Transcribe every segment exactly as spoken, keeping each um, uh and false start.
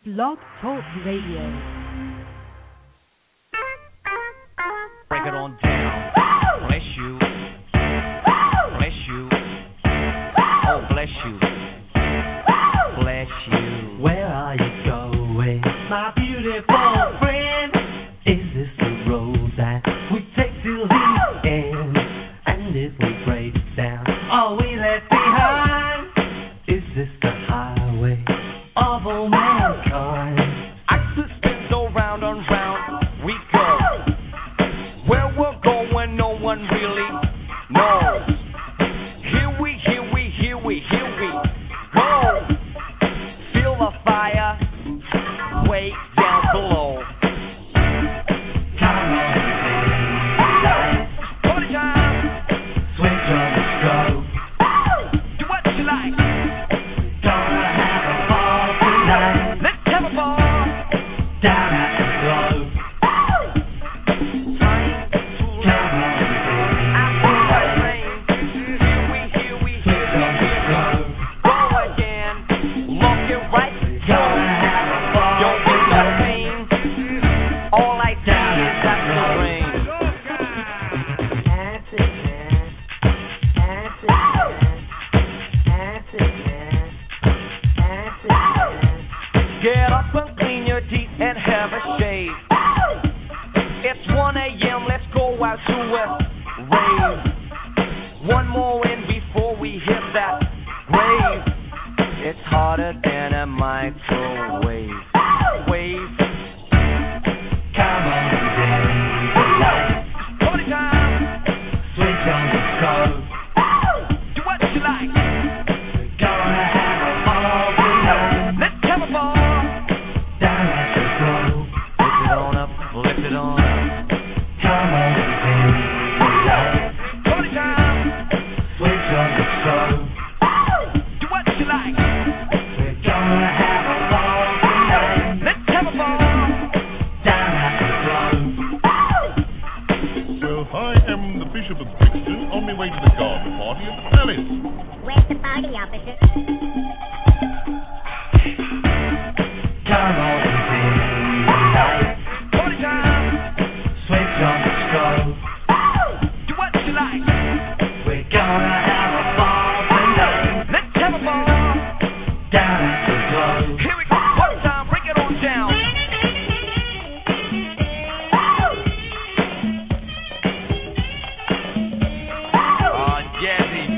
Blog Talk Radio. Break it on down. Bless you. Bless you. Oh, bless you. Bless you. Where are you going, my beautiful friend? Is this the road that we take till the end? And if we break down, are we left behind? Is this the highway of all mankind? Axis spins around and round we go. Where we're going, no one really knows. Here we, here we, here we, here we go. Feel the fire way down below. Come on, baby, Party time. switch on the strobe. Do what you like. Gonna have a ball tonight, Let's have a ball. down at the globe. Time to Come on, baby, after the rain. Here we, here we, here switch we, on the here we strobe. go again. Look it right. Gonna have a ball Don't feel no tonight, pain. All I see is that the rain. Get up and clean your teeth and have a shave. It's one a.m. Let's go out to a rave. One more in before we hit that grave. It's hotter than a microwave. Wave. come on, baby, Party time. switch on the strobe. Do what you like. Gonna have a ball tonight, Let's have a ball. down at the globe. Lift it on up. Lift it on up. Come on, baby, Party time. switch on the strobe. Do what you like. We're gonna have a ball tonight, Let's have a ball. down at the globe. Well, I am the Bishop of Brixton on my way to the garden party at the palace. Where's the party, officer? Come on, baby, Party time. switch on the strobe. Do what you like. We're gonna have a ball tonight, Let's have a ball. down at the globe. Here we go. One time. Break it on down. Oh, Jazzy.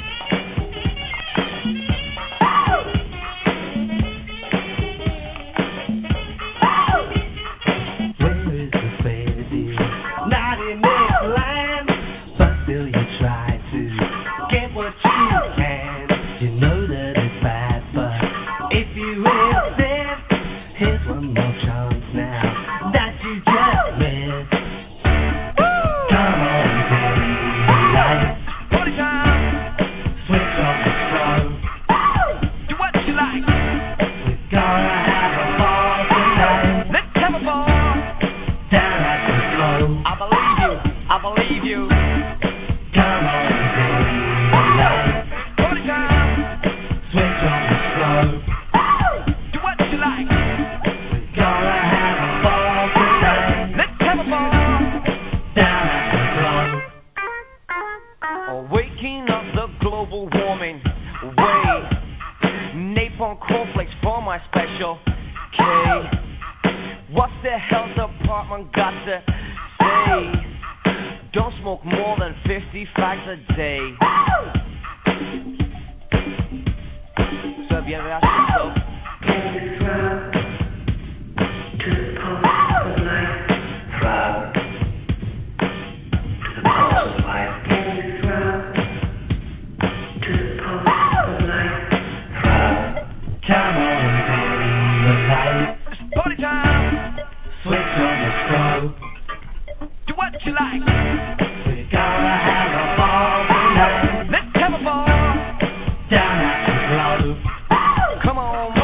Where is the fair deal? Not in this land, but still you try to get what you can. You know that it's bad, but if you insist, here's one more chance now that you just missed. Come on, baby, Party time. switch on the strobe. Do what you like. We're gonna have a ball tonight, Let's have a ball. down at the globe. I believe you. I believe you. Come on, baby, Party time. switch on the strobe. Do what you like. We're gonna have a ball tonight, Let's have a ball. down at the globe. Waking up the global warming way. Napalm cornflakes for my special K. What's the health department got to say? Don't smoke more than fifty fags a day. So have you ever asked yourself? Come on, baby, It's party time. switch on the strobe. Do what you like. We're gonna have a ball tonight, Let's have a ball. down at the globe. Come on.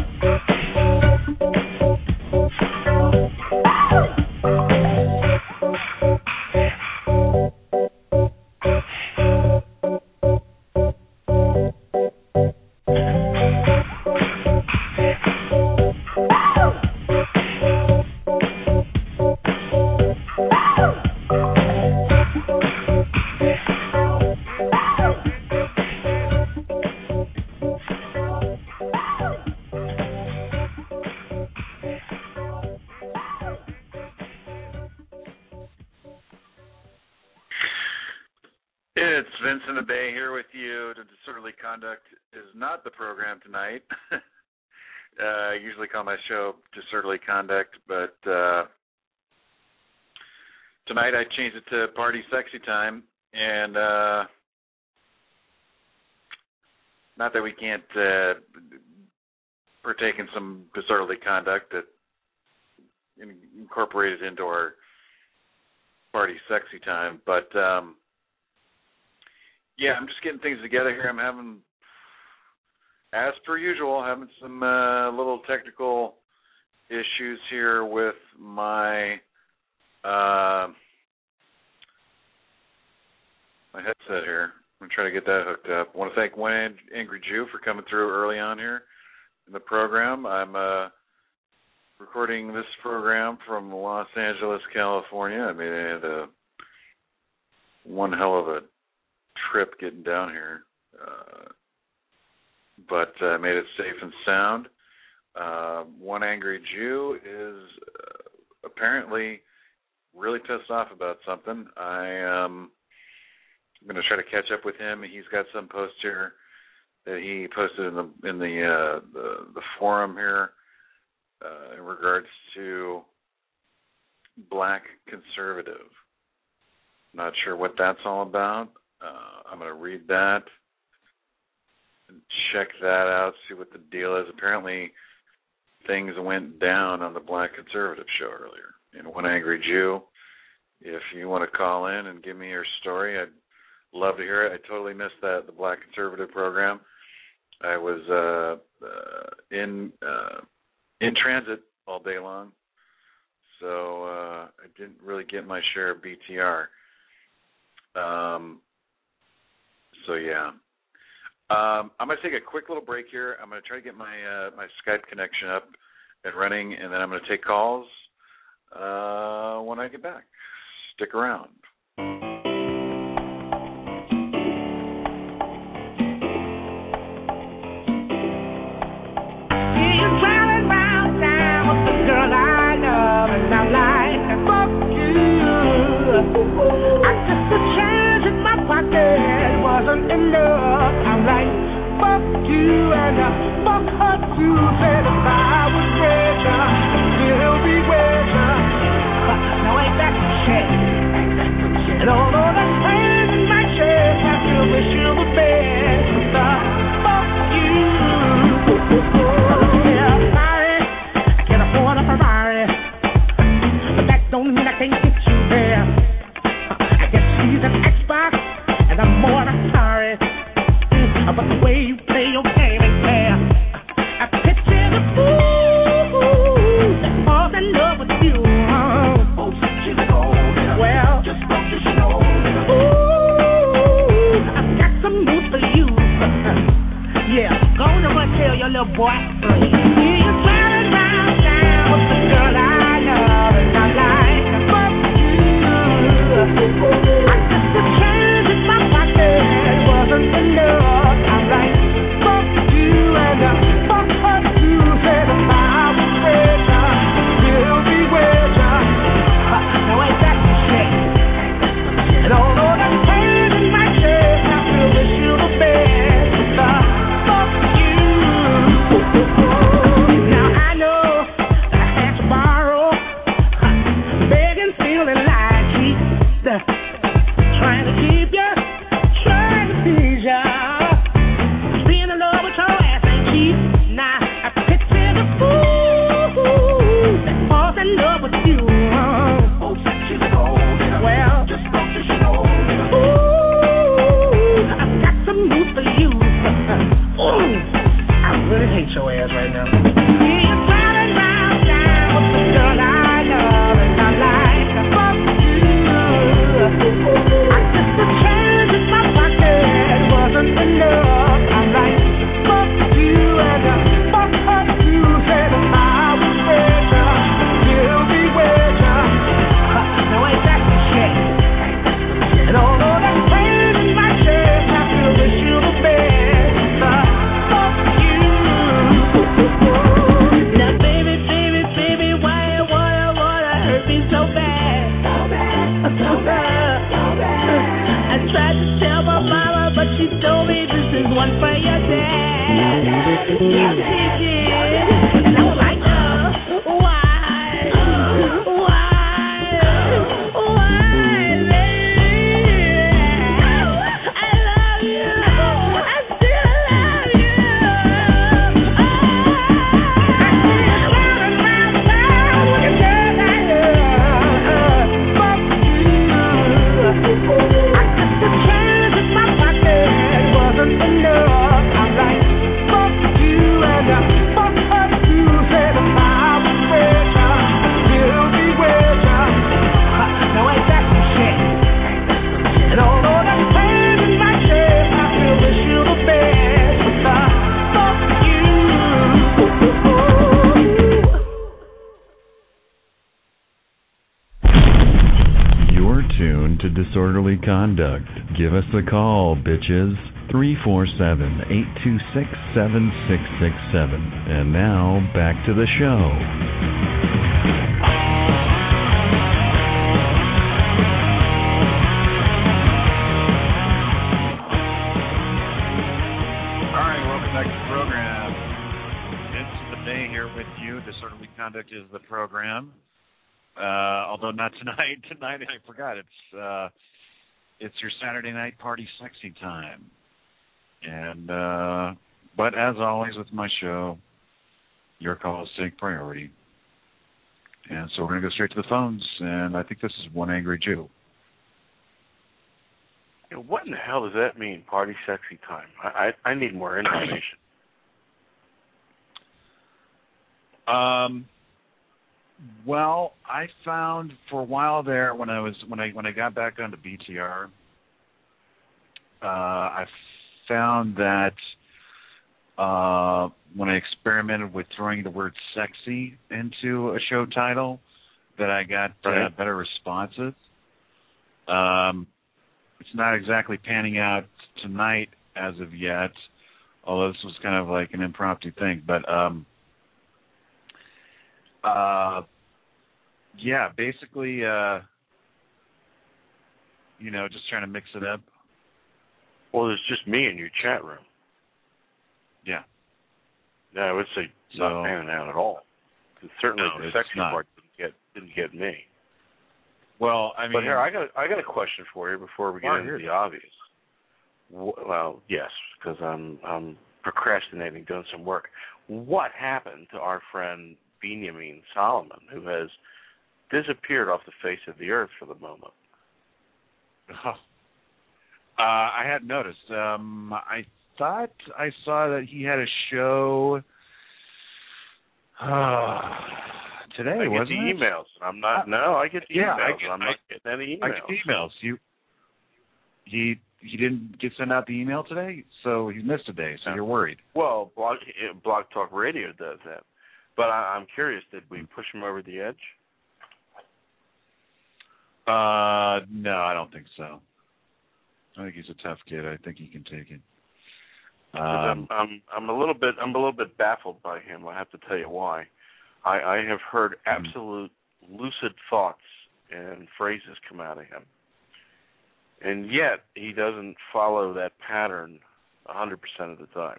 It's Vincent the Bay here with you. Disorderly Conduct is not the program tonight. uh, I usually call my show Disorderly Conduct, but uh, tonight I changed it to Party Sexy Time. And uh, not that we can't uh, partake in some disorderly conduct that in, incorporated into our Party Sexy Time, but um, yeah, I'm just getting things together here. I'm having, as per usual, having some uh, little technical issues here with my uh, my headset here. I'm going to try to get that hooked up. I want to thank One Angry Jew for coming through early on here in the program. I'm uh, recording this program from Los Angeles, California. I mean, I had a, one hell of a trip getting down here, uh, but I uh, made it safe and sound. Uh, One Angry Jew is uh, apparently really pissed off about something. I um, I'm going to try to catch up with him. He's got some posts here that he posted in the in the uh, the, the forum here uh, in regards to black conservative. Not sure what that's all about. Uh, I'm going to read that and check that out, see what the deal is. Apparently, things went down on the Black Conservative show earlier. And One Angry Jew, if you want to call in and give me your story, I'd love to hear it. I totally missed that, the Black Conservative program. I was uh, uh, in uh, in transit all day long, so uh, I didn't really get my share of B T R. Um, so yeah, um, I'm going to take a quick little break here. I'm going to try to get my uh, my Skype connection up and running, and then I'm going to take calls uh, when I get back. Stick around. Wasn't enough. I'm like, fuck you and uh, fuck her too. Said if I was richer, still be richer. Now ain't that some shit? And although that pain in my chest, I still wish you the best. But fuck you. Yeah, sorry, I can't afford a Ferrari, but that don't mean I can't get you there. I guess she's an Xbox, and I'm more than sorry, but the way you play your game ain't fair. I picture the fool that falls in love with you. Oh, she's golden. Well, just don't you know. Ooh, I've got some news for you. Yeah, go on and run tell your little boy. You're driving round town with the girl I love, and I like to fuck you. I just the change in my pocket wasn't enough. I'm like, fuck you and uh, fuck her too. Said if I was richer, still be richer. Uh, now ain't that some shit? And although that pain in my chest, I still wish you the best. Uh, fuck you. Yes, he did. And I was like, uh, why? Why? Why, baby? I love you. I still love you. Oh, I see you round and round and round when you turn that love. Fuck you. I took the change in my pocket. Wasn't enough. I'm like, fuck you and uh, fuck her too. Said I'm out of pressure. Still be with ya. Now ain't that some shit? And although that pain in my chest, I still wish you the best. But uh, fuck you. You're tuned to Disorderly Conduct. Give us a call, bitches. three four seven, eight two six, seven six six seven. And now, back to the show. All right, welcome back to the program. It's the day here with you. Disorderly Conduct is the program. Uh, although not tonight. Tonight, I forgot. It's uh, it's your Saturday night party sexy time. And uh, but as always with my show, your call is take priority. And so we're going to go straight to the phones. And I think this is one angry Jew. You know, what in the hell does that mean, party sexy time? I I, I need more information. Um. Well, I found for a while there when I was when I when I got back onto B T R, uh, I found that uh, when I experimented with throwing the word "sexy" into a show title, that I got Right. uh, better responses. Um, it's not exactly panning out tonight as of yet, although this was kind of like an impromptu thing. But um, uh, yeah, basically, uh, you know, just trying to mix it up. Well, there's just me in your chat room. Yeah. No, I would say So- not panning out at all. And certainly No, the it's sexy not. part didn't get didn't get me. Well, I mean, But here, I got I got a question for you before we get Well, into here's- the obvious. Wh- Well, yes, because I'm I'm procrastinating doing some work. What happened to our friend Benjamin Solomon, who has disappeared off the face of the earth for the moment? uh, I had noticed. Um, I thought I saw that he had a show uh, today, I get wasn't the it? emails. I'm not. No, I get the Yeah, emails. I get- I'm not getting any I emails. get the emails. You, he, he didn't get sent out the email today, so he missed a day. So No. you're worried. Well, Blog, eh, Blog Talk Radio does that. But I, I'm curious, did we push him over the edge? Uh, no, I don't think so. I think he's a tough kid. I think he can take it. 'Cause Um, I'm, I'm I'm a little bit I'm a little bit baffled by him. I have to tell you why. I, I have heard absolute lucid thoughts and phrases come out of him, and yet he doesn't follow that pattern one hundred percent of the time.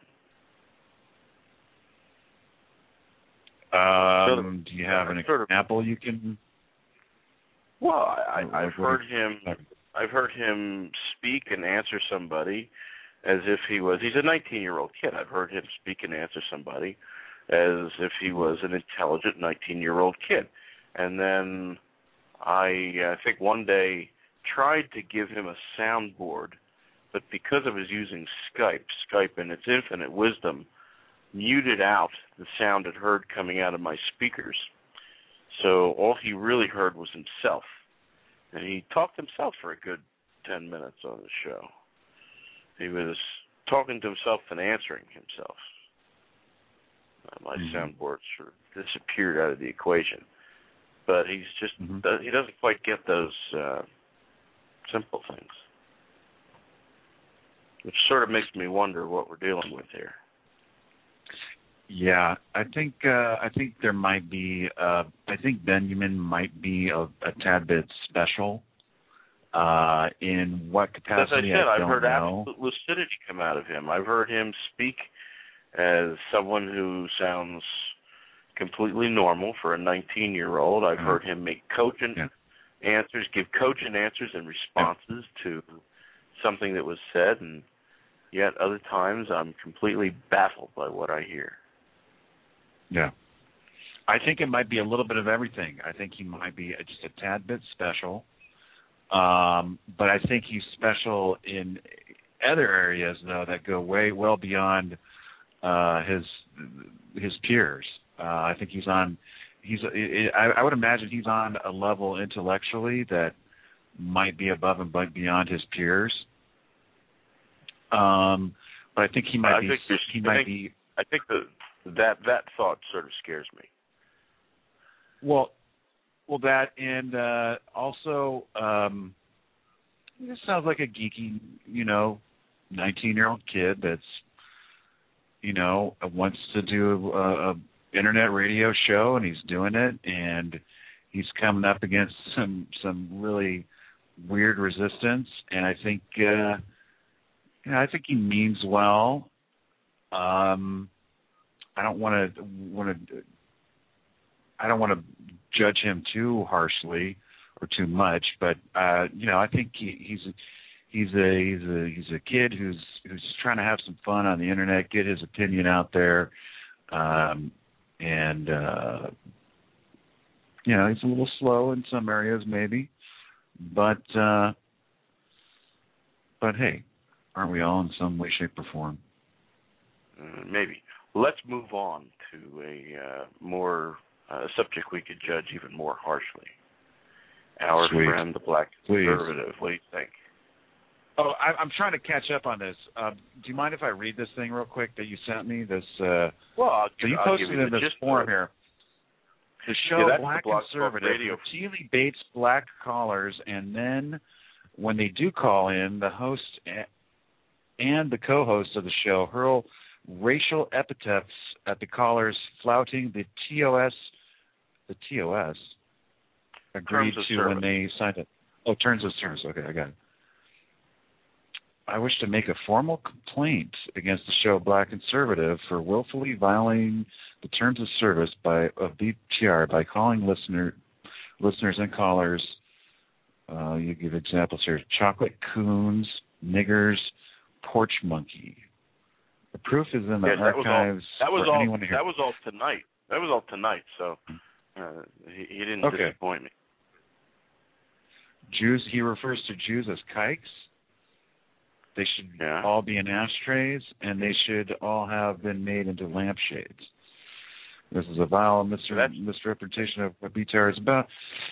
um, do you have an sort of- example you can? Well, I, What- I, I've what- heard him. I've heard him speak and answer somebody as if he was. He's a nineteen-year-old kid. I've heard him speak and answer somebody as if he was an intelligent nineteen-year-old kid. And then I, I think one day tried to give him a soundboard, but because I was using Skype, Skype in its infinite wisdom muted out the sound it heard coming out of my speakers. So all he really heard was himself. And he talked himself for a good ten minutes on the show. He was talking to himself and answering himself. Uh, my Mhm. soundboard sort of disappeared out of the equation. But he's just, Mhm. uh, he doesn't quite get those uh, simple things. Which sort of makes me wonder what we're dealing with here. Yeah, I think uh, I think there might be. Uh, I think Benjamin might be a, a tad bit special. Uh, in what As I capacity? said, I I've don't heard know. absolute lucidity come out of him. I've heard him speak as someone who sounds completely normal for a nineteen-year-old. I've uh-huh. heard him make cogent yeah. answers, give cogent answers and responses yeah. to something that was said, and yet other times I'm completely baffled by what I hear. Yeah. I think it might be a little bit of everything. I think he might be just a tad bit special, um, but I think he's special in other areas, though, that go way well beyond uh, his his peers. Uh, I think he's on. He's. I, I would imagine he's on a level intellectually that might be above and beyond his peers. Um, but I think he might I be. Think he I might think, be. I think the, that that thought sort of scares me. Well, well, that and uh, also, um, this sounds like a geeky, you know, nineteen-year-old kid that's, you know, wants to do a, a internet radio show, and he's doing it, and he's coming up against some some really weird resistance, and I think, uh, you know, I think he means well. Um, I don't want to want to. I don't want to judge him too harshly or too much, but uh, you know, I think he, he's a, he's a he's a he's a kid who's who's just trying to have some fun on the internet, get his opinion out there, um, and uh, you know, he's a little slow in some areas maybe, but uh, but hey, aren't we all in some way, shape, or form? Uh, maybe. Let's move on to a uh, more uh, subject we could judge even more harshly. Our Sweet. friend, the Black Please. Conservative. What do you think? Oh, I, I'm trying to catch up on this. Uh, do you mind if I read this thing real quick that you sent me? This. Uh, well, I'll so give, you I'll posted give you in the this gist forum of it. here. The show Yeah, that's Black the Blog Talk Conservative Radio. routinely baits black callers, and then when they do call in, the host and the co-host of the show hurl racial epithets at the callers, flouting the T O S. The T O S agreed to service. when they signed it. Oh, terms of service. Okay, I got it. I wish to make a formal complaint against the show Black Conservative for willfully violating the terms of service by of B T R by calling listener listeners and callers. Uh, you give examples here: chocolate coons, niggers, porch monkey. The proof is in the yeah, that archives. Was all, that was for all. anyone to hear. That was all tonight. That was all tonight. So uh, he, he didn't Okay. disappoint me. Jews. He refers to Jews as kikes. They should Yeah. all be in ashtrays, and they should all have been made into lampshades. This is a vile misre- That's- misrepresentation of what B T R is about.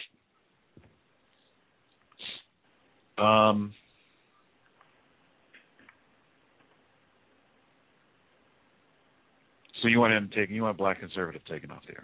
Um, so you want him taken? You want Black Conservative taken off the air?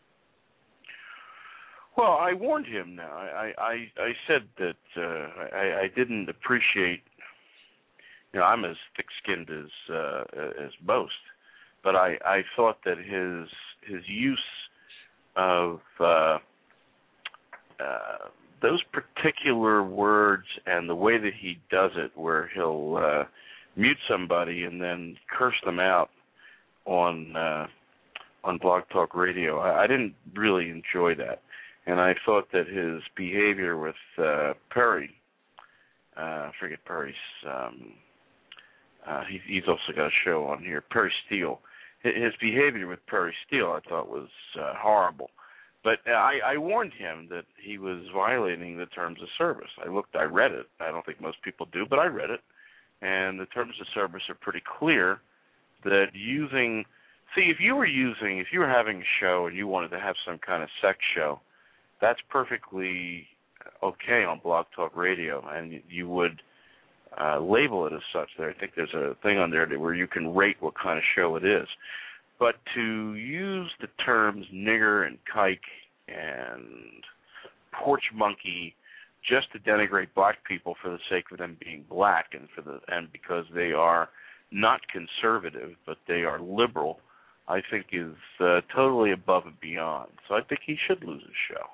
Well, I warned him. Now I I, I said that uh, I, I didn't appreciate. You know, I'm as thick-skinned as uh, as most, but I, I thought that his his use of uh, uh, those particular words and the way that he does it, where he'll uh, mute somebody and then curse them out on uh, on Blog Talk Radio, I, I didn't really enjoy that, and I thought that his behavior with uh, Perry, uh, I forget Perry's. Um, Uh, he, he's also got a show on here, Perry Steele. His behavior with Perry Steele I thought was uh, horrible. But I, I warned him that he was violating the terms of service. I looked, I read it. I don't think most people do, but I read it. And the terms of service are pretty clear that using, see, if you were using, if you were having a show and you wanted to have some kind of sex show, that's perfectly okay on Blog Talk Radio, and you would Uh, label it as such. There, I think there's a thing on there where you can rate what kind of show it is. But to use the terms nigger and kike and porch monkey just to denigrate black people for the sake of them being black and for the and because they are not conservative but they are liberal, I think is uh, totally above and beyond. So I think he should lose his show.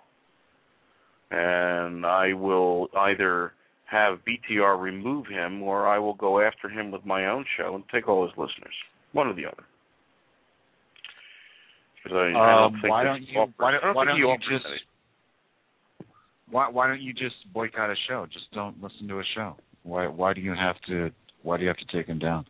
And I will either have B T R remove him, or I will go after him with my own show and take all his listeners. One or the other. Because I, I don't Um, think why that don't he you? offers- Why I don't, don't why think don't he you offers just? anything. Why Why don't you just boycott a show? Just don't listen to a show. Why Why do you have to? Why do you have to take him down?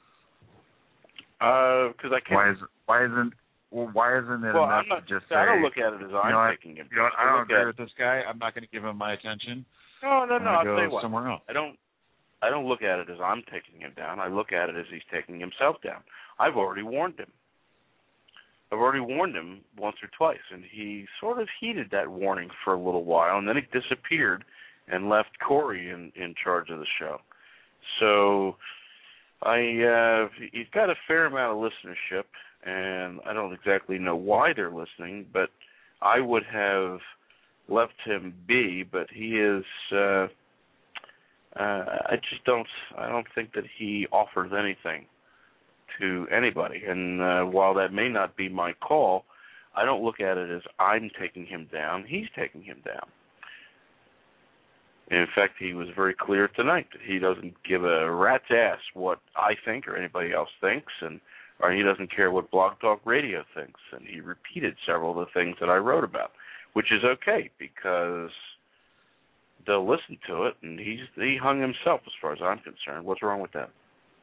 Because I can't. Why is Why isn't Well, why isn't it well, enough I'm not, to just I say? don't look at it as I'm you know what, taking him. You know what, I I don't look agree at- with this guy. I'm not going to give him my attention. No, no, I'm no. gonna I'll go tell you what. somewhere else. I don't. I don't look at it as I'm taking him down. I look at it as he's taking himself down. I've already warned him. I've already warned him once or twice, and he sort of heeded that warning for a little while, and then he disappeared and left Corey in, in charge of the show. So I uh, he's got a fair amount of listenership, and I don't exactly know why they're listening, but I would have left him be, but he is uh, uh, I just don't I don't think that he offers anything to anybody, and uh, while that may not be my call, I don't look at it as I'm taking him down. He's taking him down. And in fact, he was very clear tonight that he doesn't give a rat's ass what I think or anybody else thinks, and or he doesn't care what Blog Talk Radio thinks. And he repeated several of the things that I wrote about, which is okay because they'll listen to it, and he's he hung himself as far as I'm concerned. What's wrong with that?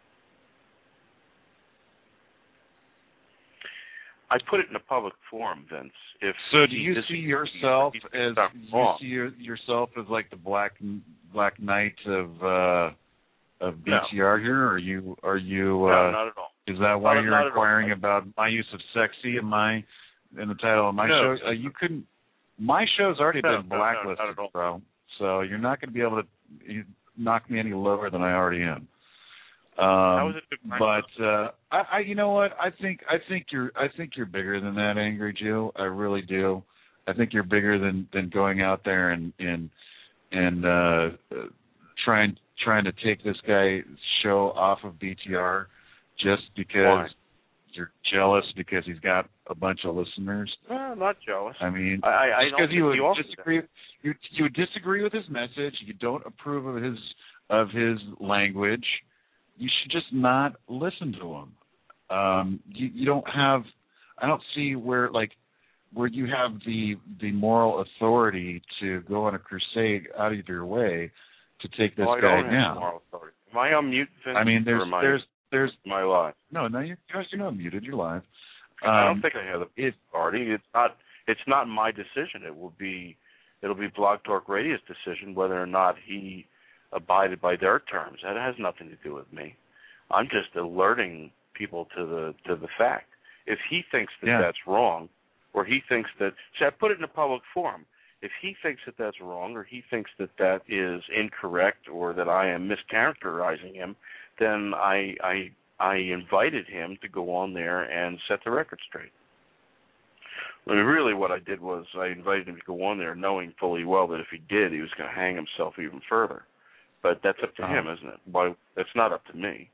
I put it in a public forum, Vince. If So, do you see yourself as you wrong. see your, yourself as like the black black knight of uh, of B T R No. here? Or are you are you? No, Uh, not at all. is that why Not- you're not at all. inquiring about my use of "sexy" in my in the title of my No. show? Uh, you couldn't. My show's already No, been no, no, not blacklisted, at all. bro. So you're not going to be able to you knock me any lower than I already am. Um, How is it different? but uh, I, I, you know what? I think I think you're I think you're bigger than that, Angry Jew. I really do. I think you're bigger than, than going out there and and and uh, trying trying to take this guy's show off of B T R just because Why? you're jealous because he's got a bunch of listeners. No, I'm not jealous. I mean, I, I, I just don't because think you he would offers disagree, you you would disagree with his message. You don't approve of his of his language. You should just not listen to him. Um, you, you don't have. I don't see where like where you have the the moral authority to go on a crusade out of your way to take this Well, I guy don't have down. moral authority. Am I on mute, Vince? I mean, there's or am I, there's there's am I live? no no you're you're not muted. You're live. Um, I don't think I have the it, authority. It's not. It's not my decision. It will be. It'll be Blog Talk Radio's decision whether or not he abided by their terms. That has nothing to do with me. I'm just alerting people to the to the fact. If he thinks that Yeah. that's wrong, or he thinks that, see, I put it in a public forum. If he thinks that that's wrong, or he thinks that that is incorrect, or that I am mischaracterizing him, then I I I invited him to go on there and set the record straight. I mean, really, what I did was I invited him to go on there, knowing fully well that if he did, he was going to hang himself even further. But that's up to Uh-huh. him, isn't it? Why? That's not up to me.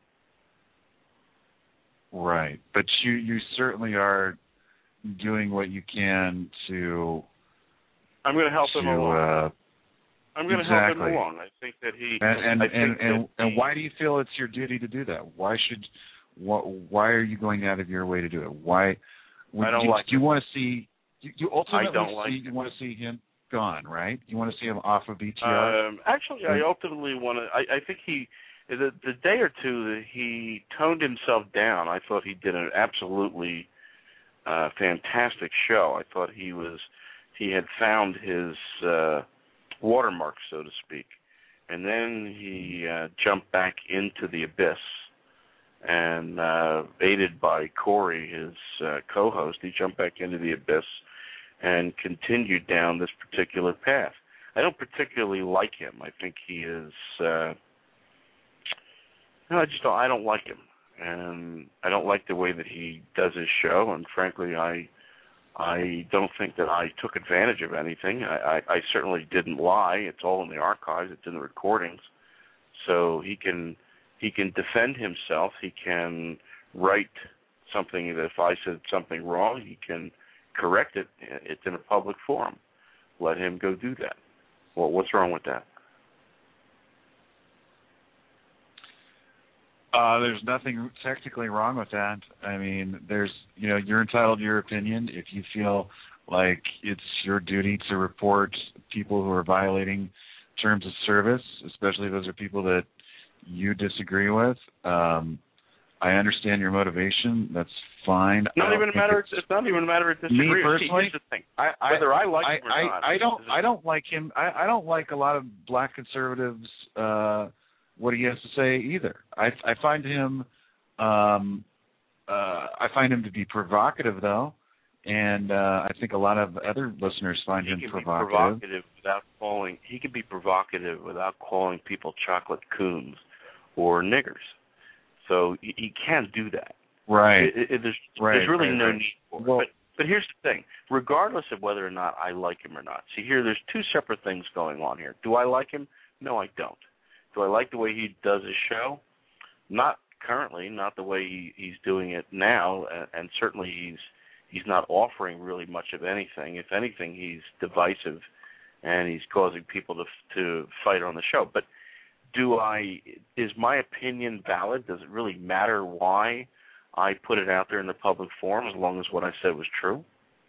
Right, but you you certainly are doing what you can to I'm going to help him to along. uh, I'm going to help him exactly. along. I think that he. and and I think and, that and, and he- why do you feel it's your duty to do that? Why should why, why are you going out of your way to do it? Why? Would I don't you, like do you him. want to see? You, you ultimately I don't like see, him. you want to see him gone, right? You want to see him off of B T R. Um, actually, I Mm. ultimately want to. I, I think he, the, the day or two that he toned himself down, I thought he did an absolutely uh, fantastic show. I thought he was, he had found his uh, watermark, so to speak, and then he uh, jumped back into the abyss. And uh, aided by Corey, his uh, co-host, he jumped back into the abyss and continued down this particular path. I don't particularly like him. I think he is. Uh, no, I just don't. I don't like him, and I don't like the way that he does his show. And frankly, I, I don't think that I took advantage of anything. I, I, I certainly didn't lie. It's all in the archives. It's in the recordings, so he can. He can defend himself. He can write something that if I said something wrong, he can correct it. It's in a public forum. Let him go do that. Well, what's wrong with that? Uh, there's nothing technically wrong with that. I mean, there's, you know, you're entitled to your opinion. If you feel like it's your duty to report people who are violating terms of service, especially if those are people that you disagree with, um, I understand your motivation. That's fine. Not even a matter. It's, it's not even a matter of disagreeing. Me personally, here's the thing. I, I, whether I like I, him or I, not, I don't. I don't like him. I, I don't like a lot of black conservatives. Uh, what he has to say either. I, I find him. Um, uh, I find him to be provocative, though, and uh, I think a lot of other listeners find he him can provocative. Be provocative without calling. He can be provocative without calling people chocolate coons or niggers. So he, he can't do that. Right. It, it, there's, right. there's really right, no right. need for it. Well, but, but here's the thing. Regardless of whether or not I like him or not, see here, there's two separate things going on here. Do I like him? No, I don't. Do I like the way he does his show? Not currently, not the way he, he's doing it now, and, and certainly he's he's not offering really much of anything. If anything, he's divisive, and he's causing people to to fight on the show. But do I? Is my opinion valid? Does it really matter why I put it out there in the public forum, as long as what I said was true?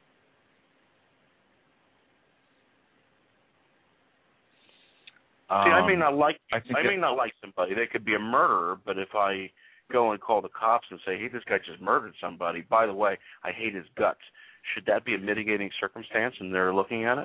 Um, See, I may not like I, think I may not like somebody. They could be a murderer, but if I go and call the cops and say, "Hey, this guy just murdered somebody. By the way, I hate his guts," should that be a mitigating circumstance? And they're looking at it.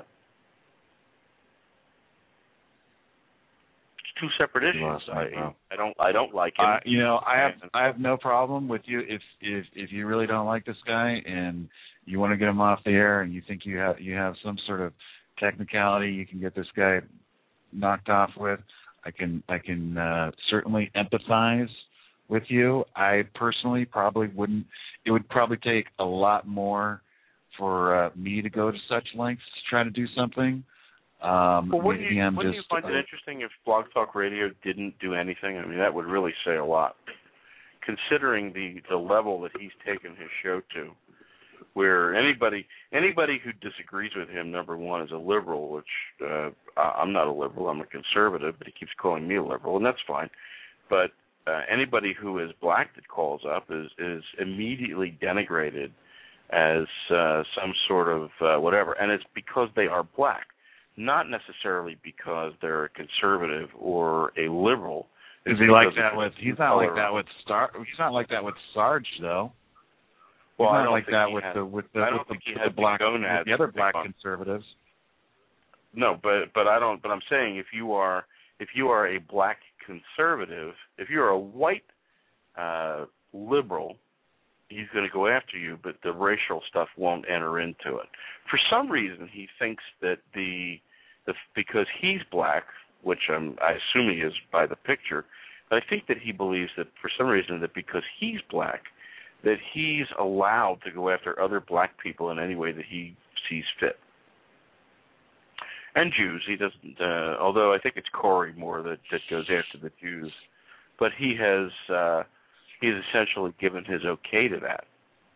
It's two separate issues. I, I don't I don't like him. Uh, you know, I have I have no problem with you if if if you really don't like this guy and you want to get him off the air and you think you have you have some sort of technicality you can get this guy knocked off with. I can I can uh, certainly empathize with you. I personally probably wouldn't. It would probably take a lot more for uh, me to go to such lengths to try to do something. Um, well, wouldn't you, wouldn't just, you find uh, it interesting if Blog Talk Radio didn't do anything? I mean, that would really say a lot, considering the, the level that he's taken his show to, where anybody anybody who disagrees with him, number one, is a liberal, which uh, I'm not a liberal, I'm a conservative, but he keeps calling me a liberal, and that's fine. But uh, anybody who is black that calls up is, is immediately denigrated as uh, some sort of uh, whatever, and it's because they are black, not necessarily because they're a conservative or a liberal. Is he like that with? He's not like that with Star. He's not like that with Sarge, though. Well, he's I not don't like think that he with has, the with the I don't with the, think he with has the black the with gonads the other to black pick on. conservatives. No, but but I don't. But I'm saying if you are if you are a black conservative, if you're a white uh, liberal, he's going to go after you. But the racial stuff won't enter into it. For some reason, he thinks that the the because he's black, which I'm, I assume he is by the picture. But I think that he believes that for some reason that because he's black, that he's allowed to go after other black people in any way that he sees fit. And Jews, he doesn't, uh, although I think it's Corey more that, that goes after the Jews. But he has, uh, he's essentially given his okay to that.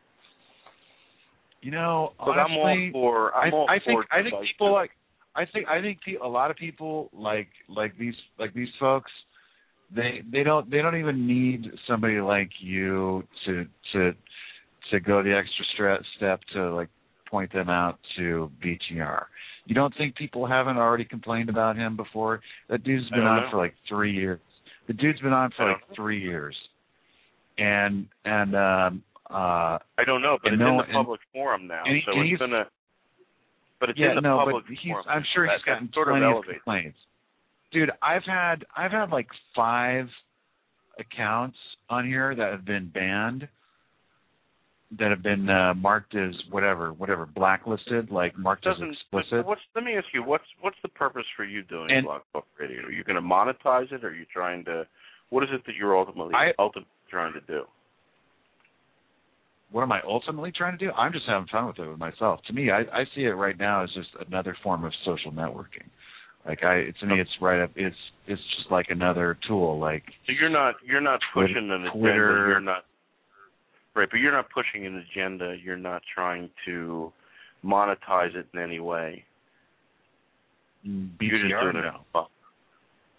You know, but honestly, I'm all for, I'm I, all I think, for I think people like, I think, I think pe- a lot of people like, like these, like these folks, They they don't they don't even need somebody like you to to to go the extra stre- step to like point them out to B T R. You don't think people haven't already complained about him before? That dude's been on know. for like three years. The dude's been on for like know. three years, and and um, uh, I don't know, but it's no, in the and, public forum now, and he, so and it's gonna. But it's yeah, in the no, public but he's, forum. I'm sure that, he's gotten sort plenty of of elevated. complaints. Dude, I've had I've had like five accounts on here that have been banned, that have been uh, marked as whatever, whatever, blacklisted, like marked as explicit. What's, let me ask you, what's what's the purpose for you doing and, Blog Talk Radio? Are you going to monetize it? Or are you trying to? What is it that you're ultimately I, ultimately trying to do? What am I ultimately trying to do? I'm just having fun with it with myself. To me, I, I see it right now as just another form of social networking. Like I, to me, it's right up. It's it's just like another tool. Like so, you're not you're not Twitter, pushing an agenda. Twitter, You're not right, but you're not pushing an agenda. You're not trying to monetize it in any way. B T R, you're just doing no. it.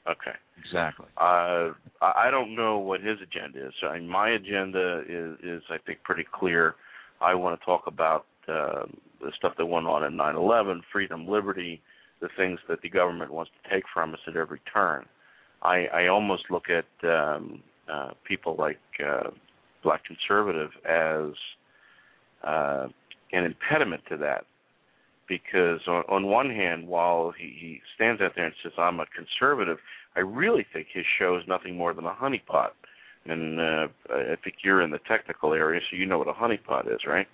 Okay. Exactly. Uh, I don't know what his agenda is. I mean, my agenda is, is, I think, pretty clear. I want to talk about uh, the stuff that went on at nine eleven, freedom, liberty, the things that the government wants to take from us at every turn. I, I almost look at um, uh, people like uh, Black Conservative as uh, an impediment to that. Because on, on one hand, while he, he stands out there and says, I'm a conservative, I really think his show is nothing more than a honeypot. And uh, I think you're in the technical area, so you know what a honeypot is, right?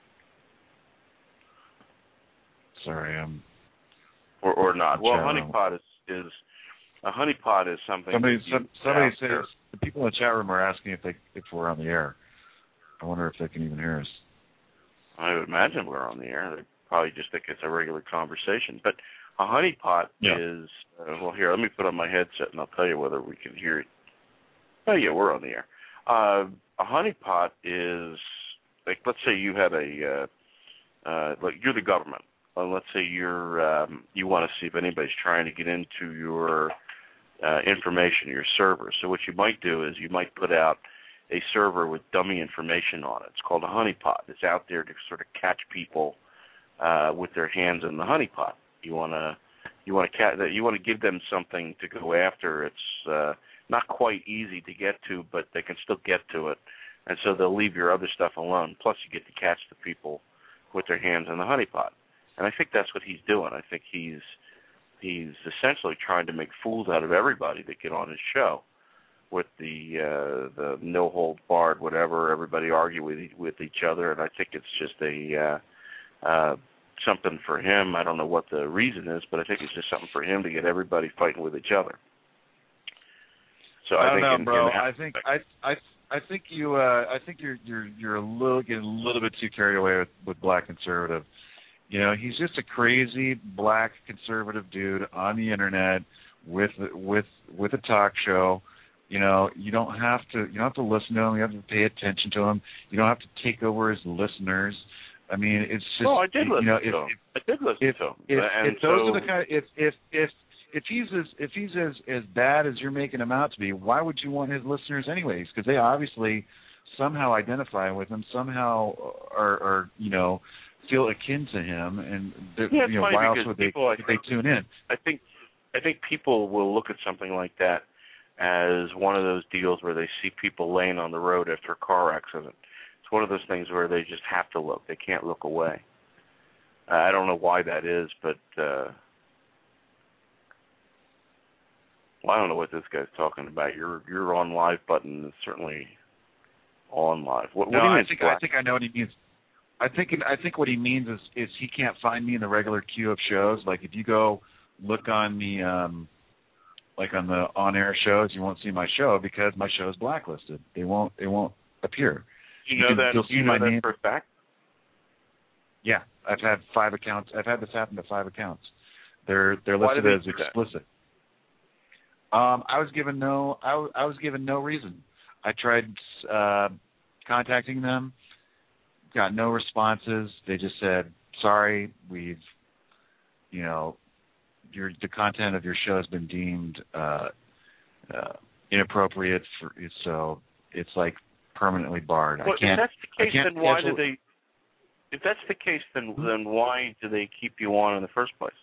Sorry, I'm... Or, or not. Well, a Chat honeypot is, is a honeypot is something. Somebody, that you some, somebody put out says there. the people in the chat room are asking if they if we're on the air. I wonder if they can even hear us. I would imagine we're on the air. They probably just think it's a regular conversation. But a honeypot Yeah. is, uh, well, here, let me put on my headset and I'll tell you whether we can hear it. Oh, yeah, we're on the air. Uh, a honeypot is, like, let's say you had a, uh, uh, like, you're the government. Uh, let's say you're, um, you want to see if anybody's trying to get into your uh, information, your server. So what you might do is you might put out a server with dummy information on it. It's called a honeypot. It's out there to sort of catch people uh, with their hands in the honeypot. You want to you want to ca- you want to give them something to go after. It's uh, not quite easy to get to, but they can still get to it, and so they'll leave your other stuff alone. Plus, you get to catch the people with their hands in the honeypot. And I think that's what he's doing. I think he's he's essentially trying to make fools out of everybody that get on his show, with the uh, the no hold barred whatever. Everybody argue with with each other, and I think it's just a uh, uh, something for him. I don't know what the reason is, but I think it's just something for him to get everybody fighting with each other. So I, I don't think know, in, bro. in I think I I I think you uh, I think you're you're you're a little getting a little bit too carried away with, with Black Conservative. You know, he's just a crazy black conservative dude on the internet with with with a talk show. You know, you don't have to you don't have to listen to him. You have to pay attention to him. You don't have to take over his listeners. I mean, it's just no, I did listen you know, to if, him. I did listen if, to him. If, and if those so, are the kind of, if if if if he's as if he's as as bad as you're making him out to be, why would you want his listeners anyways? Because they obviously somehow identify with him, somehow are, are you know. feel akin to him, and yeah, you know, why else would they, people, would they tune in? I think I think people will look at something like that as one of those deals where they see people laying on the road after a car accident. It's one of those things where they just have to look. They can't look away. Uh, I don't know why that is, but uh, well, I don't know what this guy's talking about. Your your on live button is certainly on live. What, no, what do you mean I think black? I think I know what he means. I think I think what he means is is he can't find me in the regular queue of shows. Like if you go look on the um, like on the on-air shows, you won't see my show because my show is blacklisted. They won't they won't appear. You You know can- that you'll you see know my that name. for a fact? Yeah, I've had five accounts. I've had this happen to five accounts. They're they're Why listed did as they do that? explicit. Um, I was given no I, w- I was given no reason. I tried uh, contacting them. Got no responses. They just said, "Sorry, we've, you know, your the content of your show has been deemed uh, uh, inappropriate, for so it's like permanently barred." Well, I can't. if that's the case, I can't then why cancel- do they? If that's the case, then then why do they keep you on in the first place?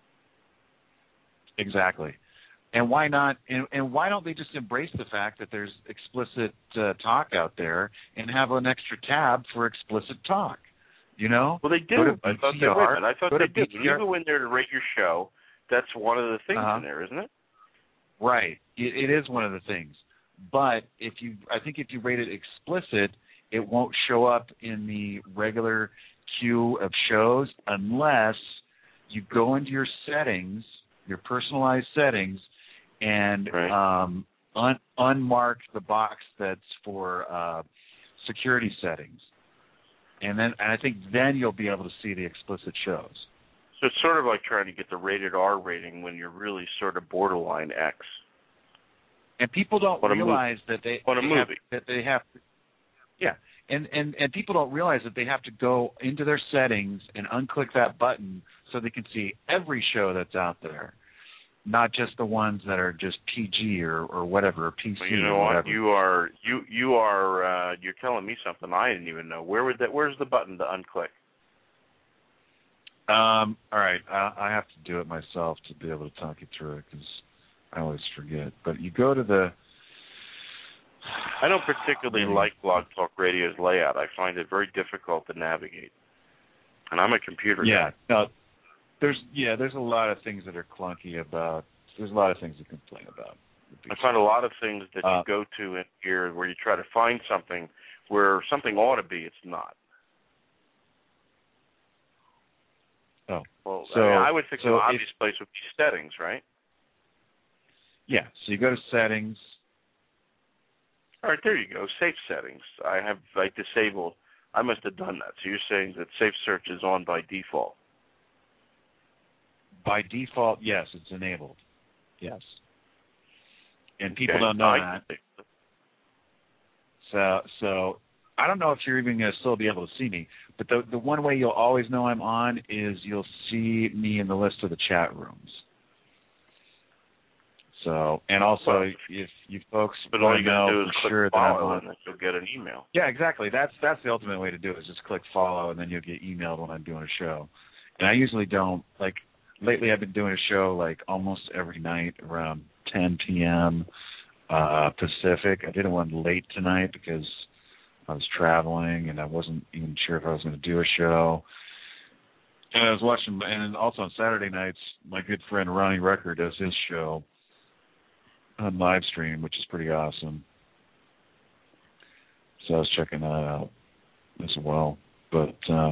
Exactly. And why not? And, and why don't they just embrace the fact that there's explicit uh, talk out there and have an extra tab for explicit talk? You know? Well, they Go do. to I thought B they T R, would. I thought go they to did. B When T R. you go in there to rate your show, that's one of the things Uh-huh. in there, isn't it? Right. It, it is one of the things. But if you, I think if you rate it explicit, it won't show up in the regular queue of shows unless you go into your settings, your personalized settings, and Right. um, un- unmark the box that's for uh, security settings. And then, and I think then you'll be able to see the explicit shows. So it's sort of like trying to get the rated R rating when you're really sort of borderline X. And people don't On a movie. realize that they, On a they have, movie. that they have to, yeah, and, and and people don't realize that they have to go into their settings and unclick that button so they can see every show that's out there. not just the ones that are just P G or, or whatever, or P C well, you know or what? whatever. You are you you are uh, you're telling me something I didn't even know. Where would that? Where's the button to unclick? Um, all right, I, I have to do it myself to be able to talk you through it because I always forget. But you go to the. I don't particularly like Blog Talk Radio's layout. I find it very difficult to navigate, and I'm a computer yeah, guy. no, there's yeah, there's a lot of things that are clunky about. There's a lot of things to complain about. I find a lot of things that uh, you go to in here where you try to find something where something ought to be, it's not. Oh, well, so I, mean, I would think so the obvious if, place would be settings, right? Yeah, so you go to settings. All right, there you go. Safe settings. I have I disabled. I must have done that. So you're saying that safe search is on by default? By default, yes, it's enabled. Yes. And people Okay. don't know I, that. So, so I don't know if you're even going to still be able to see me, but the the one way you'll always know I'm on is you'll see me in the list of the chat rooms. So, and also well, if you folks but all want you to got to know do is for click sure that I'm follow, on, and then you'll get an email. yeah, exactly. That's that's the ultimate way to do it. Is just click follow, and then you'll get emailed when I'm doing a show. And I usually don't like. Lately, I've been doing a show like almost every night around ten p.m. Uh, Pacific. I did one late tonight because I was traveling and I wasn't even sure if I was going to do a show. And I was watching, and also on Saturday nights, my good friend Ronnie Rucker does his show on live stream, which is pretty awesome. So I was checking that out as well. But uh,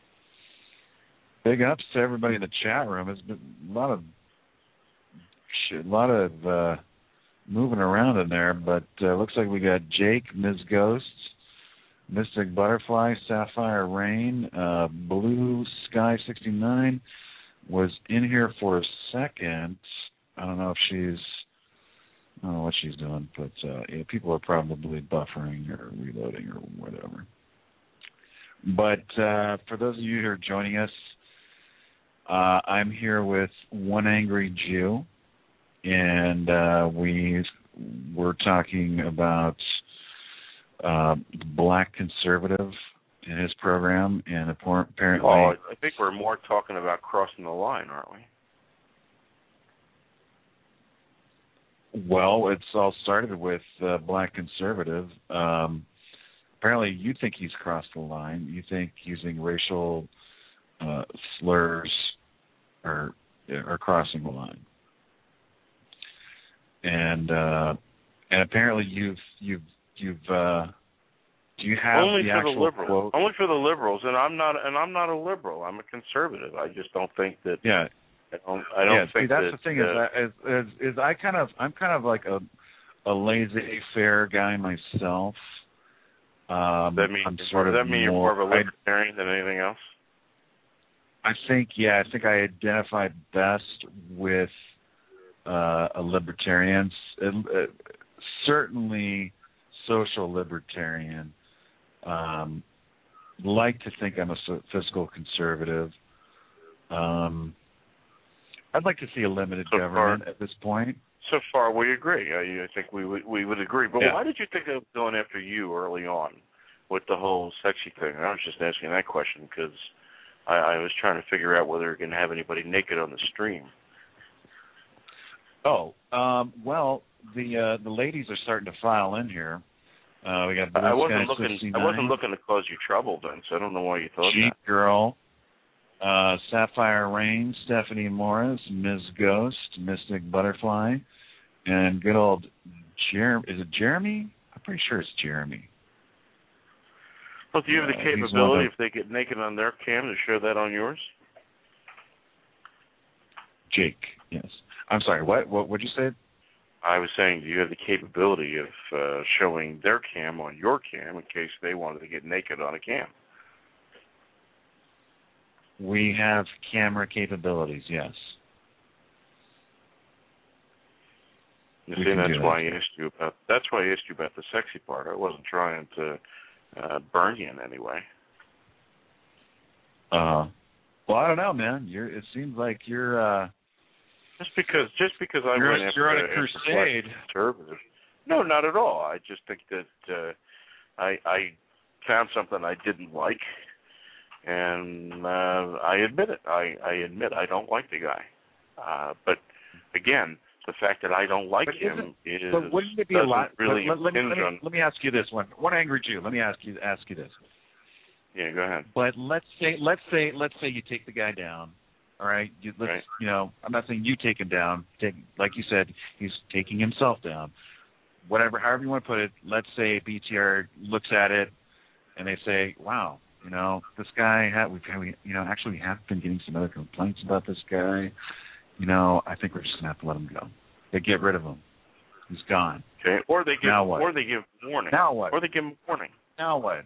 big ups to everybody in the chat room. There's been a lot of shit, a lot of uh, moving around in there. But uh, looks like we got Jake, Miz Ghost, Mystic Butterfly, Sapphire Rain, uh, Blue Sky sixty-nine was in here for a second. I don't know if she's, I don't know what she's doing, but uh, yeah, people are probably buffering or reloading or whatever. But uh, for those of you who are joining us, uh, I'm here with One Angry Jew, and uh, we we're talking about uh, Black Conservative in his program, and apparently, Oh, I think we're more talking about crossing the line, aren't we? Well, it's all started with uh, Black Conservative. Um, apparently, you think he's crossed the line. You think using racial uh, slurs are are crossing the line. And uh, and apparently, you've you've you've uh, do you have only the for actual the liberals? quote? Only for the liberals, and I'm not and I'm not a liberal. I'm a conservative. I just don't think that. Yeah. I don't. I don't yeah, think see, that's that, the thing uh, is, is, is is I kind of I'm kind of like a a laissez-faire guy myself. Um, that means I'm sort does of that mean more, you're more of a libertarian I, than anything else? I think yeah, I think I identify best with uh, a libertarian, uh, certainly social libertarian. Um, like to think I'm a fiscal conservative. Um, I'd like to see a limited so government far, at this point. So far, we agree. I, I think we would we would agree. But yeah. why did you think of going after you early on with the whole sexy thing? I was just asking that question because I, I was trying to figure out whether you're going to have anybody naked on the stream. Oh, um, well, the uh, the ladies are starting to file in here. Uh, we got Blue I wasn't Sky looking. sixty-nine, I wasn't looking to cause you trouble, then. So I don't know why you thought Cheap that. Girl, uh, Sapphire Rain, Stephanie Morris, Miz Ghost, Mystic Butterfly, and good old Jeremy. Is it Jeremy? I'm pretty sure it's Jeremy. Well, do you have the Uh, he's capability, one of if they get naked on their cam, to show that on yours? Jake, yes. I'm sorry, what? What would you say? I was saying, do you have the capability of uh, showing their cam on your cam in case they wanted to get naked on a cam? We have camera capabilities, yes. You We see, can that's do why that. I asked you about. That's why I asked you about the sexy part. I wasn't trying to uh, burn you in any way. Uh, well, I don't know, man. You're. It seems like you're. Uh, Just because, just because I You're, went after, you're on a after crusade. conservative. No, not at all. I just think that uh, I, I found something I didn't like, and uh, I admit it. I, I admit I don't like the guy. Uh, but again, the fact that I don't like but him is but wouldn't it be a doesn't lot? really let, let, me, let, me, on, let me ask you this one. One angry Jew. Let me ask you ask you this. Yeah, go ahead. But let's say let's say let's say you take the guy down. All right, you, let's right. you know. I'm not saying you take him down. Take, like you said, he's taking himself down. Whatever, however you want to put it. Let's say B T R looks at it and they say, "Wow, you know, this guy. Ha- we've we, you know actually we have been getting some other complaints about this guy. You know, I think we're just gonna have to let him go. They get rid of him. He's gone. Okay, or they give now what? or they give warning. Now what? Or they give him warning. Now what?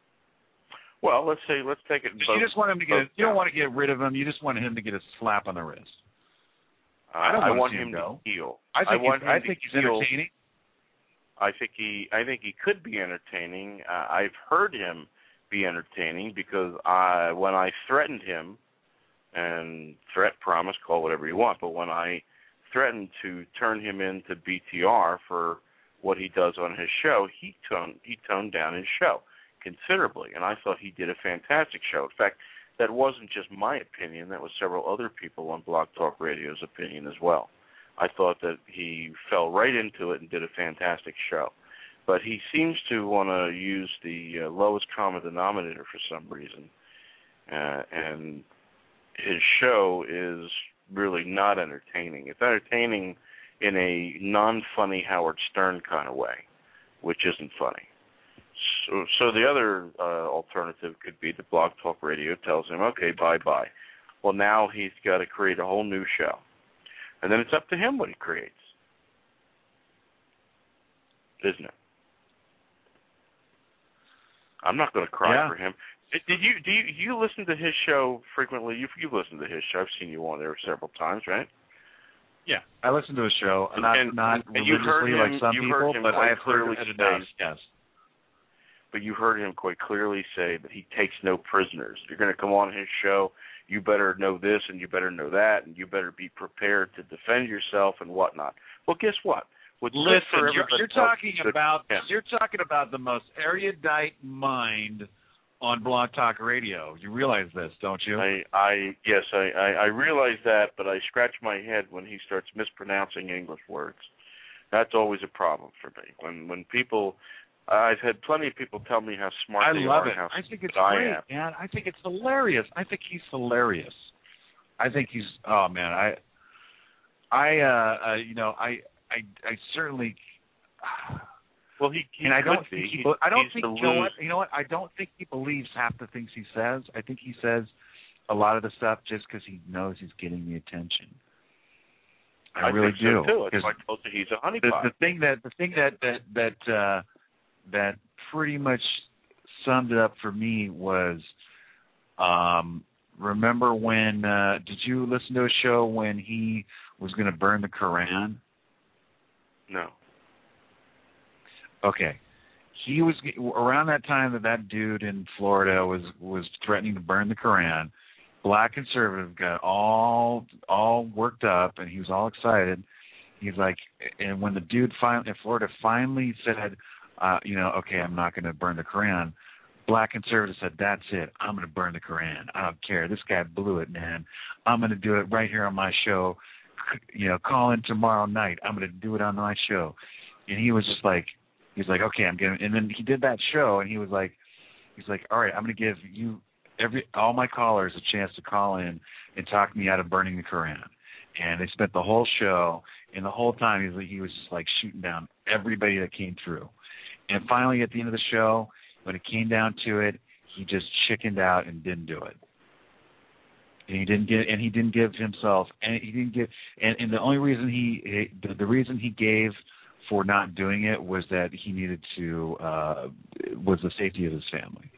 Well, let's say let's take it. You just want him to get. A, you don't want to get rid of him. You just want him to get a slap on the wrist. Uh, I don't I want, want to see him him go. to heal. I think I want he's, I him think to he's heal. entertaining. I think he I think he could be entertaining. Uh, I've heard him be entertaining because I when I threatened him, and threat, promise, call whatever you want, but when I threatened to turn him into B T R for what he does on his show, he toned he toned down his show considerably, and I thought he did a fantastic show. In fact, that wasn't just my opinion; that was several other people on Blog Talk Radio's opinion as well. I thought that he fell right into it and did a fantastic show. But he seems to want to use the uh, lowest common denominator for some reason, uh, and his show is really not entertaining. It's entertaining in a non-funny Howard Stern kind of way, which isn't funny. So, so the other uh, alternative could be that Blog Talk Radio tells him, okay, bye-bye. Well, now he's got to create a whole new show. And then it's up to him what he creates. Isn't it? I'm not going to cry yeah. for him. Did you do you, you listen to his show frequently? You've you listened to his show. I've seen you on there several times, right? Yeah, I listen to his show. Not and, not and you've heard religiously him, like some you've people, heard him but quite I have heard clearly it say, enough. Yes. But you heard him quite clearly say that he takes no prisoners. You're going to come on his show. You better know this and you better know that, and you better be prepared to defend yourself and whatnot. Well, guess what? What's good Listen, for you're, you're else, talking the, about yeah. you're talking about the most erudite mind on Blog Talk Radio. You realize this, don't you? I, I yes, I, I, I realize that, but I scratch my head when he starts mispronouncing English words. That's always a problem for me. When when people, I've had plenty of people tell me how smart I they love are it. and how I think it's I great, am. man. I think it's hilarious. I think he's hilarious. I think he's. Oh man, I, I, uh, uh you know, I, I, I certainly. Well, he, he and I don't could think be. he, I don't He's think the you know lose- what you know what I don't think he believes half the things he says. I think he says a lot of the stuff just because he knows he's getting the attention. I, I really think do. So too. It's like, I told you, he's a the, honeypot. the thing that the thing that that that uh, that pretty much summed it up for me was, um, remember when? Uh, did you listen to a show when he was going to burn the Quran? No. Okay, he was around that time that that dude in Florida was was threatening to burn the Quran. Black conservative got all all worked up, and he was all excited. He's like, and when the dude finally in Florida finally said, uh, you know, okay, I'm not going to burn the Quran. Black conservative said, that's it. I'm going to burn the Quran. I don't care. This guy blew it, man. I'm going to do it right here on my show. You know, call in tomorrow night. I'm going to do it on my show. And he was just like, he's like, okay, I'm going to. And then he did that show, and he was like, he's like, all right, I'm going to give you every all my callers a chance to call in and talk me out of burning the Quran. And they spent the whole show, and the whole time he was, he was just like shooting down everybody that came through. And finally, at the end of the show, when it came down to it, he just chickened out and didn't do it. And he didn't get, and he didn't give himself, and he didn't give, and, and the only reason he, he the, the reason he gave for not doing it was that he needed to, uh, was the safety of his family.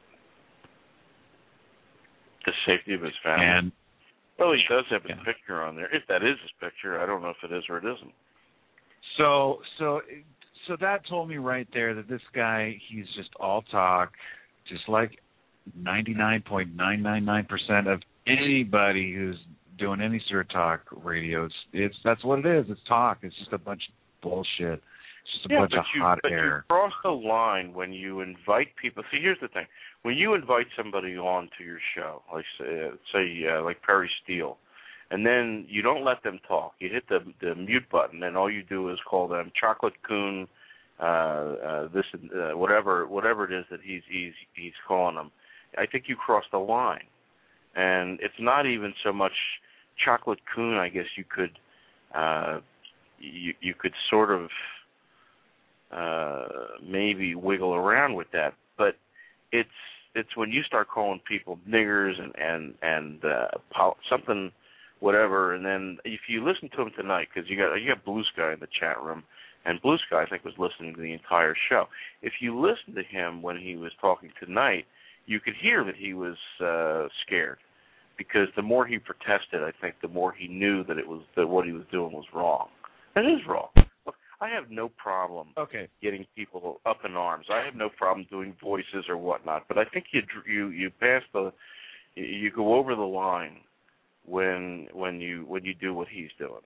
The safety of his family. And well, he does have his yeah. picture on there. If that is his picture, I don't know if it is or it isn't. So, so, so that told me right there that this guy, he's just all talk, just like ninety-nine point nine nine nine percent of anybody who's doing any sort of talk radio. It's, it's that's what it is. It's talk. It's just a bunch of bullshit. It's just a yeah, bunch but of you, hot but air. you cross the line when you invite people. See, here's the thing: when you invite somebody on to your show, like say, say uh, like Perry Steele, and then you don't let them talk. You hit the the mute button, and all you do is call them Chocolate Coon, uh, uh, this, uh, whatever, whatever it is that he's he's he's calling them. I think you cross the line, and it's not even so much Chocolate Coon. I guess you could, uh, you you could sort of. Uh, maybe wiggle around with that, but it's it's when you start calling people niggers and and and uh, pol- something, whatever, and then if you listen to him tonight, because you got you got Blue Sky in the chat room, and Blue Sky I think was listening to the entire show. If you listen to him when he was talking tonight, you could hear that he was uh, scared, because the more he protested, I think the more he knew that it was that what he was doing was wrong. It is wrong. I have no problem okay. getting people up in arms. I have no problem doing voices or whatnot. But I think you you you pass the you go over the line when when you when you do what he's doing.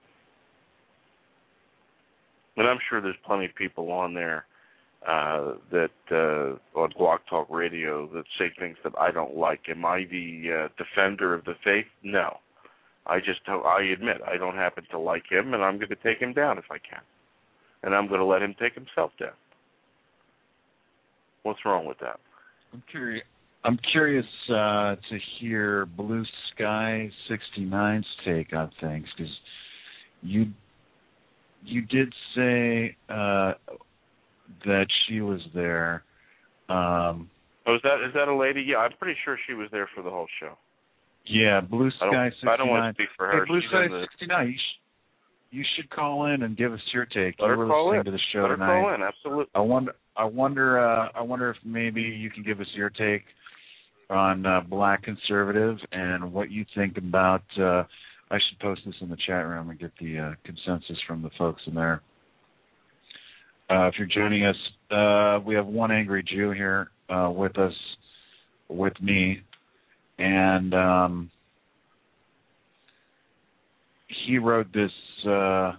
And I'm sure there's plenty of people on there uh, that uh, on Blog Talk Radio that say things that I don't like. Am I the uh, defender of the faith? No. I just I admit I don't happen to like him, and I'm going to take him down if I can. And I'm going to let him take himself down. What's wrong with that? I'm curious. I'm curious uh, to hear Blue Sky sixty-nine's take on things, because you you did say uh, that she was there. Um, oh, is that is that a lady? Yeah, I'm pretty sure she was there for the whole show. Yeah, Blue Sky sixty-nine. I don't want to speak for her. Hey, Blue She's Sky the... sixty-nine. You should, you should call in and give us your take. Let you her were call listening in. to the show Let her tonight. call in. Absolutely. I wonder. I wonder. Uh, I wonder if maybe you can give us your take on uh, Black Conservative and what you think about. Uh, I should post this in the chat room and get the uh, consensus from the folks in there. Uh, if you're joining us, uh, we have one angry Jew here uh, with us, with me, and um, he wrote this. Uh,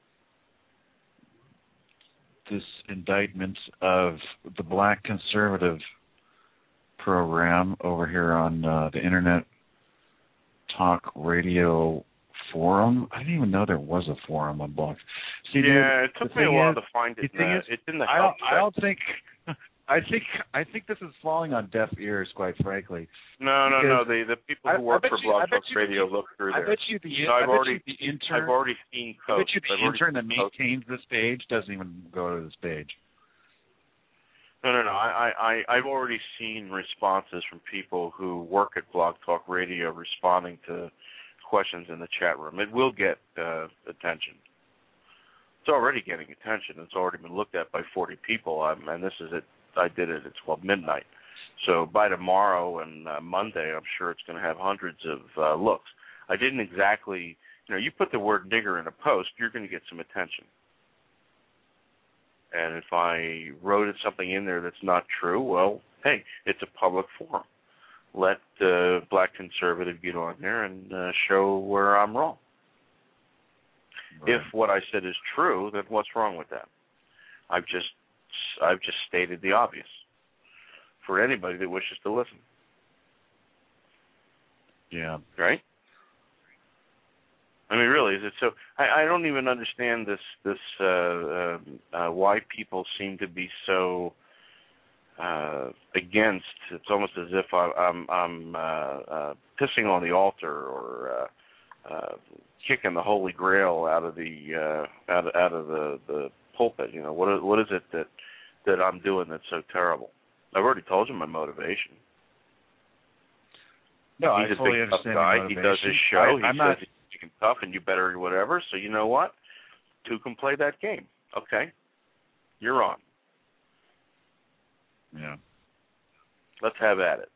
this indictment of the Black Conservative program over here on uh, the Internet Talk Radio Forum. I didn't even know there was a forum on blogs. See, yeah, dude, it took me a while is, to find it. The thing uh, is, it's in the I help don't, I don't think. I think I think this is falling on deaf ears, quite frankly. No, no, no. The the people who I, work I for you, Blog Talk you, Radio look through I there. bet you the, no, I've I bet already, you the intern. I've already seen I bet posts. you the I've intern that posts. maintains this page doesn't even go to this page. No, no, no. I, I, I've already seen responses from people who work at Blog Talk Radio responding to questions in the chat room. It will get uh, attention. It's already getting attention. It's already been looked at by forty people, um, and this is it. I did it at twelve midnight. So by tomorrow and uh, Monday, I'm sure it's going to have hundreds of uh, looks. I didn't exactly, you know, you put the word nigger in a post, you're going to get some attention. And if I wrote something in there that's not true, well, hey, it's a public forum. Let the uh, Black Conservative get on there and uh, show where I'm wrong. Right. If what I said is true, then what's wrong with that? I've just I've just stated the obvious for anybody that wishes to listen. Yeah. Right? I mean, really, is it so? I, I don't even understand this. This uh, uh, uh, why people seem to be so uh, against. It's almost as if I, I'm, I'm uh, uh, pissing on the altar or uh, uh, kicking the Holy Grail out of the uh, out of, out of the, the pulpit. You know, what what is it that that I'm doing that's so terrible? I've already told you my motivation. No, He's I a fully big understand tough guy. your He motivation. does his show. I, he I'm says not... he's big and tough, and you better whatever. So you know what? Two can play that game. Okay, you're on. Yeah. Let's have at it.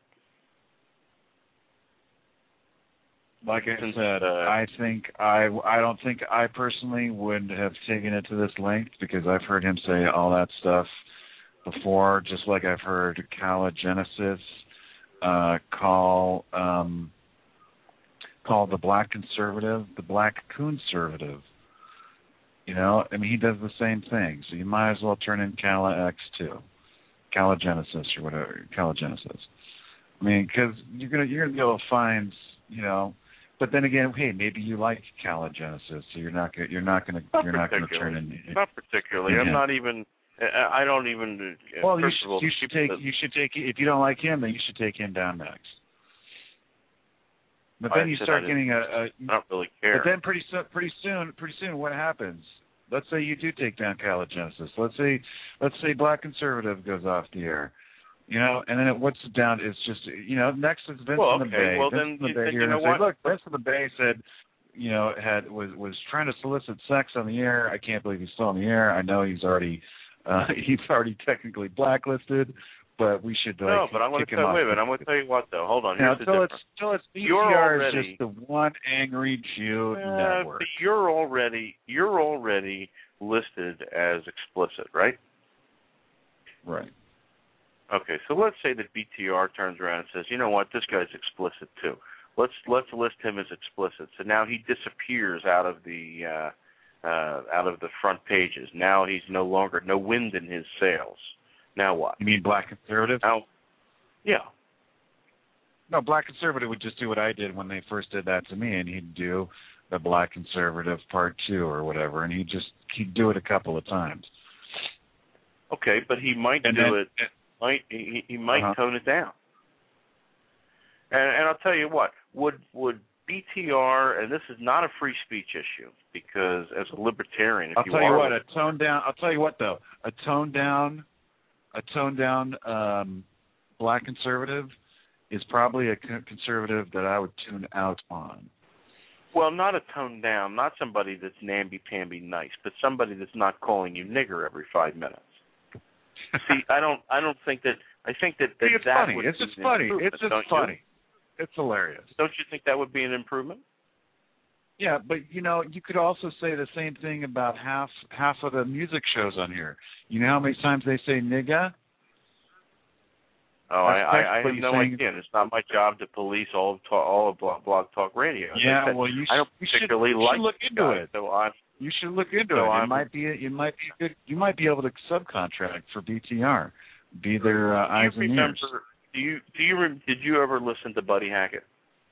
Like I Since, said, uh, I think I I don't think I personally would have taken it to this length because I've heard him say all that stuff before, just like I've heard Cala Genesis uh, call um, called the Black Conservative, the Black Conservative. You know, I mean, he does the same thing. So you might as well turn in Cala X too, Calagenesis or whatever, Calagenesis. I mean, because you're gonna you're gonna be able to find, you know. But then again, hey, maybe you like Calagenesis, so you're not gonna you're not gonna not you're not gonna turn in. Not particularly. Yeah. I'm not even. I don't even. Well, you should, you should take the, you should take if you don't like him, then you should take him down next. But then I you said start I getting a, a. I don't really care. But then pretty soon, pretty soon, pretty soon, what happens? Let's say you do take down Calagenesis. Let's say, let's say Black Conservative goes off the air, you know, and then it, what's down is just, you know, next is Vince well, in the okay. Bay. Well, Vince then in the you, Bay then here you know and say, what? look, Vince in the Bay said, you know, had was was trying to solicit sex on the air. I can't believe he's still on the air. I know he's already uh, he's already technically blacklisted, but we should like, no. But I'm going to kick tell him wait a off. minute. I'm going to tell you what though. Hold on. Now, Here's the till it's difference. till it's B T You're R is already- just the one angry Jew Uh, network. but you're already you're already listed as explicit, right? Right. Okay, so let's say that B T R turns around and says, you know what, this guy's explicit too. Let's let's list him as explicit. So now he disappears out of the uh, uh, out of the front pages. Now he's no longer no wind in his sails. Now what? You mean Black Conservative? Now, yeah. No, Black Conservative would just do what I did when they first did that to me, and he'd do the Black Conservative Part Two or whatever, and he'd just he'd do it a couple of times. Okay, but he might And do then, it. Might he, he might uh-huh. tone it down. And, and I'll tell you what, would would B T R, and this is not a free speech issue, because as a libertarian, if I'll you tell are, you what, a tone down. I'll tell you what though, a tone down, a tone down um, Black Conservative is probably a co- conservative that I would tune out on. well, not a tone down, not somebody that's namby-pamby nice, but somebody that's not calling you nigger every five minutes. See, I don't, I don't think that. I think that, that See, it's that funny. would It's be just an funny. improvement, It's just don't funny. You? It's hilarious. Don't you think that would be an improvement? Yeah, but you know, you could also say the same thing about half half of the music shows on here. You know how many times they say nigga? Oh, I, That's I, I have basically no saying- idea. It's not my job to police all of talk, all of blog, blog talk radio. As I Yeah, said, well, you I don't should, you should, particularly you like should look this into guy, it. So I, You should look into So it. I'm- It might be it might be good. You might be able to subcontract for B T R, be their uh, eyes do you and remember? ears. Do you do you rem- did you ever listen to Buddy Hackett?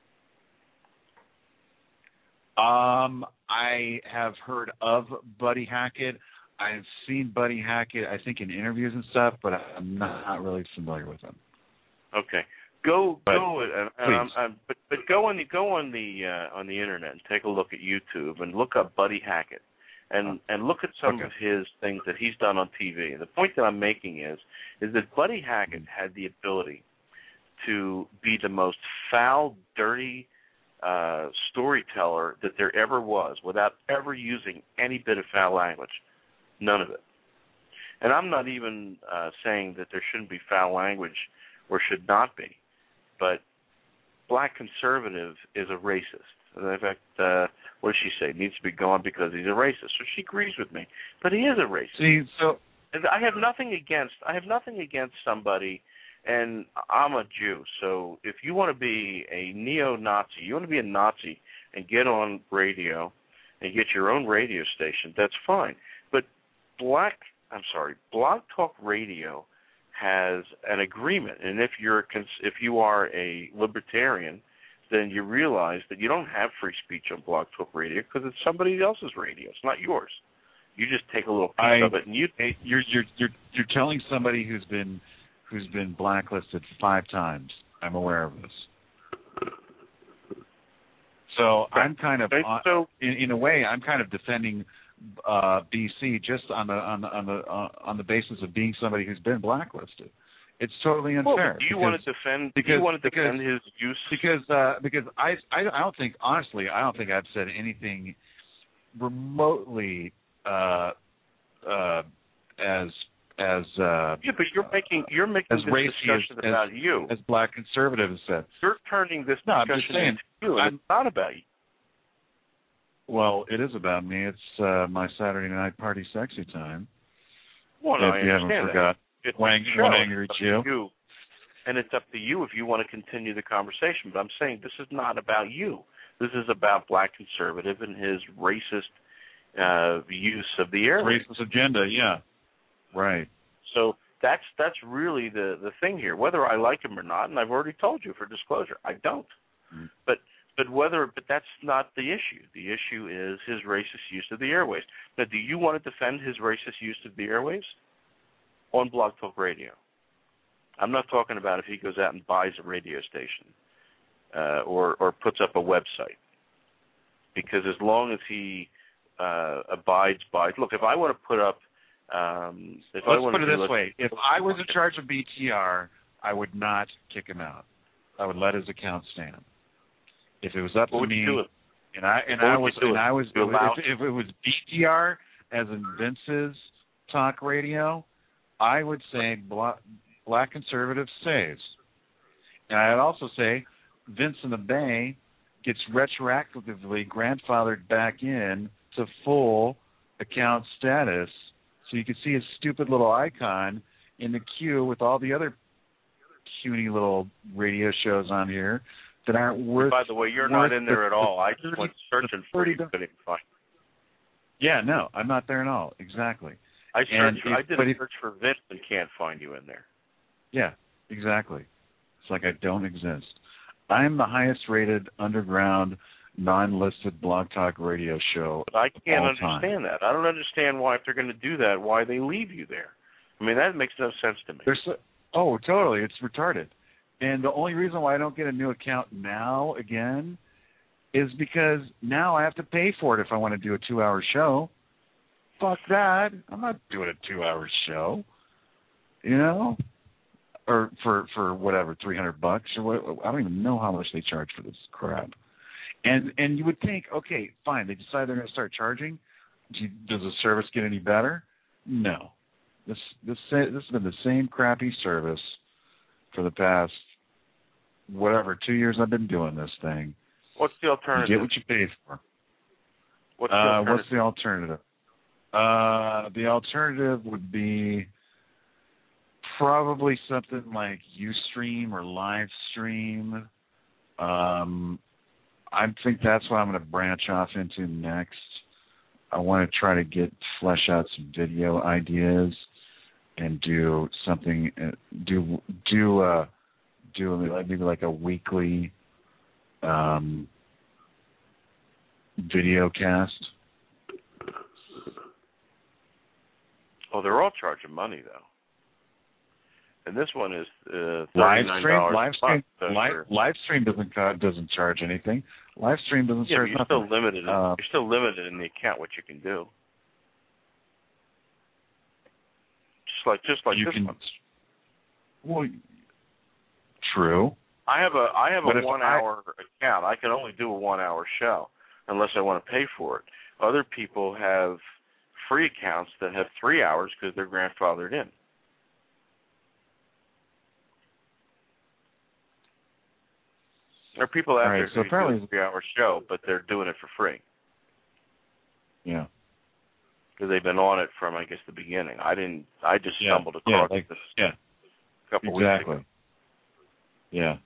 Um, I have heard of Buddy Hackett. I've seen Buddy Hackett, I think, in interviews and stuff, but I'm not really familiar with him. Okay, go But, go and, and I'm, please. I'm, but but go on the go on the uh, on the internet and take a look at YouTube and look up Buddy Hackett and and look at some Okay. of his things that he's done on T V. The point that I'm making is is that Buddy Hackett had the ability to be the most foul, dirty uh, storyteller that there ever was, without ever using any bit of foul language. None of it. And I'm not even uh, saying that there shouldn't be foul language or should not be, but Black Conservative is a racist. And in fact, uh, what does she say? Needs to be gone because he's a racist. So she agrees with me, but he is a racist. See, so And I have nothing against. I have nothing against somebody, and I'm a Jew. So if you want to be a neo-Nazi, you want to be a Nazi and get on radio and get your own radio station, that's fine. But Black, I'm sorry, Blog Talk Radio has an agreement, and if you're a cons- if you are a libertarian, then you realize that you don't have free speech on Blog Talk Radio because it's somebody else's radio. It's not yours. You just take a little piece I, of it, and you. you're you're you're you're telling somebody who's been who's been blacklisted five times. I'm aware of this. So I'm kind of Okay, uh, so in, in a way I'm kind of defending uh, B C just on the on the on the uh, on the basis of being somebody who's been blacklisted. It's totally well, unfair. do you because, want to defend? because, do you want to because, defend his use? Because uh, because I, I I don't think honestly I don't think I've said anything remotely uh, uh, as as uh, Yeah, but you're making you're making as this racy discussion as, about as, you. as Black Conservatives said. You're turning this No, I'm discussion just saying, into you, and I'm- it's not about you. Well, it is about me. It's uh, my Saturday night party sexy time. Well, no, if I you haven't understand forgot. that. It's One, a show. one angry It's up Jew. to you. And it's up to you if you want to continue the conversation. But I'm saying this is not about you. This is about black conservative and his racist uh, use of the airwaves. Racist agenda, yeah. Right. So that's that's really the, the thing here. Whether I like him or not, and I've already told you for disclosure, I don't. Mm. But but whether but that's not the issue. The issue is his racist use of the airwaves. Now, do you want to defend his racist use of the airwaves? On Blog Talk Radio. I'm not talking about if he goes out and buys a radio station uh, or or puts up a website. Because as long as he uh, abides by, look, if I want to put up, um, if let's I want put to it do, this way: if I was in charge of B T R, I would not kick him out. I would let his account stand. If it was up what to would me, you do it? and I and what I would was you do and it? I was You allow- if, if it was B T R as in Vince's talk radio, I would say black, black conservative stays. And I'd also say Vince in the Bay gets retroactively grandfathered back in to full account status, so you can see his stupid little icon in the queue with all the other puny little radio shows on here that aren't worth. By the way, you're not in there at all. I just went searching for you, couldn't find. Yeah, no, I'm not there at all. Exactly. I searched. If, I did a if, search for Vince and can't find you in there. Yeah, exactly. It's like I don't exist. I'm the highest-rated underground, non-listed Blog Talk radio show. But I can't all understand time. that. I don't understand why, if they're going to do that, why they leave you there. I mean, that makes no sense to me. There's so, oh, totally. It's retarded. And the only reason why I don't get a new account now again is because now I have to pay for it if I want to do a two-hour show. Fuck that. I'm not doing a two-hour show. You know? Or for, for whatever, three hundred bucks or what. I don't even know how much they charge for this crap. And and you would think, okay, fine, they decide they're going to start charging. Do you, does the service get any better? No. This this this has been the same crappy service for the past whatever two years I've been doing this thing. What's the alternative? You get what you pay for. What's the uh, alternative? What's the alternative? Uh, the alternative would be probably something like Ustream or Livestream. Um, I think that's what I'm going to branch off into next. I want to try to get flesh out some video ideas and do something. Uh, do do uh, do maybe like a weekly um, video cast. Oh, they're all charging money though. And this one is uh, live thirty-nine stream. dollars Live stream. plus, Live, for, live stream doesn't uh, doesn't charge anything. Live stream doesn't yeah, charge but you're nothing. still limited. Uh, you're still limited in the account what you can do. Just like just like you this can, one. Well, true. I have a I have But a if one I- hour account. I can only do a one hour show unless I want to pay for it. Other people have free accounts that have three hours because they're grandfathered in. There are people out All right, there so who apparently- do a three-hour show, but they're doing it for free Yeah. because they've been on it from, I guess, the beginning. I didn't. I just Yeah, stumbled yeah, across like- this yeah. a couple Exactly. weeks ago. Yeah.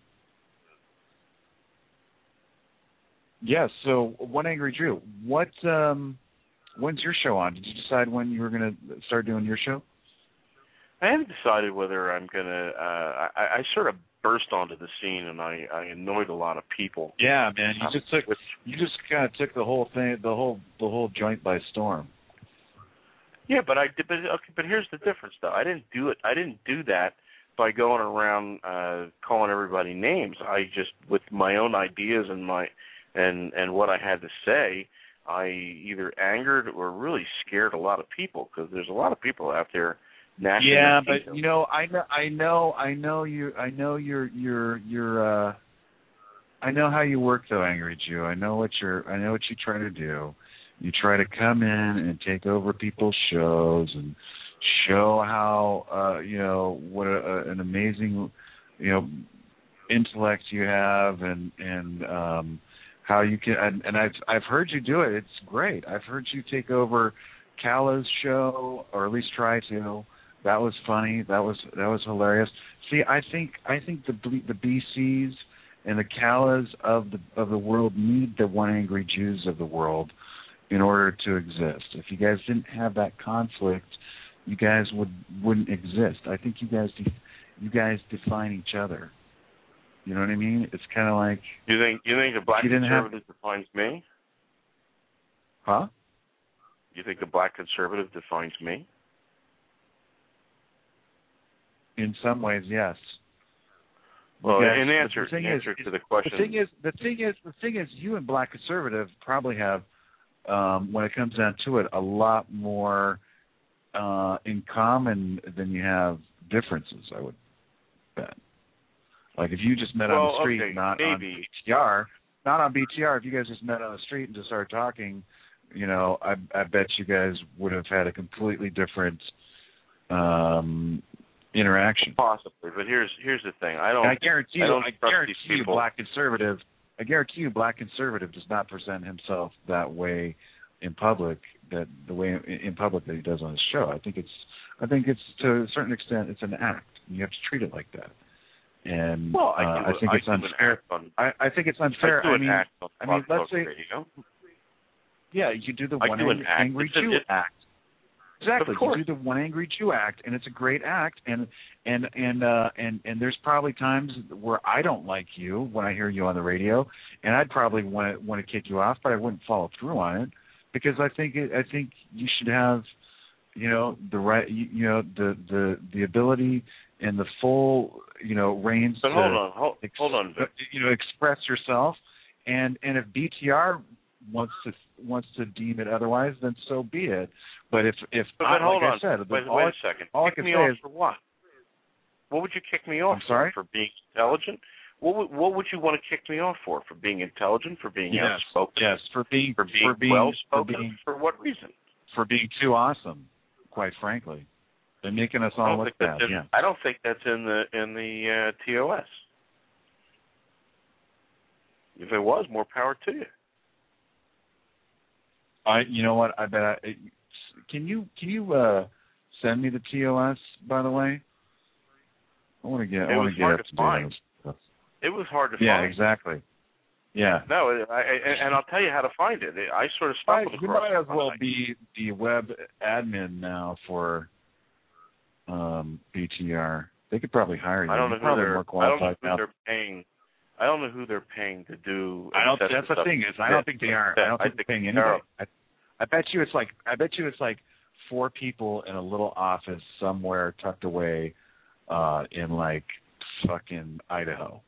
Yeah. So, One Angry Drew, what? Um, when's your show on? Did you decide when you were going to start doing your show? I haven't decided whether I'm gonna. Uh, I, I sort of burst onto the scene, and I, I annoyed a lot of people. Yeah, man. You Um, just took. which- You just kind of took the whole thing, the whole, the whole joint by storm. Yeah, but I did. But okay, but here's the difference, though. I didn't do it. I didn't do that by going around uh, calling everybody names. I just, with my own ideas and my and and what I had to say, I either angered or really scared a lot of people because there's a lot of people out there. Gnashing Yeah, their teeth. but you know, I know, I know, I know you, I know you're, you're, you're. uh I know how you work, though, Angry Jew. I know what you're. I know what you try to do. You try to come in and take over people's shows and show how, uh, you know, what a, an amazing, you know, intellect you have, and and um, how you can. And, and I've I've heard you do it. It's great. I've heard you take over Cala's show, or at least try to. That was funny. That was that was hilarious. See, I think I think the B- the B Cs and the Callas of the of the world need the One Angry Jews of the world in order to exist. If you guys didn't have that conflict, you guys would wouldn't exist. I think you guys de- you guys define each other. You know what I mean? It's kind of like you think you think the black conservative have... defines me? Huh? You think the black conservative defines me? In some ways, yes. Well, guys, in answer, in answer is, to the question, the thing is, the thing is, the thing is, you and black conservative probably have, um, when it comes down to it, a lot more uh, in common than you have differences. I would bet. Like if you just met well, on the street, okay, not maybe. on B T R, not on B T R. If you guys just met on the street and just started talking, you know, I, I bet you guys would have had a completely different um, interaction. Possibly, but here's here's the thing. I don't. And I guarantee you, I, don't I trust guarantee these you, people. black conservative. I guarantee you, black conservative does not present himself that way in public. That the way in, in public that he does on his show. I think it's. I think it's to a certain extent it's an act. And you have to treat it like that. And well, I, uh, do, I think I it's unfair. On, I, I think it's unfair. I, do I mean, act on I mean, let's say. Radio. Yeah, you do the I one do angry, an act. angry It's a, Jew it, act. Exactly, of course. you do the one angry Jew act, and it's a great act. And and and uh, and and there's probably times where I don't like you when I hear you on the radio, and I'd probably want to want to kick you off, but I wouldn't follow through on it because I think it, I think you should have, you know, the right, you, you know, the the the ability and the full, you know, reins but to hold on, hold, ex- hold on, Vic. you know, express yourself. And and if B T R wants to wants to deem it otherwise, then so be it. But if if but, I, but hold like on, I said, wait, all wait I, a second. all kick I can me say off is for what? What would you kick me off I'm sorry? for? For being intelligent? What would, what would you want to kick me off for? For being intelligent? For being yes, outspoken? yes, for being for being, for being well spoken? For, being, for what reason? For being too awesome, quite frankly. They're making us all look bad. In, yeah. I don't think that's in the in the uh, T O S. If it was, more power to you. I, you know what? I bet. I, can you can you uh, send me the T O S? By the way, I want to get. I want to get up to find. It was hard to yeah, find. Yeah, exactly. Yeah. No, I, I, and I'll tell you how to find it. I sort of stumbled I, you across it. might as well be the web admin now for um, B T R. They could probably hire you. I don't know You're who probably they're. more I don't know qualified who now. they're paying. I don't know who they're paying to do. I don't. That's the thing is, I don't think they are. I don't think they're paying anybody. I, I bet you it's like. I bet you it's like four people in a little office somewhere tucked away uh, in like fucking Idaho.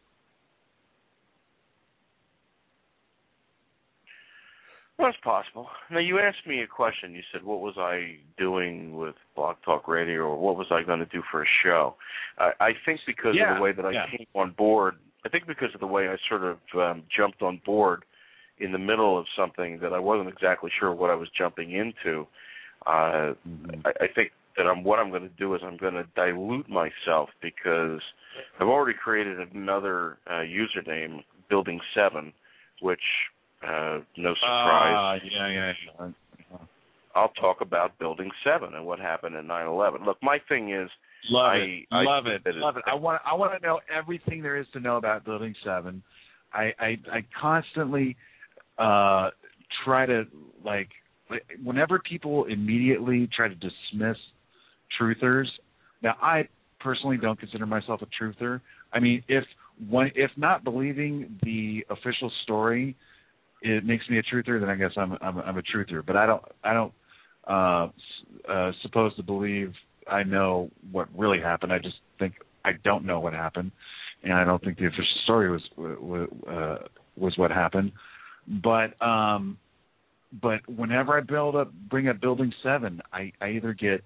Well, it's possible. Now, you asked me a question. You said, what was I doing with Blog Talk Radio, or what was I going to do for a show? I, I think because yeah, of the way that I yeah. came on board, I think because of the way I sort of um, jumped on board in the middle of something that I wasn't exactly sure what I was jumping into, uh, mm-hmm. I, I think that I'm, what I'm going to do is I'm going to dilute myself because I've already created another uh, username, Building seven, which... Uh, no surprise. Uh, yeah, yeah, yeah. I'll talk about Building seven and what happened in nine eleven. Look, my thing is, love I, it, I love it, it love it. I want, I want to know everything there is to know about Building seven. I, I, I constantly uh, try to like, whenever people immediately try to dismiss truthers. Now, I personally don't consider myself a truther. I mean, if one, if not believing the official story, it makes me a truther, then I guess I'm I'm, I'm a truther. But I don't I don't uh, uh, supposed to believe I know what really happened. I just think I don't know what happened, and I don't think the official story was was, uh, was what happened. But um, but whenever I build up bring up Building Seven, I, I either get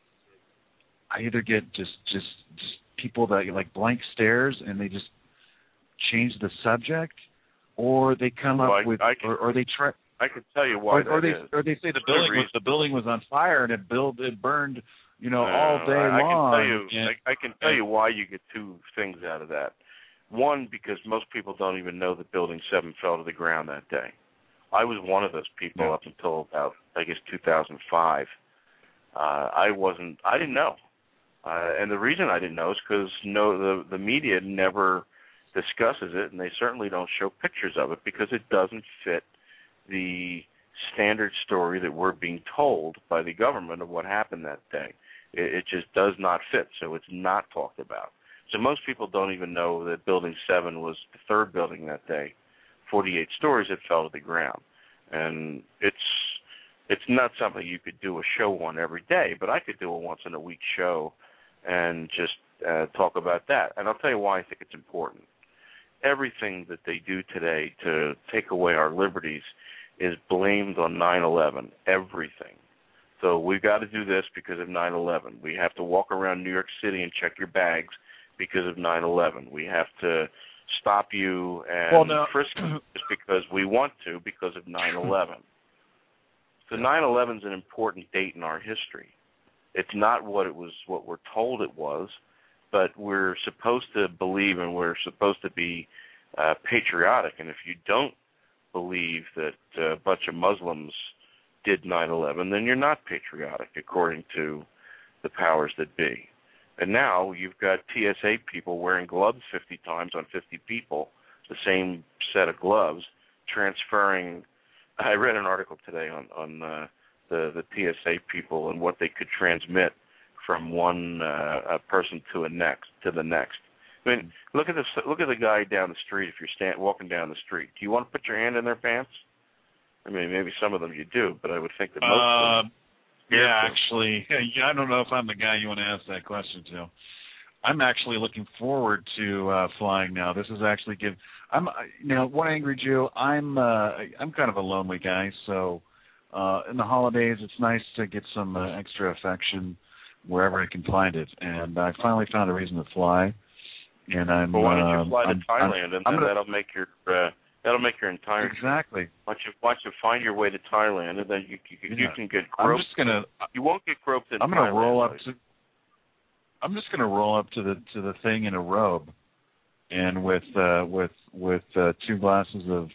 I either get just just just people that like blank stares and they just change the subject. Or they come well, up I, with, I can, or, or they try. I can tell you why. Or, or they, is. or they say the building was the building was on fire and it build it burned, you know, uh, all day I, long. I can tell you, and, I, I can tell you why you get two things out of that. One, because most people don't even know that Building Seven fell to the ground that day. I was one of those people yeah. up until about, I guess, two thousand five. Uh, I wasn't. I didn't know, uh, and the reason I didn't know is because no, the the media never discusses it, and they certainly don't show pictures of it because it doesn't fit the standard story that we're being told by the government of what happened that day. It, it just does not fit, so it's not talked about. So most people don't even know that Building seven was the third building that day, forty-eight stories that fell to the ground. And it's it's not something you could do a show on every day, but I could do a once-in-a-week show and just uh, talk about that. And I'll tell you why I think it's important. Everything that they do today to take away our liberties is blamed on nine eleven, everything. So we've got to do this because of nine eleven. We have to walk around New York City and check your bags because of nine eleven. We have to stop you and well, no. frisk you just because we want to because of nine eleven. So nine eleven is an important date in our history. It's not what it was, what we're told it was, but we're supposed to believe and we're supposed to be uh, patriotic. And if you don't believe that uh, a bunch of Muslims did nine eleven, then you're not patriotic, according to the powers that be. And now you've got T S A people wearing gloves fifty times on fifty people, the same set of gloves, transferring. I read an article today on, on uh, the, the T S A people and what they could transmit from one uh, a person to a next to the next. I mean, look at this. Look at the guy down the street. If you're stand, walking down the street, do you want to put your hand in their pants? I mean, maybe some of them you do, but I would think that most uh, of them. Yeah, actually, yeah, I don't know if I'm the guy you want to ask that question to. I'm actually looking forward to uh, flying now. This is actually give. I'm, you know, One Angry Jew. I'm, uh, I'm kind of a lonely guy, so uh, in the holidays, it's nice to get some uh, extra affection wherever I can find it. And I finally found a reason to fly. And I'm. Well, why don't you uh, fly to I'm, Thailand, I'm, and I'm then gonna, that'll make your uh, that'll make your entire exactly. Why don't you, why don't you find your way to Thailand, and then you you, Yeah. you can get I'm groped. just gonna. You won't get groped in I'm gonna Thailand. roll up like. to. I'm just gonna roll up to the to the thing in a robe, and with uh, with with uh, two glasses of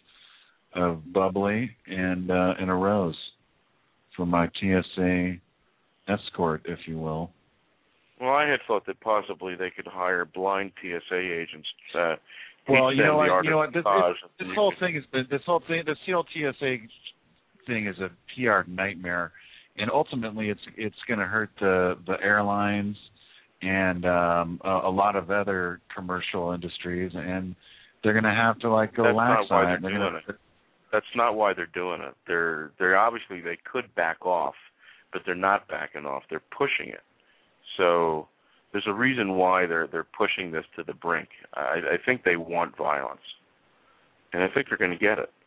of bubbly and uh, and a rose for my T S A escort, if you will. Well, I had thought that possibly they could hire blind T S A agents. Uh, Well, you know the what? You know what? This, massage, this, this and whole could, thing is this whole thing. This whole T S A thing is a P R nightmare, and ultimately, it's it's going to hurt the the airlines and um, a, a lot of other commercial industries, and they're going to have to like go That's lax not why on they're it. They're doing gonna, it. That's not why they're doing it. They're they're obviously they could back off, but they're not backing off. They're pushing it. So there's a reason why they're they're pushing this to the brink. I, I think they want violence, and I think they're going to get it.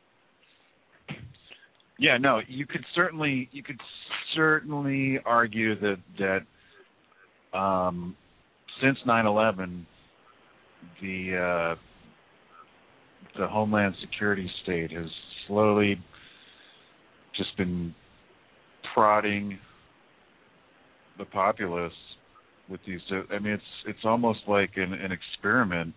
Yeah, no, you could certainly you could certainly argue that that um, since nine eleven, the uh, the Homeland Security state has slowly just been prodding the populace with these. I mean, it's it's almost like an, an experiment.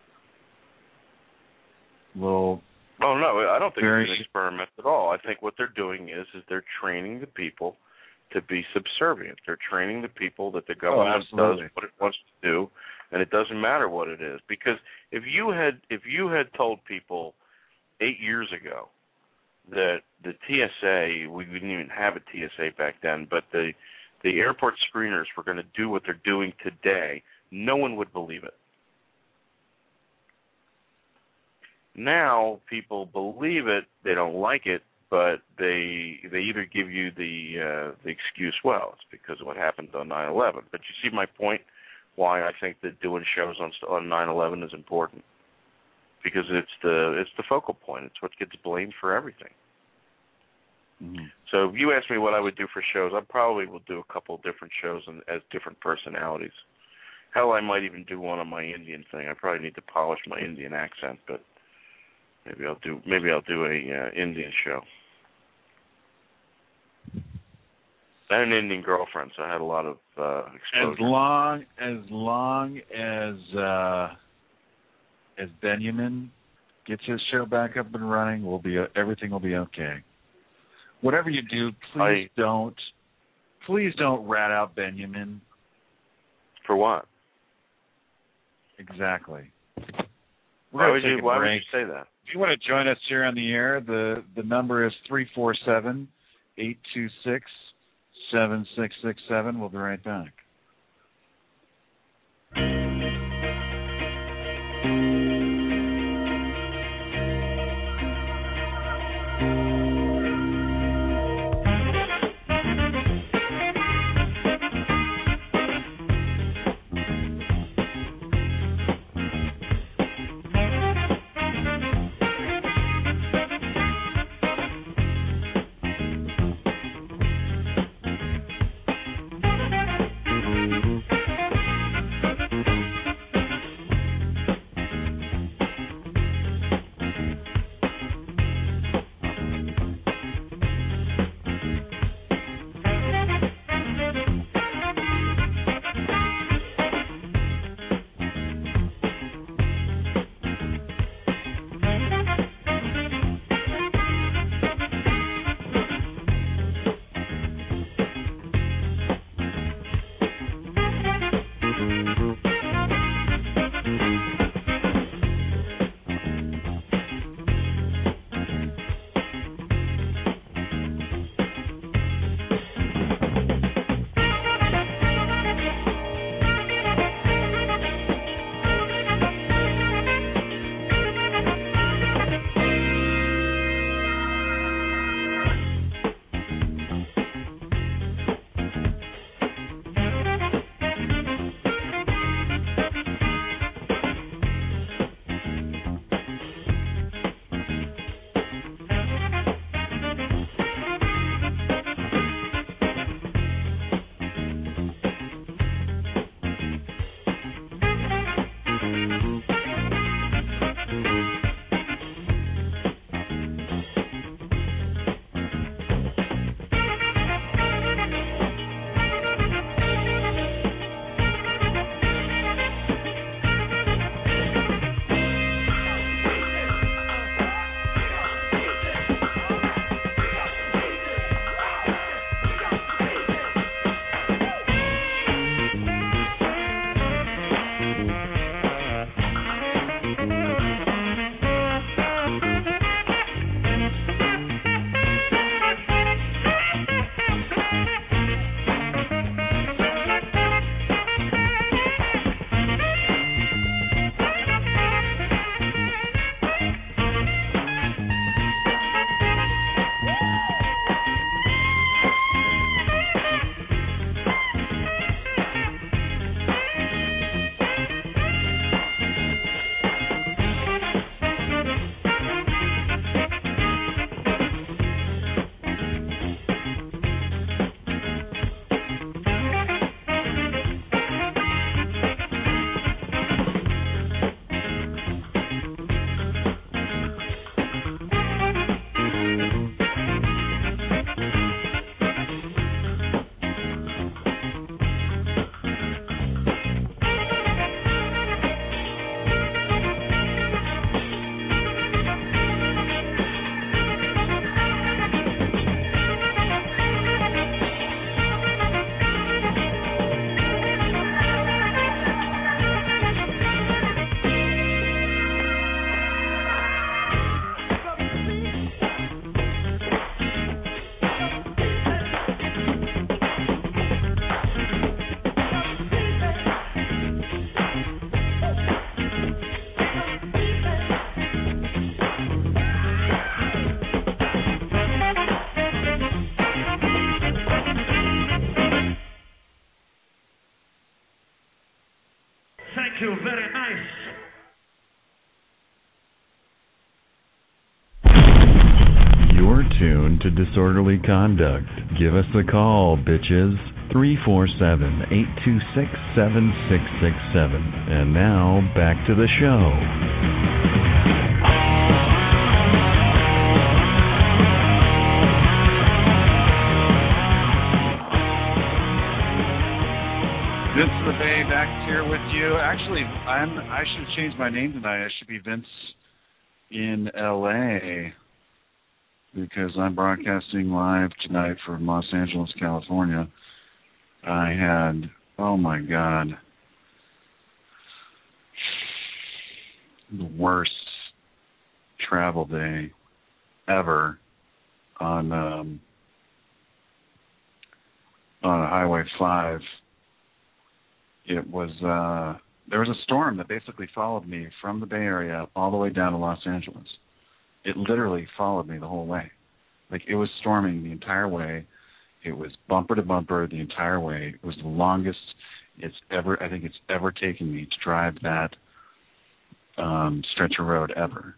Little. Oh no, I don't think very, it's an experiment at all. I think what they're doing is is they're training the people to be subservient. They're training the people that the government oh, does what it wants to do, and it doesn't matter what it is. Because if you had if you had told people eight years ago that the T S A, we didn't even have a T S A back then, but the the airport screeners were going to do what they're doing today, no one would believe it. Now people believe it, they don't like it, but they they either give you the uh, the excuse, well, it's because of what happened on nine eleven. But you see my point, why I think that doing shows on on nine eleven is important, because it's the it's the focal point. It's what gets blamed for everything. Mm-hmm. So if you ask me what I would do for shows, I probably will do a couple of different shows and, as different personalities. Hell, I might even do one on my Indian thing. I probably need to polish my Indian accent, but maybe I'll do maybe I'll do a uh, Indian show. I had an Indian girlfriend, so I had a lot of uh, exposure. As long as long as uh, as Benjamin gets his show back up and running, we'll be everything will be okay. Whatever you do, please I, don't please don't rat out Benjamin. For what? Exactly. We're Why going would to take you? a Why would break. you say that? If you want to join us here on the air, the the number is three four seven, eight two six, seven six six seven. We'll be right back. you. Very nice. You're tuned to Disorderly Conduct. Give us a call, bitches. three four seven, eight two six, seven six six seven. And now, back to the show. Vince LeBay back here with you. Actually, I'm, I should have changed my name tonight. I should be Vince in L A because I'm broadcasting live tonight from Los Angeles, California. I had, oh my God, the worst travel day ever on um, on Highway five. It was uh, there was a storm that basically followed me from the Bay Area all the way down to Los Angeles. It literally followed me the whole way. Like, it was storming the entire way. It was bumper to bumper the entire way. It was the longest it's ever, I think it's ever taken me to drive that um, stretch of road ever.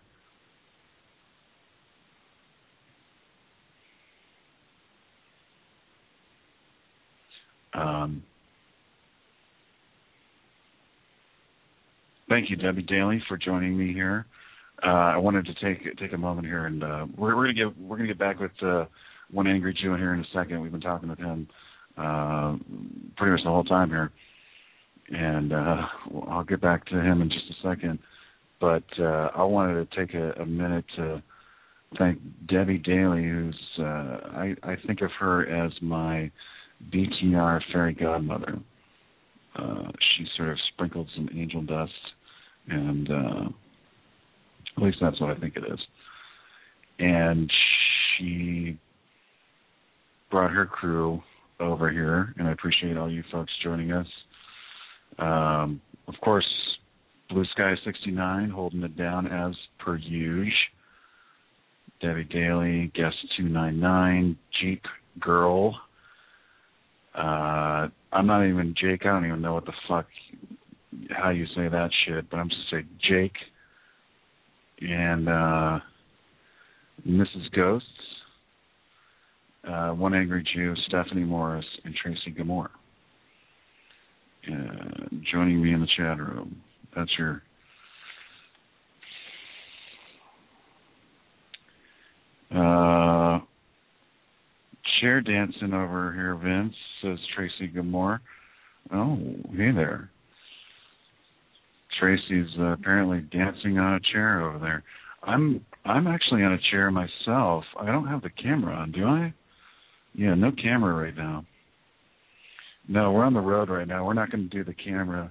Um, thank you, Debbie Daly, for joining me here. Uh, I wanted to take take a moment here, and uh, we're, we're gonna get we're gonna get back with uh, One Angry Jew here in a second. We've been talking with him uh, pretty much the whole time here, and uh, I'll get back to him in just a second. But uh, I wanted to take a, a minute to thank Debbie Daly, who's uh, I, I think of her as my B T R fairy godmother. Uh, she sort of sprinkled some angel dust, and uh, at least that's what I think it is. And she brought her crew over here, and I appreciate all you folks joining us. Um, of course, Blue Sky sixty-nine holding it down as per usual. Debbie Daly, Guest two ninety-nine, Jeep Girl. Uh, I'm not even Jake. I don't even know what the fuck, how you say that shit, but I'm just saying Jake. And uh, Missus Ghosts, uh, One Angry Jew, Stephanie Morris, and Tracy Gamore. Uh, joining me in the chat room. That's your... Uh, chair dancing over here, Vince, says Tracy Gamore. Oh, hey there. Tracy's uh, apparently dancing on a chair over there. I'm I'm actually on a chair myself. I don't have the camera on, do I? Yeah, no camera right now. No, we're on the road right now. We're not going to do the camera.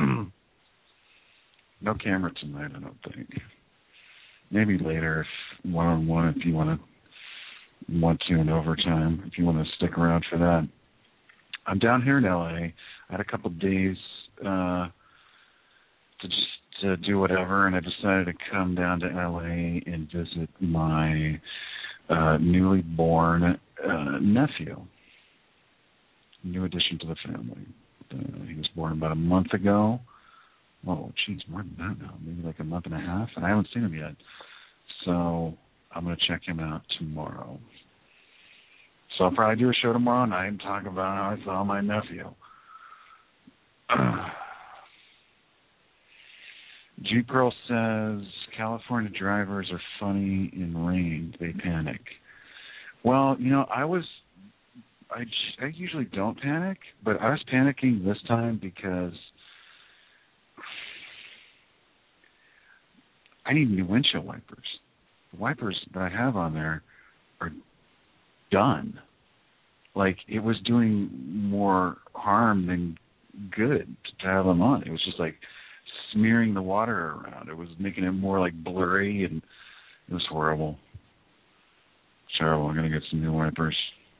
No camera tonight, I don't think. Maybe later, if one-on-one, if you want to want to in overtime, if you want to stick around for that. I'm down here in L A. I had a couple of days uh, to just to do whatever, and I decided to come down to L A and visit my uh, newly born uh, nephew, new addition to the family. Uh, he was born about a month ago. Oh, geez, more than that now. Maybe like a month and a half, and I haven't seen him yet. So I'm going to check him out tomorrow. So I'll probably do a show tomorrow night and talk about how I saw my nephew. Jeep Girl says, California drivers are funny in rain. They panic. Well, you know, I was, I, I usually don't panic, but I was panicking this time because I need new windshield wipers. The wipers that I have on there are done. Like, it was doing more harm than good to have them on. It was just like smearing the water around. It was making it more like blurry, and it was horrible. Terrible. I'm going to get some new wipers.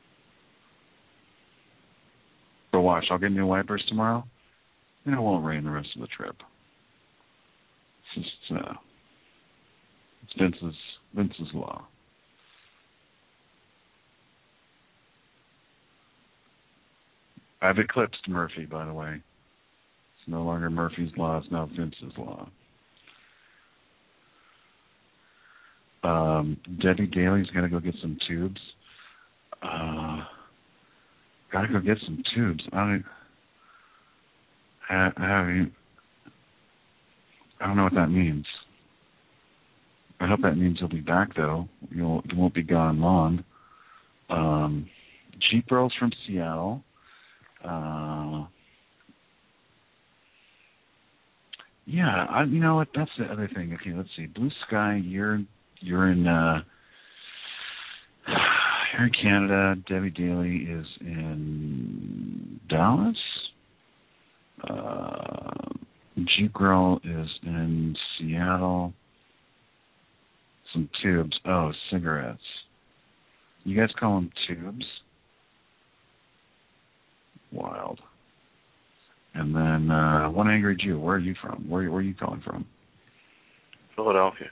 But watch, I'll get new wipers tomorrow, and it won't rain the rest of the trip. It's just, uh, it's Vince's, Vince's law. I've eclipsed Murphy, by the way. It's no longer Murphy's law, it's now Vince's law. Um, Debbie Daly's got to go get some tubes. Uh, got to go get some tubes. I don't, I, I, I don't know what that means. I hope that means you'll be back, though. You'll, you won't be gone long. Um, Jeep Girls from Seattle. Uh, yeah, I, you know what? That's the other thing. Okay, let's see. Blue Sky, you're you're in uh, you're in Canada. Debbie Daly is in Dallas. Uh, Jeep Girl is in Seattle. Some tubes. Oh, cigarettes. You guys call them tubes? Wild. And then uh, One Angry Jew. Where are you from? Where, where are you calling from? Philadelphia.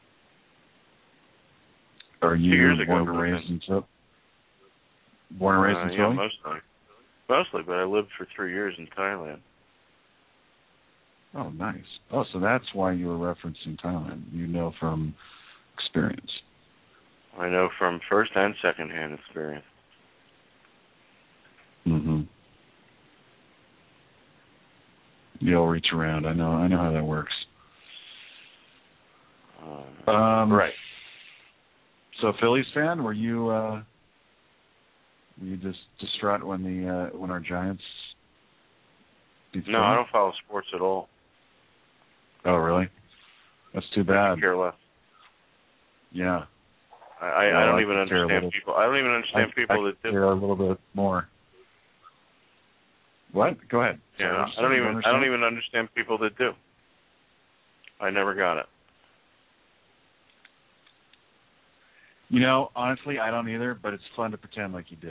Are you Two years ago, born and raised in Philly? Born and raised uh, in yeah, Philly? mostly. Mostly, but I lived for three years in Thailand. Oh, nice. Oh, so that's why you were referencing Thailand. You know from experience. I know from first and second-hand experience. Mm-hmm. You'll reach around. I know. I know how that works. Uh, um, right. So, Phillies fan, were you? Uh, were you just distraught when the uh, when our Giants? beat No, Philly? I don't follow sports at all. Oh, really? That's too bad. I care less. Yeah. I, I, yeah, I don't I even care understand little, people. I don't even understand I, people I that do. care a little bit more. What? Go ahead. Yeah, Sorry, I don't even. understand? I don't even understand people that do. I never got it. You know, honestly, I don't either. But it's fun to pretend like you do.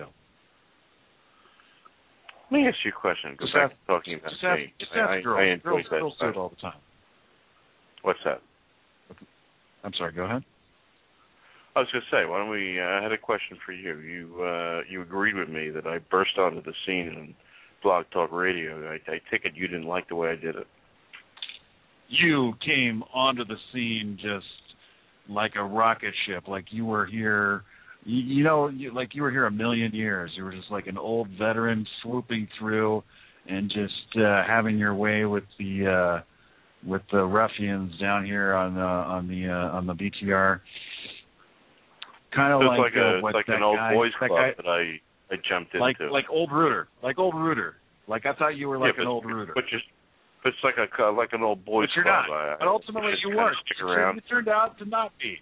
Let me ask you a question. Go Just back ask, to talking about just ask, me. just I, ask I, girls. I enjoy girls, that girls do stuff. it all the time. What's that? I'm sorry. Go ahead. I was going to say, why don't we? Uh, I had a question for you. You uh, you agreed with me that I burst onto the scene in Blog Talk Radio. I, I take it you didn't like the way I did it. You came onto the scene just like a rocket ship, like you were here. You, you know, you, like you were here a million years. You were just like an old veteran swooping through and just uh, having your way with the uh, with the ruffians down here on the on the uh, on the B T R. Kind of so like, it's like, uh, a, what it's like that an old guy, boys that club guy, that I, I jumped like into. like old Rooter, like old Rooter. Like I thought you were like yeah, an but, old Rooter. But just but it's like a like an old boys but you're club. not. I, but ultimately just you kinda weren't. Stick You around. turned, you turned out to not be.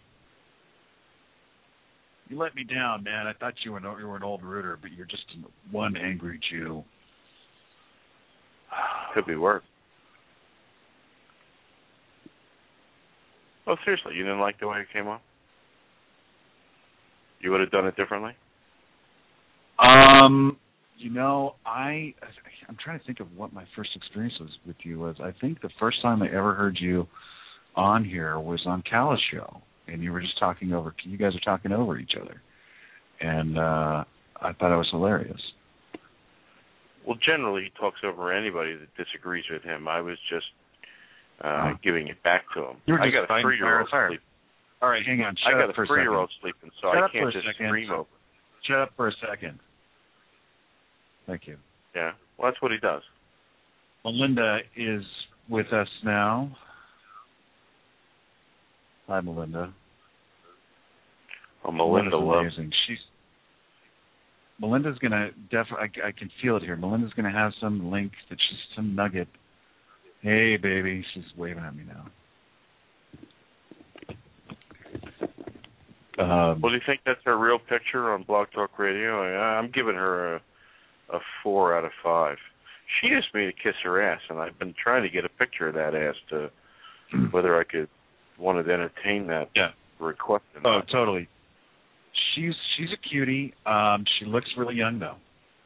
You let me down, man. I thought you were an, you were an old Rooter, but you're just one angry Jew. Could be worse. Oh, seriously, you didn't like the way it came off? You would have done it differently? Um, you know, I I'm trying to think of what my first experience was with you was. I think the first time I ever heard you on here was on Cal's show, and you were just talking over. You guys are talking over each other, and uh, I thought it was hilarious. Well, generally, he talks over anybody that disagrees with him. I was just uh, Oh. giving it back to him. You were I just got a fighting three-year-old fire, fire. sleeping. All right, hang on. Shut I got up for a a three-year-old second. sleeping, so Shut I up can't for a just second. scream over. Shut up for a second. Thank you. Yeah, well, that's what he does. Melinda is with us now. Hi, Melinda. Oh, Melinda loves. amazing. She's Melinda's gonna definitely. I, I can feel it here. Melinda's gonna have some link that she's some nugget. Hey, baby, she's waving at me now. Um, Well, do you think that's her real picture on Blog Talk Radio? I, I'm giving her a, a four out of five. She asked me to kiss her ass, and I've been trying to get a picture of that ass to whether I could wanted to entertain that yeah. request. Or Oh, not. totally. She's she's a cutie. Um, she looks really young though.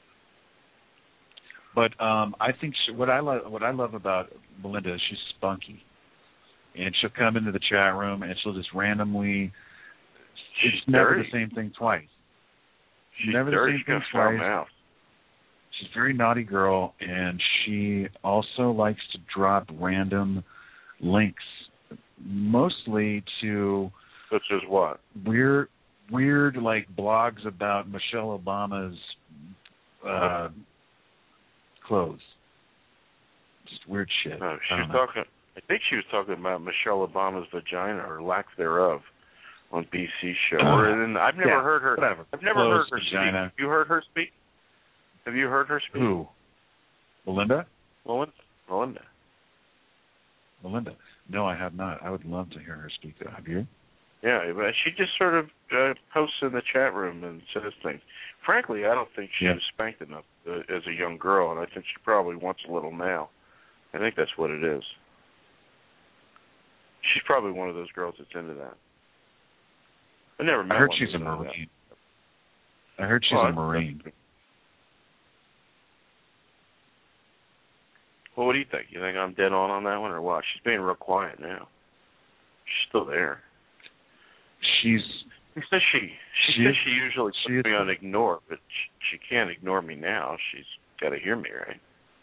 But um, I think she, what I love what I love about Melinda is she's spunky, and she'll come into the chat room and she'll just randomly. She's It's never dirty. the same thing twice. She's never dirty. the She's same got thing a foul twice. mouth. She's a very naughty girl, and she also likes to drop random links, mostly to Such as what? weird, weird like blogs about Michelle Obama's uh, clothes. Just weird shit. No, I she was don't know. talking. I think she was talking about Michelle Obama's vagina or lack thereof on B C show. Or and I've never Yeah, heard her. whatever. I've never Clothes, heard her vagina. speak. You heard her speak? Have you heard her speak? Who? Melinda? Melinda. Melinda. Melinda. No, I have not. I would love to hear her speak, though. Have you? Yeah, but she just sort of uh, posts in the chat room and says things. Frankly, I don't think she Yeah. was spanked enough uh, as a young girl, and I think she probably wants a little now. I think that's what it is. She's probably one of those girls that's into that. I never met I heard one she's a that's into Marine. I heard she's Well, a Marine. Well, what do you think? You think I'm dead on on that one or what? She's being real quiet now. She's still there. She's. She says she. She, she says is, she usually puts she is, me on ignore, but she, she can't ignore me now. She's got to hear me, right?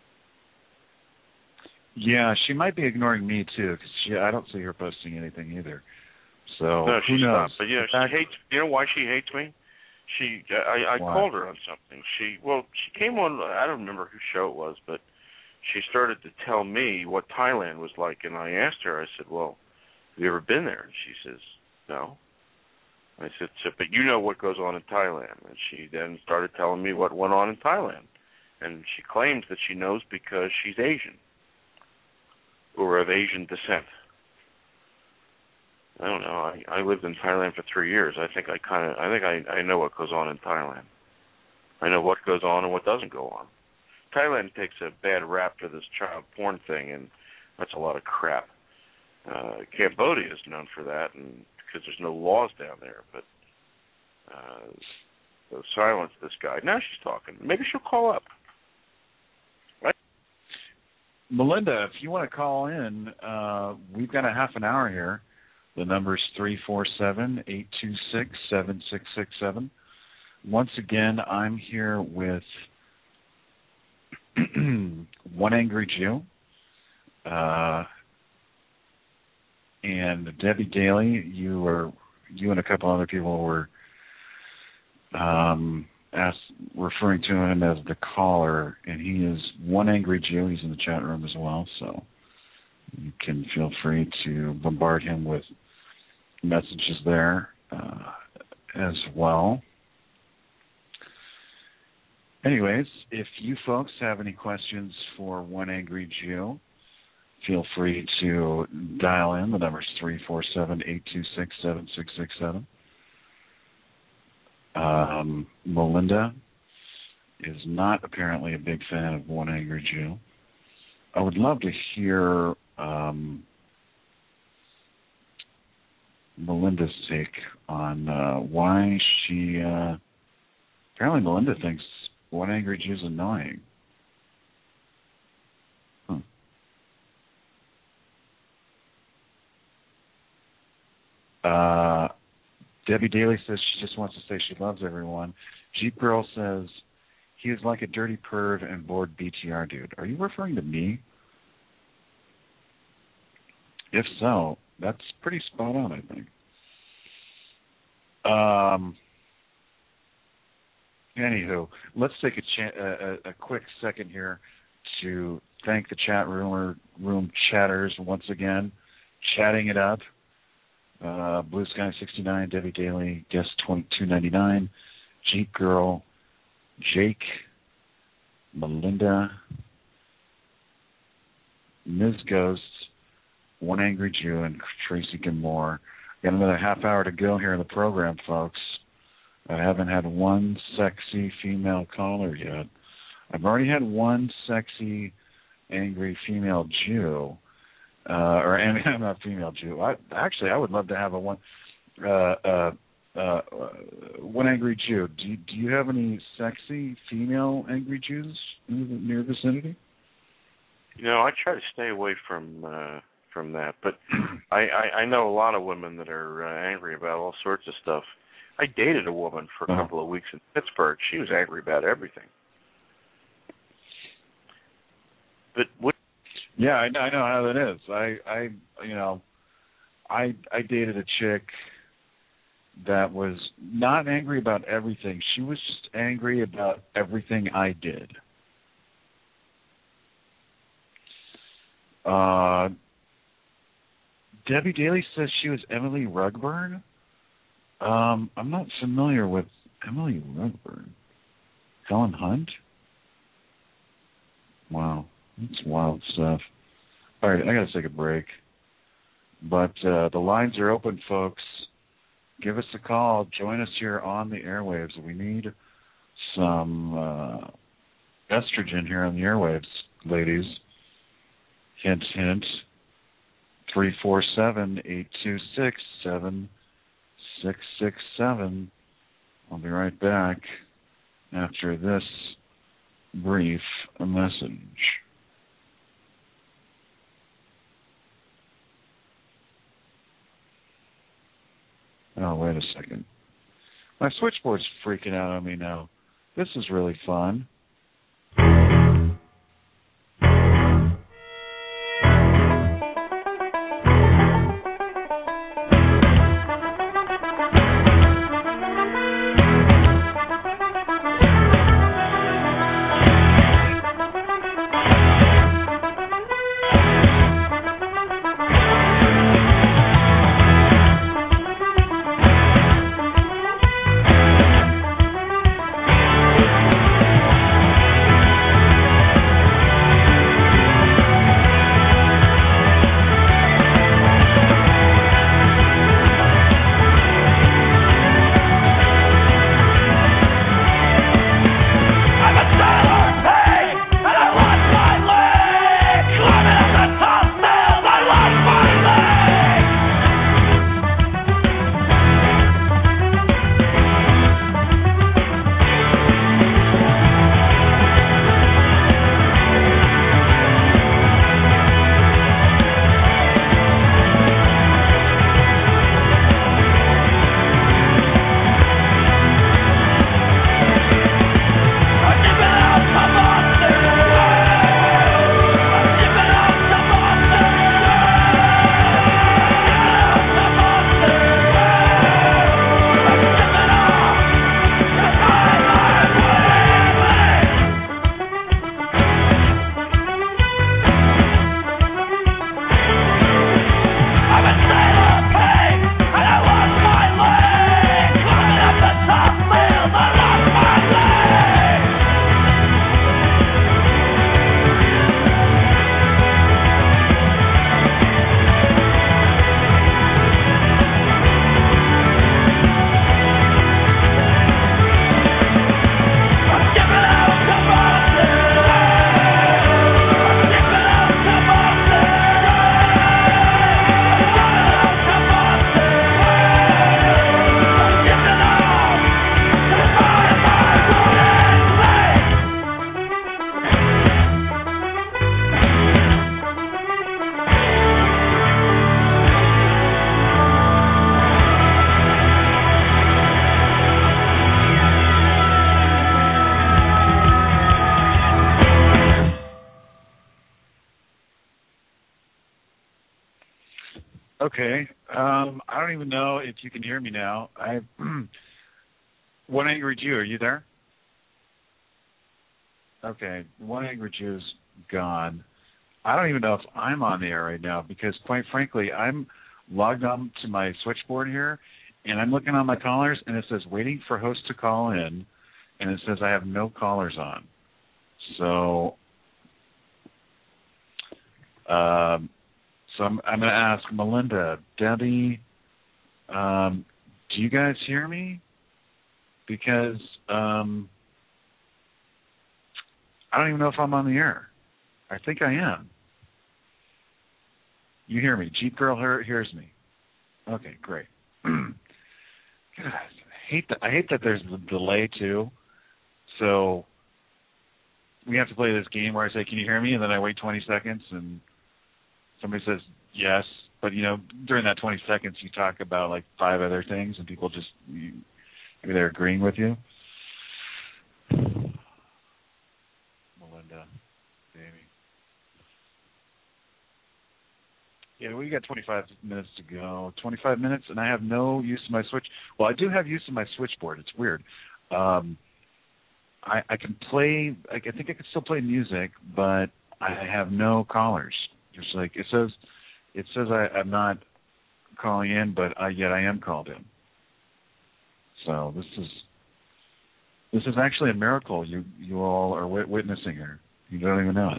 Yeah, she might be ignoring me too, because she. I don't see her posting anything either. So no, who she's knows? not. But you know, fact, she hates. You know why she hates me? She. I, I called her on something. She. Well, she came on. I don't remember whose show it was, but she started to tell me what Thailand was like, and I asked her. I said, "Well, have you ever been there?" And she says, "No." I said, so, "But you know what goes on in Thailand." And she then started telling me what went on in Thailand, and she claims that she knows because she's Asian or of Asian descent. I don't know. I, I lived in Thailand for three years. I think I kind of. I think I, I know what goes on in Thailand. I know what goes on and what doesn't go on. Thailand takes a bad rap for this child porn thing, and that's a lot of crap. Uh, Cambodia is known for that, and because there's no laws down there. But uh, so silence this guy. Now she's talking. Maybe she'll call up. Right? Melinda, if you want to call in, uh, we've got a half an hour here. The number is three four seven, eight two six, seven six six seven. Once again, I'm here with One Angry Jew. Uh, and Debbie Daly, you were you and a couple other people were um, asked, referring to him as the caller, and he is One Angry Jew. He's in the chat room as well, so you can feel free to bombard him with messages there uh, as well. Anyways, if you folks have any questions for One Angry Jew, feel free to dial in. The number is three four seven, eight two six, seven six six seven. Um, Melinda is not apparently a big fan of One Angry Jew. I would love to hear um, Melinda's take on uh, why she... Uh, apparently Melinda thinks One Angry Jew is annoying. Huh. Uh, Debbie Daly says she just wants to say she loves everyone. Jeep Girl says he is like a dirty perv and bored B T R dude. Are you referring to me? If so, that's pretty spot on, I think. Um. Anywho, let's take a, cha- a, a quick second here to thank the chat room, room chatters once again, chatting it up. Uh, Blue Sky sixty-nine, Debbie Daly, Guest twenty-two ninety-nine, Jeep Girl, Jake, Melinda, Miz Ghost, One Angry Jew, and Tracy Gilmore. Got another half hour to go here in the program, folks. I haven't had one sexy female caller yet. I've already had one sexy, angry female Jew. Uh, or I'm not female Jew. I, actually, I would love to have a one, uh, uh, uh, one angry Jew. Do you, do you have any sexy female angry Jews in the near vicinity? You know, I try to stay away from uh, from that, but I, I, I know a lot of women that are uh, angry about all sorts of stuff. I dated a woman for a uh-huh. couple of weeks in Pittsburgh. She was angry about everything. But what? Yeah, I, I know how that is. I, I, you know, I, I dated a chick that was not angry about everything. She was just angry about everything I did. Uh, Debbie Daly says she was Emily Rugburn. Um, I'm not familiar with Emily Rugburn. Helen Hunt? Wow. That's wild stuff. All right, I got to take a break. But uh, the lines are open, folks. Give us a call. Join us here on the airwaves. We need some uh, estrogen here on the airwaves, ladies. Hint, hint. three four seven, eight two six, seven six six seven. I'll be right back after this brief message. Oh, wait a second. My switchboard's freaking out on me now. This is really fun. Okay. Um, I don't even know if you can hear me now. I One Angry Jew, are you there? Okay. One Angry Jew's gone. I don't even know if I'm on the air right now because, quite frankly, I'm logged on to my switchboard here, and I'm looking on my callers, and it says waiting for host to call in, and it says I have no callers on. So, um, so I'm, I'm going to ask Melinda, Debbie, um, do you guys hear me? Because um, I don't even know if I'm on the air. I think I am. You hear me. Jeep Girl hears me. Okay, great. God, I hate that. I hate that there's the delay too. So we have to play this game where I say, "Can you hear me?" and then I wait twenty seconds, and somebody says yes. But you know, during that twenty seconds, you talk about like five other things, and people just you, maybe they're agreeing with you. Melinda, Amy. Yeah, we got twenty-five minutes to go. twenty-five minutes, and I have no use of my switch. Well, I do have use of my switchboard. It's weird. Um, I, I can play. I, I think I can still play music, but I have no callers. Just like it says, it says I, I'm not calling in, but I, yet I am called in. So this is this is actually a miracle. You you all are wit- witnessing here. You don't even know it.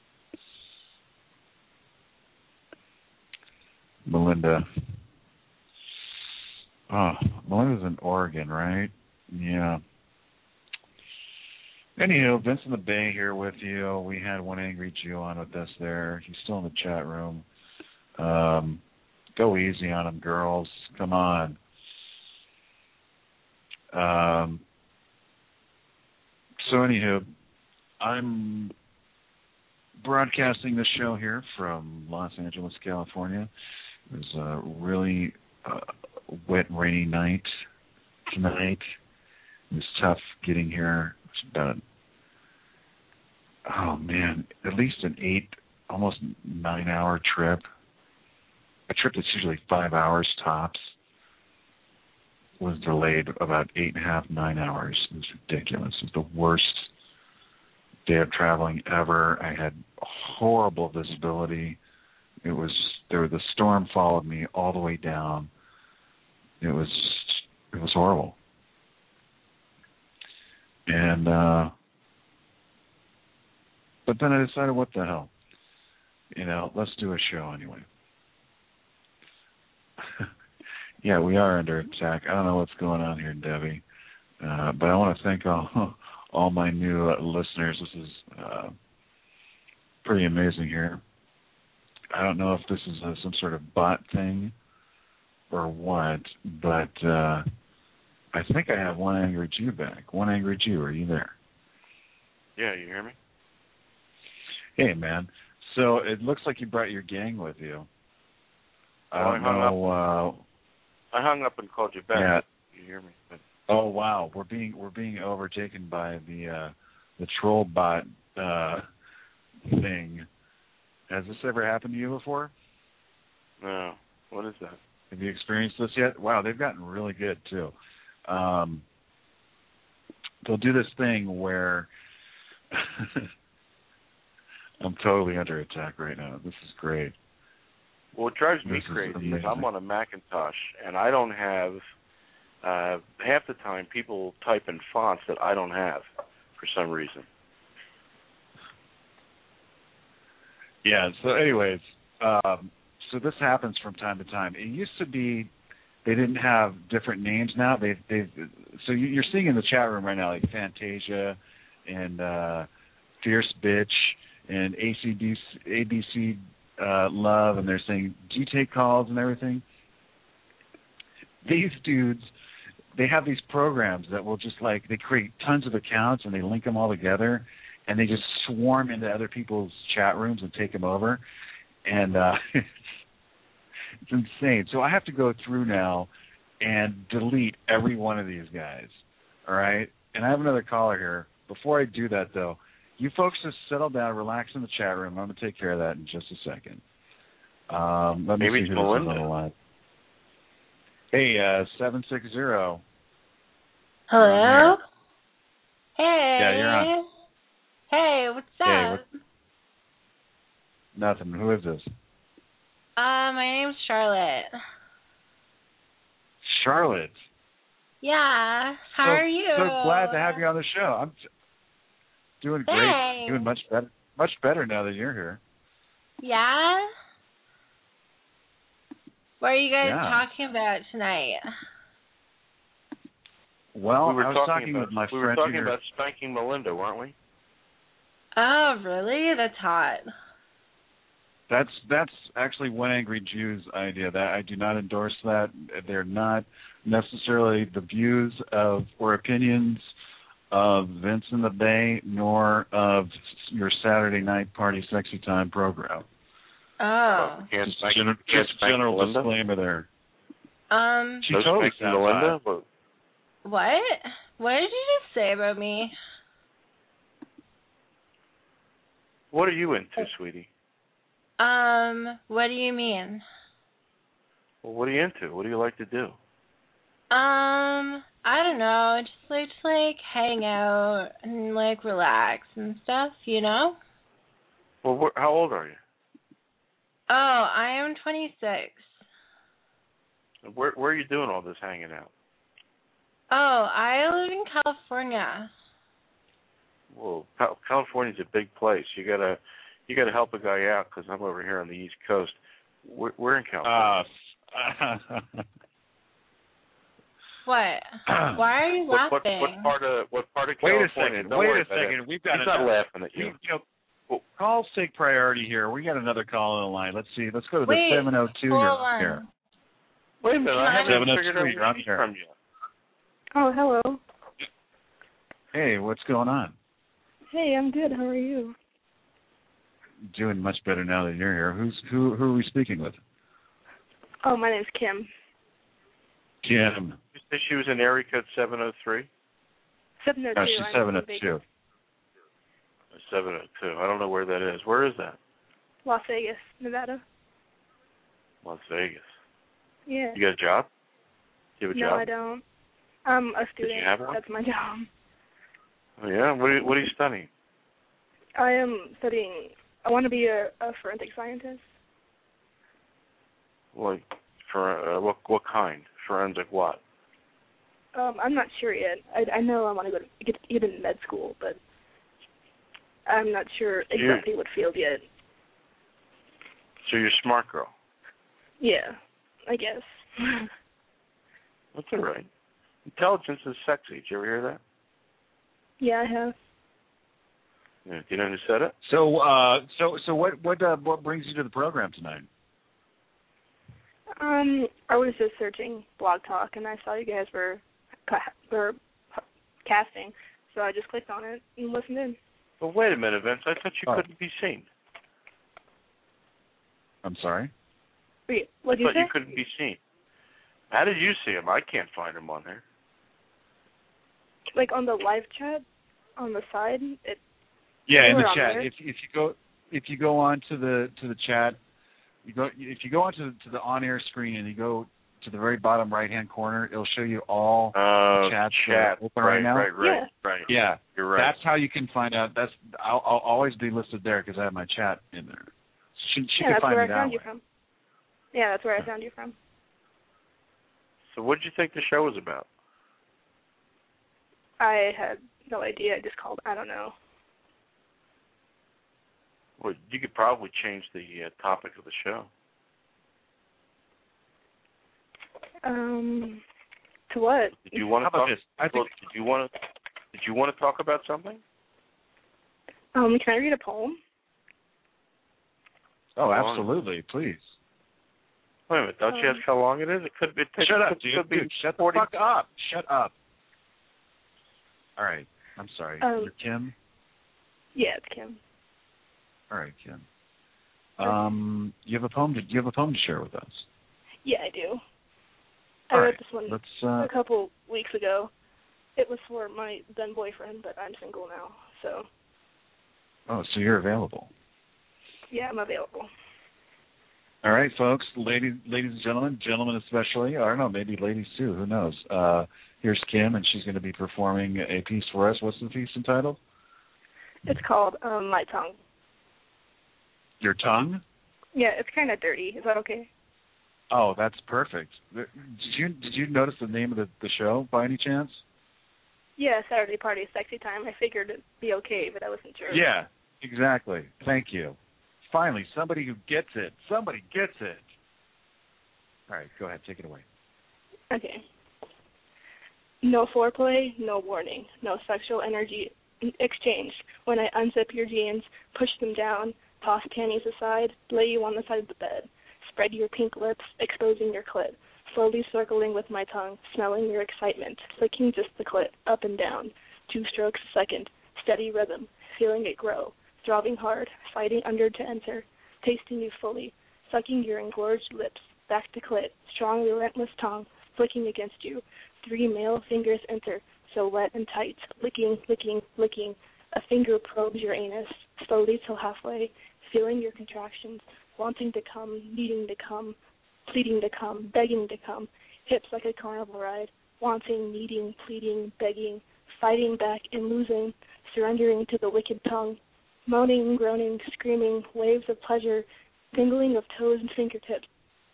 Melinda. Oh, Melinda's in Oregon, right? Yeah. Anywho, Vince in the Bay here with you. We had One Angry Jew on with us there. He's still in the chat room. Um, go easy on him, girls. Come on. Um, so anywho, I'm broadcasting this show here from Los Angeles, California. It was a really uh, wet, rainy night tonight. It was tough getting here. It's about, oh man, at least an eight, almost nine-hour trip. A trip that's usually five hours tops was delayed about eight and a half, nine hours. It was ridiculous. It was the worst day of traveling ever. I had horrible visibility. It was there. The storm followed me all the way down. It was it was horrible. And uh, but then I decided, what the hell, you know, let's do a show anyway. Yeah, we are under attack. I don't know what's going on here, Debbie, uh, but I want to thank all all my new uh, listeners. This is uh, pretty amazing here. I don't know if this is uh, some sort of bot thing or what, but uh, I think I have One Angry Jew back. One Angry Jew, are you there? Yeah, you hear me? Hey, man. So it looks like you brought your gang with you. I Well, don't I hung know. Uh, I hung up and called you back. Yeah. You hear me? But oh wow, we're being we're being overtaken by the uh, the troll bot uh, thing. Has this ever happened to you before? no. What is that? Have you experienced this yet? Wow, they've gotten really good too. Um, they'll do this thing where I'm totally under attack right now. This is great. Well, what drives me This is crazy is amazing. I'm on a Macintosh, and I don't have, uh, half the time people type in fonts that I don't have for some reason. Yeah, so anyways, um, so this happens from time to time. It used to be they didn't have different names now. They've, they've, so you- you're seeing in the chat room right now, like Fantasia and uh, Fierce Bitch and A C D C, A B C uh, Love, and they're saying, do you take calls and everything? These dudes, they have these programs that will just like, they create tons of accounts and they link them all together, and they just swarm into other people's chat rooms and take them over. And uh, it's insane. So I have to go through now and delete every one of these guys, all right? And I have another caller here. Before I do that, though, you folks just settle down, relax in the chat room. I'm going to take care of that in just a second. Um, let me Maybe see it's who this is Melinda. on the line. Hey, uh, seven six zero. Hello? Hey. Yeah, you're on. Hey, what's up? Hey, what- Nothing. Who is this? Uh, my name's Charlotte. Charlotte. Yeah. How so, are you? So glad to have you on the show. I'm t- doing great. Thanks. Doing much better. Much better now that you're here. Yeah? What are you guys Yeah. talking about tonight? Well, we were I was talking, talking about, with my we friend were talking here. about spanking Melinda, weren't we? Oh, really? That's hot. That's that's actually One Angry Jew's idea. That I do not endorse that. They're not necessarily the views of or opinions of Vince in the Bay, nor of your Saturday night party sexy time program. Oh. Can't Just, spank, gener- can't just spank general Melinda? disclaimer there. Um, She No totally spanking sounds Melinda? hot. But what? What did you just say about me? what are you into, sweetie? Um, what do you mean? Well, what are you into? What do you like to do? Um, I don't know. Just like to like hang out and like relax and stuff, you know? Well, wh- how old are you? Oh, I am twenty-six. Where where are you doing all this hanging out? Oh, I live in California. Well, Cal- California's a big place. You gotta you gotta help a guy out because I'm over here on the East Coast. We're, we're in California. Uh, What? Why are you what, laughing? What, what part of what part of Wait a California? second. Don't Wait worry a about second. it. We've got He's another, not laughing at you. You, you know, calls take priority here. We got another call on the line. Let's see. Let's go to the Wait, seven oh two. hold You're on. here. Wait a minute. I haven't seven oh two, figured out you're on who's here. from you. Oh, hello. Hey, what's going on? Hey, I'm good. How are you? Doing much better now that you're here. Who's who? Who are we speaking with? Oh, my name's Kim. Kim. You said she was in area code seven oh three? seven oh two. No, she's seven oh two. seven oh two. I don't know where that is. Where is that? Las Vegas, Nevada. Las Vegas. Yeah. You got a job? Do you have a no, job? I don't. I'm a Did student. you have one? That's my job. Oh, yeah? What are you, what are you studying? I am studying. I want to be a, a forensic scientist. Like, for uh, what what kind? Forensic what? Um, I'm not sure yet. I, I know I want to go to get, get into med school, but I'm not sure exactly You're, what field yet. So you're a smart girl. Yeah, I guess. That's all right. Intelligence is sexy. Did you ever hear that? Yeah, I have. Yeah. Do you know who said it? So, uh, so, so, what, what, uh, what brings you to the program tonight? Um, I was just searching Blog Talk, and I saw you guys were ca- were casting, so I just clicked on it and listened in. Well, wait a minute, Vince. I thought you Oh. couldn't be seen. I'm sorry? Wait, what I did you thought say? you couldn't be seen. How did you see him? I can't find him on there. Like on the live chat, on the side. It, Yeah, in We're the on chat. there. If if you go if you go on to the to the chat, you go if you go onto to the on air screen and you go to the very bottom right hand corner, it'll show you all Uh, chats that chat. are open right, right now. right, right, Yeah. right. Yeah, You're right. that's how you can find out. That's I'll, I'll always be listed there because I have my chat in there. She, she yeah, can that's find where me I that found way. you from. Yeah, that's where I found you from. So what did you think the show was about? I had no idea. I just called. I don't know. Well, you could probably change the uh, topic of the show. Um, to what? Did you want How to about talk? this? I think well, did you want to? Did you want to talk about something? Um, can I read a poem? Oh, How long? absolutely, please. Wait a minute. Don't you Um, ask how long it is? It could be. It Shut up, could, dude. could be dude shut the forty. fuck up. Shut up. All right. I'm sorry. Um, You're Kim? Yeah, it's Kim. All right, Kim. Um, you have a poem to you have a poem to share with us. Yeah, I do. I All wrote right. this one Let's uh a couple weeks ago. It was for my then boyfriend, but I'm single now, so Oh, so you're available. yeah, I'm available. All right, folks, ladies, ladies and gentlemen, gentlemen especially. I don't know, maybe ladies too. Who knows? Uh, here's Kim, and she's going to be performing a piece for us. What's the piece entitled? It's called um, My Tongue. Your tongue? Yeah, it's kind of dirty. Is that okay? Oh, that's perfect. Did you did you notice the name of the, the show by any chance? Yeah, Saturday Party, Sexy Time. I figured it'd be okay, but I wasn't sure. Yeah, exactly. Thank you. Finally, somebody who gets it. Somebody gets it. All right, go ahead. Take it away. Okay. No foreplay, no warning, no sexual energy exchanged. When I unzip your jeans, push them down, toss panties aside, lay you on the side of the bed, spread your pink lips, exposing your clit, slowly circling with my tongue, smelling your excitement, flicking just the clit, up and down, two strokes a second, steady rhythm, feeling it grow, throbbing hard, fighting under to enter, tasting you fully, sucking your engorged lips, back to clit, strong relentless tongue, flicking against you, three male fingers enter, so wet and tight, licking, licking, licking, a finger probes your anus, slowly till halfway, feeling your contractions, wanting to come, needing to come, pleading to come, begging to come, hips like a carnival ride, wanting, needing, pleading, begging, fighting back and losing, surrendering to the wicked tongue, moaning, groaning, screaming, waves of pleasure, tingling of toes and fingertips.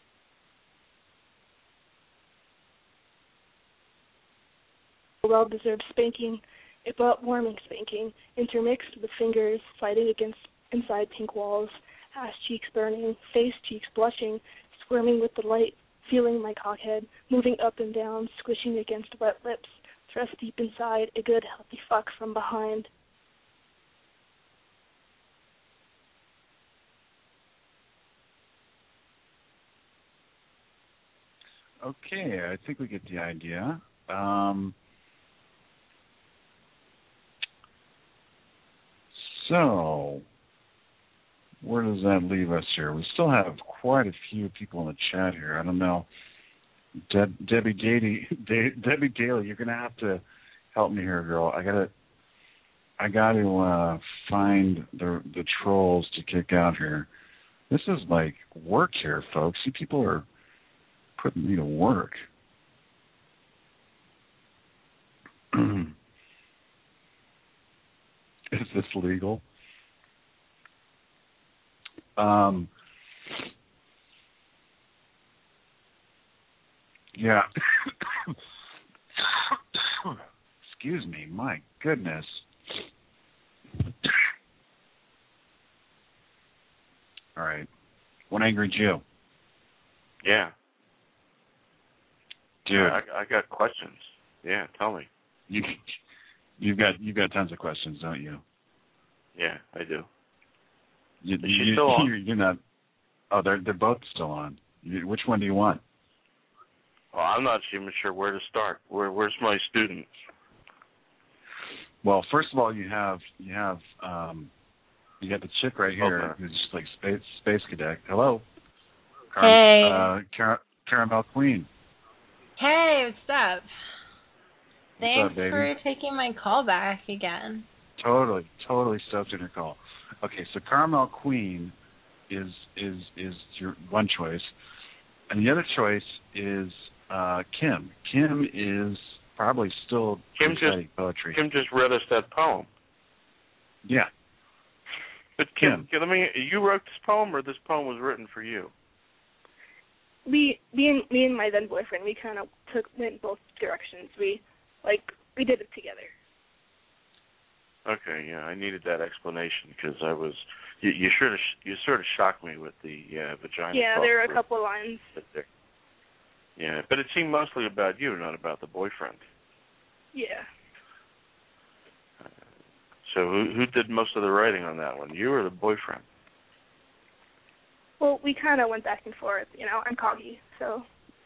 Well-deserved spanking, a butt-warming spanking, intermixed with fingers fighting against inside pink walls, ass cheeks burning, face cheeks blushing, squirming with delight, feeling my cockhead, moving up and down, squishing against wet lips, thrust deep inside, a good healthy fuck from behind. Okay, I think we get the idea. Um, so, where does that leave us here? We still have quite a few people in the chat here. I don't know. De- Debbie Daly, De- Debbie Daly, you're gonna have to help me here, girl. I gotta, I gotta uh, find the the trolls to kick out here. This is like work here, folks. You people are putting me to work. Is this legal? Um, yeah. Excuse me. My goodness. All right. One Angry Jew. Yeah. Dude, I, I got questions. Yeah, tell me. You, you've got you've got tons of questions, don't you? Yeah, I do. You, Is she you, still on? You're, you're not. Oh, they're they're both still on. You, which one do you want? Well, I'm not even sure where to start. Where where's my student? Well, first of all, you have you have um, you got the chick right here Okay. who's just like space space cadet. Hello. Car- Hey. Uh, Car- Caramel Queen. Hey, what's up? What's Thanks up, baby? for taking my call back again. Totally, totally stoked in your call. Okay, so Caramel Queen is is is your one choice, and the other choice is uh, Kim. Kim is probably still Kim reciting just poetry. Kim just read us that poem. Yeah. But Kim, Kim. Kim, let me. You wrote this poem, or this poem was written for you? We, me and me and my then boyfriend, we kind of took went both directions. We, like, we did it together. Okay, yeah, I needed that explanation because I was. You, you sort of you sort of shocked me with the uh, vagina. Yeah, talk there are a group. couple of lines. But there- Yeah, but it seemed mostly about you, not about the boyfriend. Yeah. So who who did most of the writing on that one? You or the boyfriend? Well, we kind of went back and forth. You know, I'm cocky, so.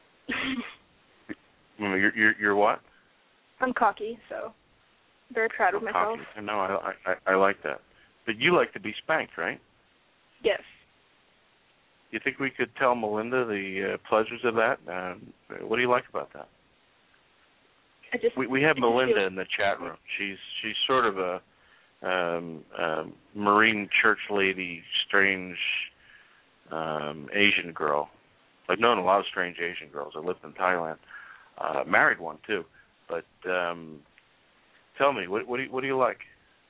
Well, You're you're, you're what? I'm cocky, so. Very proud of Oh, myself. cocky. No, I, I I like that. But you like to be spanked, right? Yes. You think we could tell Melinda the uh, pleasures of that? Um, what do you like about that? I just. We we have I just Melinda feel- in the chat room. She's she's sort of a um, um, Marine church lady, strange um, Asian girl. I've known a lot of strange Asian girls. I lived in Thailand. Uh, married one too. But um, tell me, what what do you, what do you like?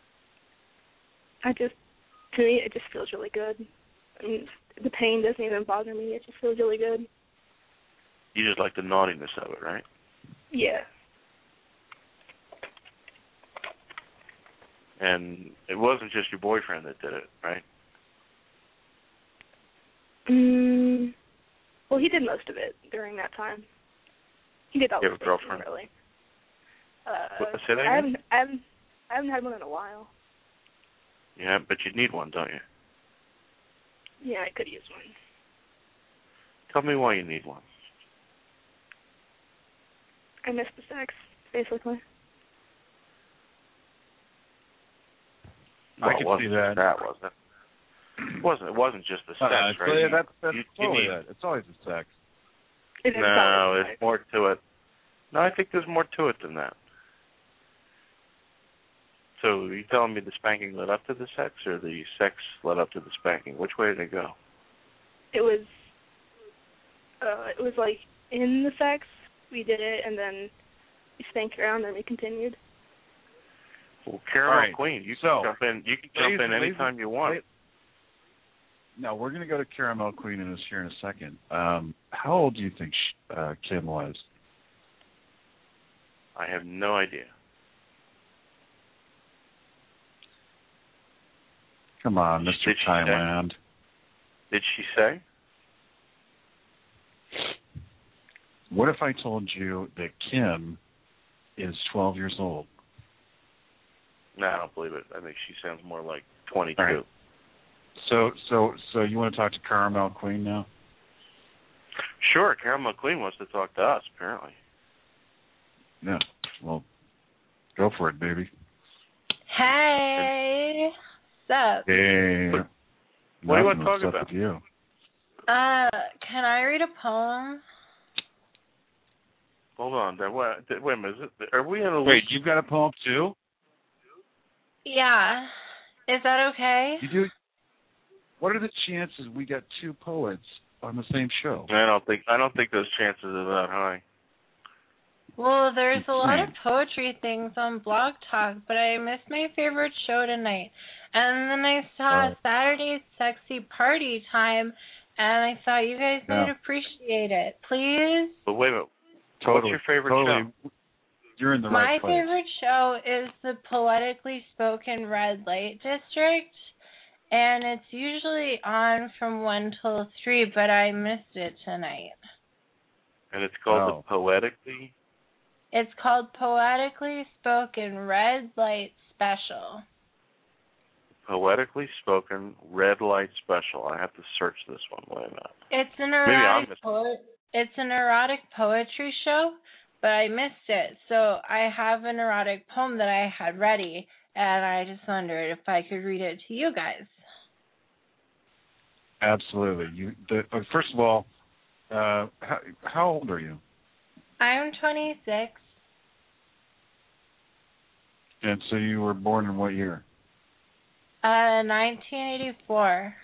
I just, to me, it just feels really good. I mean, the pain doesn't even bother me. It just feels really good. You just like the naughtiness of it, right? Yeah. And it wasn't just your boyfriend that did it, right? Mm, well, he did most of it during that time. He did all You the have a girlfriend? really. Uh, What- say that I again? haven't, I haven't, I haven't had one in a while. Yeah, but you need one, don't you? Yeah, I could use one. Tell me why you need one. I miss the sex, basically. Well, I it can wasn't see that. just that, was it? It wasn't. It wasn't just the sex, Uh, right? so yeah, You- that's that's you, you totally need, it. It's always the sex. It is no, always there's more to it. No, I think there's more to it than that. So are you telling me the spanking led up to the sex, or the sex led up to the spanking? Which way did it go? It was, uh, it was like in the sex, we did it, and then we spanked around, and we continued. Well, Caramel All right, Queen, you so, can jump in. You can jump ladies- in anytime you want. ladies- No, we're going to go to Caramel Queen in this here in a second. Um, how old do you think sh- uh, Kim was? I have no idea. Come on, Mister Did she say? Thailand. Did she say? What if I told you that Kim is twelve years old? No, I don't believe it. I think she sounds more like twenty-two. All right. So, so, so you want to talk to Caramel Queen now? Sure, Caramel Queen wants to talk to us, apparently. Yeah. Well, go for it, baby. Hey. What's up? Hey. What, what do you want to talk What's up about? with you? Uh, can I read a poem? Hold on. There, wait, wait a minute. Is it, are we in a Wait, you've got a poem too? Yeah. Is that okay? You do? What are the chances we got two poets on the same show? I don't think I don't think those chances are that high. Well, there's a lot of Insane. poetry things on Blog Talk, but I missed my favorite show tonight. And then I saw Oh. Saturday's Sexy Party Time, and I thought you guys Yeah. might appreciate it. Please? But wait a minute. Totally. What's your favorite totally. show? You're in the My right place. favorite show is the Poetically Spoken Red Light District, and it's usually on from one till three, but I missed it tonight. And it's called Oh. the Poetically. It's called Poetically Spoken Red Light Special. Poetically Spoken Red Light Special. I have to search this one. Wait a minute. It's an Maybe I'm erotic missing. poet. It's an erotic poetry show, but I missed it. So I have an erotic poem that I had ready, and I just wondered if I could read it to you guys. Absolutely. You. The, uh, first of all, uh, how, how old are you? I'm twenty-six. And so you were born in what year? Uh, nineteen eighty-four.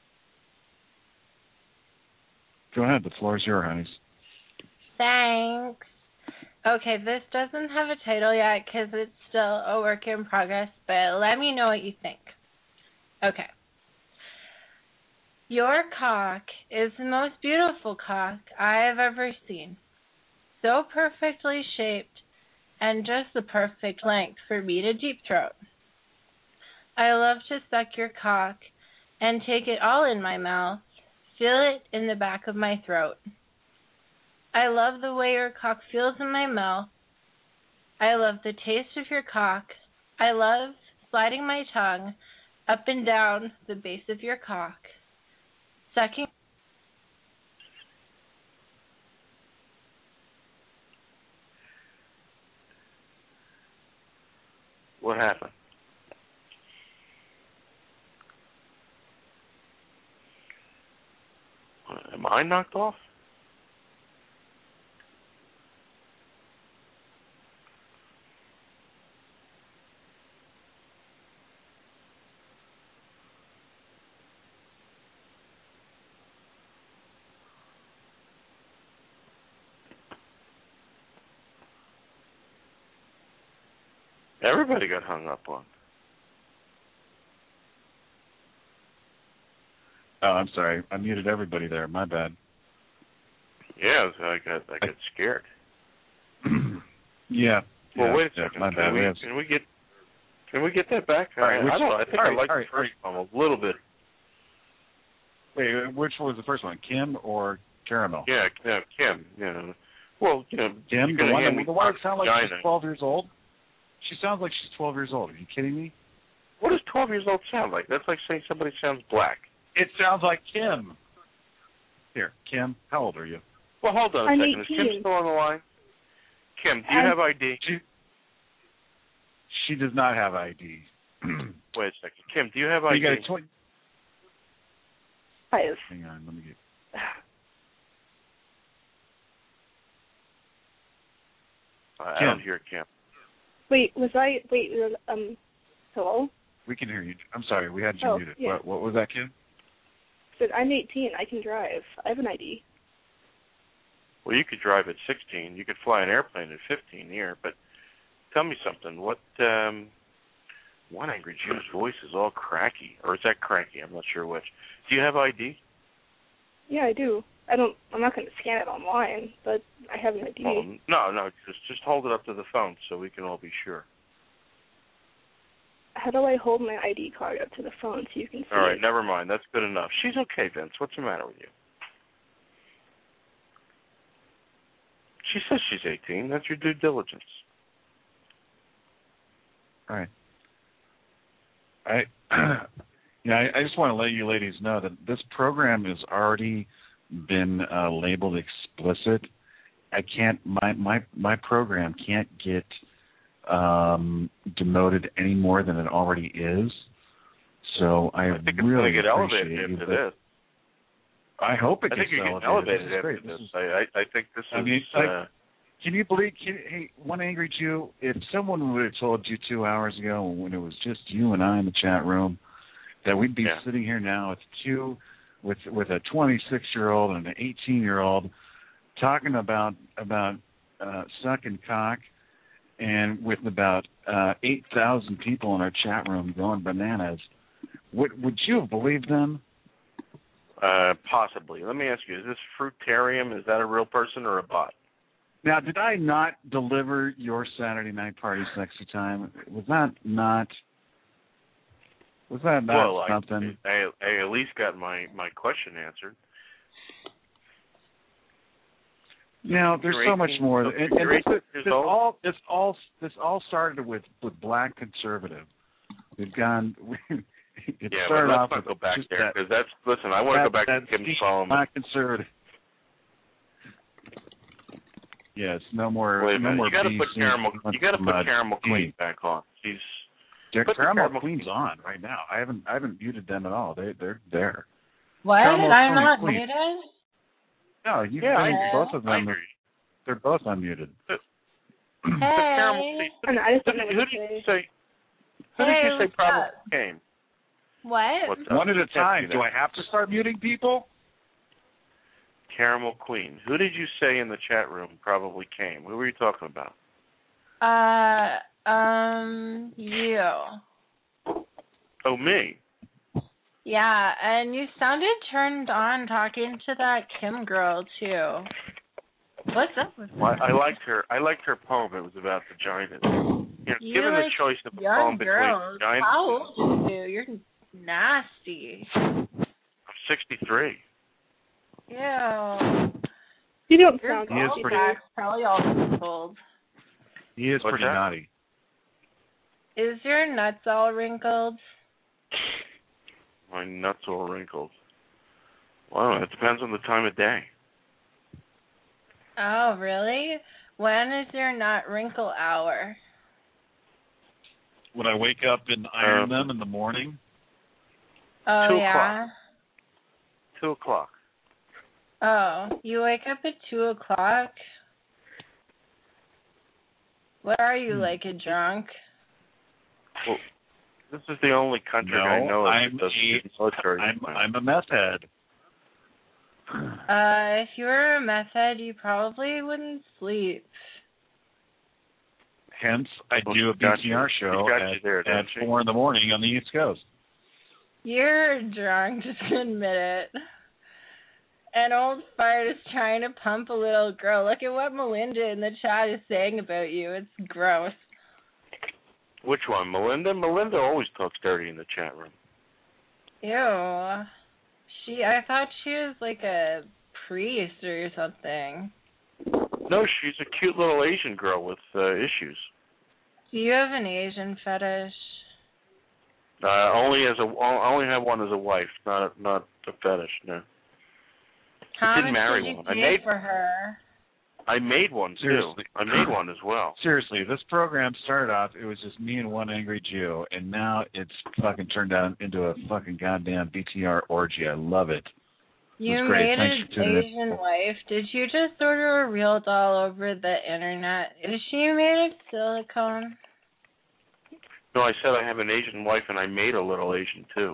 Go ahead. The floor is yours, honeys. Thanks. Okay, this doesn't have a title yet because it's still a work in progress, but let me know what you think. Okay. Your cock is the most beautiful cock I have ever seen. So perfectly shaped and just the perfect length for me to deep throat. I love to suck your cock and take it all in my mouth, feel it in the back of my throat. I love the way your cock feels in my mouth. I love the taste of your cock. I love sliding my tongue up and down the base of your cock. Sucking. What happened? Am I knocked off? Everybody got hung up on. Oh, I'm sorry. I muted everybody there. My bad. Yeah, so I got I got scared. yeah. Well, yeah, wait a yeah, second. My Can bad. we, We have... can we get can we get that back? All right, I, which, I don't know. I think all I right, like all the right, first one a little bit. Wait, which was the first one? Kim or Caramel? Yeah, yeah, Kim. You know, well, you know, Kim, you're the gonna one, hand that, me the one that sounds like vagina. she's twelve years old. She sounds like she's twelve years old. Are you kidding me? What does twelve years old sound like? That's like saying somebody sounds black. It sounds like Kim. Here, Kim, how old are you? Well, hold on a I'm second. Is eighteen. Kim still on the line? Kim, do you I'm- have I D? She, she does not have I D. Wait a second. Kim, do you have I D? You got a twenty. Five. Hang on, let me get. I I Kim. don't hear Kim. Wait, was I? Wait, um, hello. We can hear you. I'm sorry, we had you Oh, muted. yeah. What, what was that, Kim? Said I'm eighteen. I can drive. I have an I D. Well, you could drive at sixteen. You could fly an airplane at fifteen here. But tell me something. What? Um, One Angry Jew's voice is all cracky, or is that cranky? I'm not sure which. Do you have I D? Yeah, I do. I don't. I'm not going to scan it online, but I have an I D. Well, no, no. Just just hold it up to the phone so we can all be sure. How do I hold my I D card up to the phone so you can see All right, it? never mind. That's good enough. She's okay, Vince. What's the matter with you? She says she's eighteen. That's your due diligence. All right. I, yeah, I, I just want to let you ladies know that this program has already been uh, labeled explicit. I can't. My my my program can't get um, demoted any more than it already is. So I, I think really it's going to get elevated after this. I hope it I gets think you elevated. get elevated This is after great. this. This is, I, I I think this I is. mean, like, uh, can you believe? Can, hey, one angry Jew. If someone would have told you two hours ago, when it was just you and I in the chat room, that we'd be yeah. sitting here now with two, with with a twenty-six year old and an eighteen year old, talking about about uh, sucking cock, and with about uh, eight thousand people in our chat room going bananas, would would you have believed them? Uh, possibly. Let me ask you: is this Fruitarium? Is that a real person or a bot? Now, did I not deliver your Saturday night party sexy time? Was that not? Was that not well, something? I, I, I at least got my, my question answered. Now, there's so much more. And, and You're this, eighteen this years old? all this all this all started with, with Black Conservative. We've gone. We, it yeah, started but off let's not with go back just there that, because that's listen. I want to that, go back that to Kim Steve Solomon. Black Conservative. Yes, no more. Wait a no minute. more. You got to B put C caramel. You got to put uh, Caramel D. Queen back on. She's Their put the Caramel, Caramel Queen's on right now. I haven't I haven't muted them at all. They they're there. What? Caramel I'm Queen, not Queen. muted? No, you Yeah, I been- agree. both of I them. Are, agree. they're both unmuted. The Caramel Hey. Queen. I don't know, I just Who don't know did, what who to did you say. say? Who Hey, did you say what's probably up? came? What? What's up? One at a You can't time. do Do that. I have to start muting people? Caramel Queen. Who did you say in the chat room probably came? Who were you talking about? Uh, um, you. Oh, me. Yeah, and you sounded turned on talking to that Kim girl, too. What's up with Well, that? I liked her. I liked her poem. It was about vaginas. You know, You given like the choice of a young poem between girls. vaginas, How old are you? You're nasty. I'm sixty-three. Ew. You don't Your sound He is ball pretty- sack's probably all wrinkled. He is What's pretty that? naughty. Is your nuts all wrinkled? My nuts all wrinkled. Well, it depends on the time of day. Oh, really? When is your nut wrinkle hour? When I wake up and iron Um, them in the morning, Oh, Two yeah? Two o'clock. Oh, you wake up at two o'clock? What are you, Hmm. like a drunk? Well, this is the only country no, I know of I'm that doesn't a, use military. I'm I'm a meth head. Uh, if you were a meth head, you probably wouldn't sleep. Hence, I Well, do a she got B T R you. show She got at, you there, at didn't she? four in the morning on the East Coast. You're drunk, just admit it. And old fart is trying to pump a little girl. Look at what Melinda in the chat is saying about you. It's gross. Which one, Melinda? Melinda always talks dirty in the chat room. Ew. She, I thought she was like a priest or something. No, she's a cute little Asian girl with uh, issues. Do you have an Asian fetish? Uh, only as a, I only have one as a wife, not a, not a fetish. No. How I didn't much marry did you one. pay I made for her? I made one too. Seriously. I made one as well. Seriously, this program started off, it was just me and one angry Jew, and now it's fucking turned out into a fucking goddamn B T R orgy. I love it. You That's great. made Thanks an for tuning in. Asian wife. Did you just order a real doll over the internet? Is she made of silicone? No, I said I have an Asian wife, and I made a little Asian too.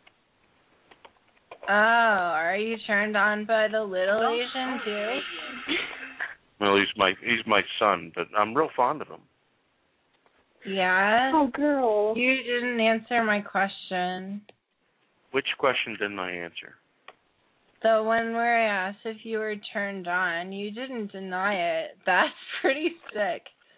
Oh, are you turned on by the little Asian too? Well, he's my he's my son, but I'm real fond of him. Yeah? Oh, girl. You didn't answer my question. Which question didn't I answer? So when we're asked if you were turned on, you didn't deny it. That's pretty sick.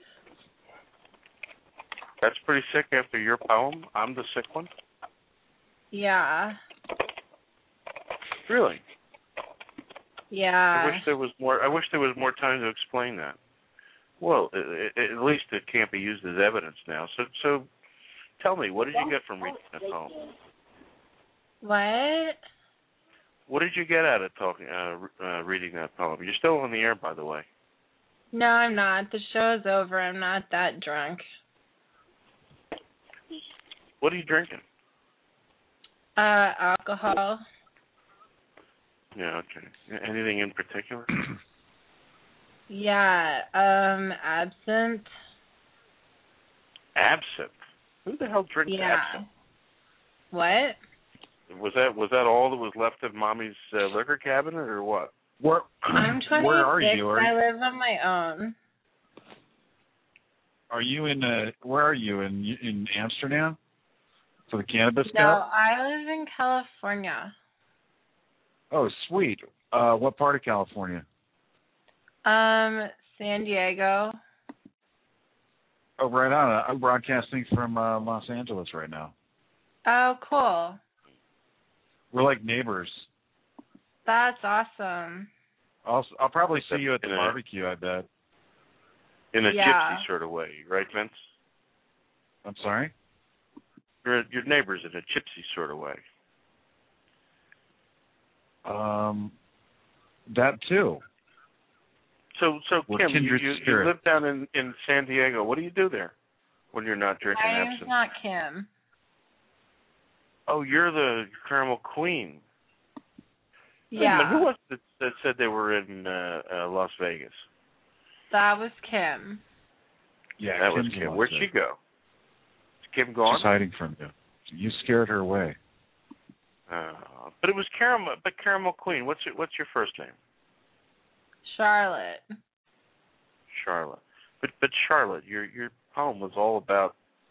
That's pretty sick after your poem. I'm the sick one? Yeah. Really? Yeah. I wish there was more. I wish there was more time to explain that. Well, it, it, at least it can't be used as evidence now. So, so, tell me, what did you get from reading that poem? What? What did you get out of talking, uh, uh, reading that poem? You're still on the air, by the way. No, I'm not. The show's over. I'm not that drunk. What are you drinking? Uh, alcohol. Yeah, okay. Anything in particular? Yeah, um, absinthe. Absinthe? Who the hell drinks Yeah. absinthe? What? Was that was that all that was left of Mommy's uh, liquor cabinet, or what? Where, I'm twenty-six. where are you? Are, I live on my own. are you in? Uh, where are you in in Amsterdam for the Cannabis No, Cup? I live in California. Oh, sweet. Uh, what part of California? Um, San Diego. Oh, right on. I'm broadcasting from uh, Los Angeles right now. Oh, cool. We're like neighbors. That's awesome. I'll I'll probably see you at the In a- barbecue, I bet. In a Yeah. gypsy sort of way, right, Vince? I'm sorry? Your your neighbors in a gypsy sort of way. Um, that too. So, so We're Kim, you, kindred you, you spirit. live down in, in San Diego. What do you do there when you're not drinking My name's absinthe? not Kim. Oh, you're the caramel queen. Wait a Yeah, minute, who was it that said they were in uh, uh, Las Vegas? that was Kim. Yeah, that was Kim's Kim. lost Where'd it. she go? Is Kim gone? She's hiding from you. You scared her away. Uh, but it was caramel. But caramel queen. What's your, what's your first name? Charlotte. Charlotte. But but Charlotte, your your poem was all about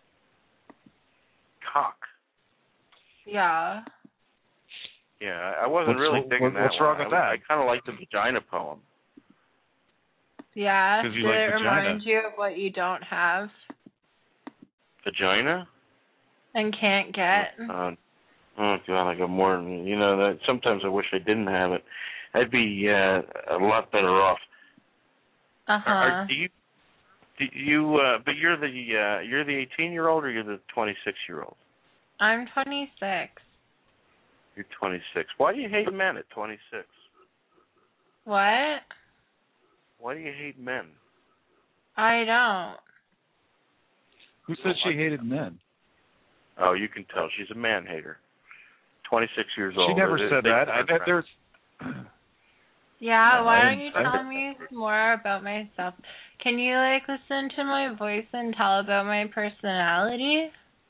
cock. Yeah. Yeah, I wasn't What's- really what- digging that what's wrong one. with I, that? I kind of liked the vagina poem. Yeah, 'Cause you did like it vagina. remind you of what you don't have Vagina? and can't get? Uh, oh God, I got more. You know that sometimes I wish I didn't have it. I'd be uh, a lot better off. Uh huh. Are, do you? Do you? Uh, but you're the uh, you're the eighteen-year-old or you're the twenty-six-year-old? I'm twenty-six. You're twenty-six. Why do you hate men at twenty-six? What? Why do you hate men? I don't. Who said she hated men? Oh, you can tell she's a man hater. Twenty-six years old. She never They- said they- that. I bet there's. Yeah, No, why I don't you didn't- I tell didn't- me more about myself? Can you, like, listen to my voice and tell about my personality?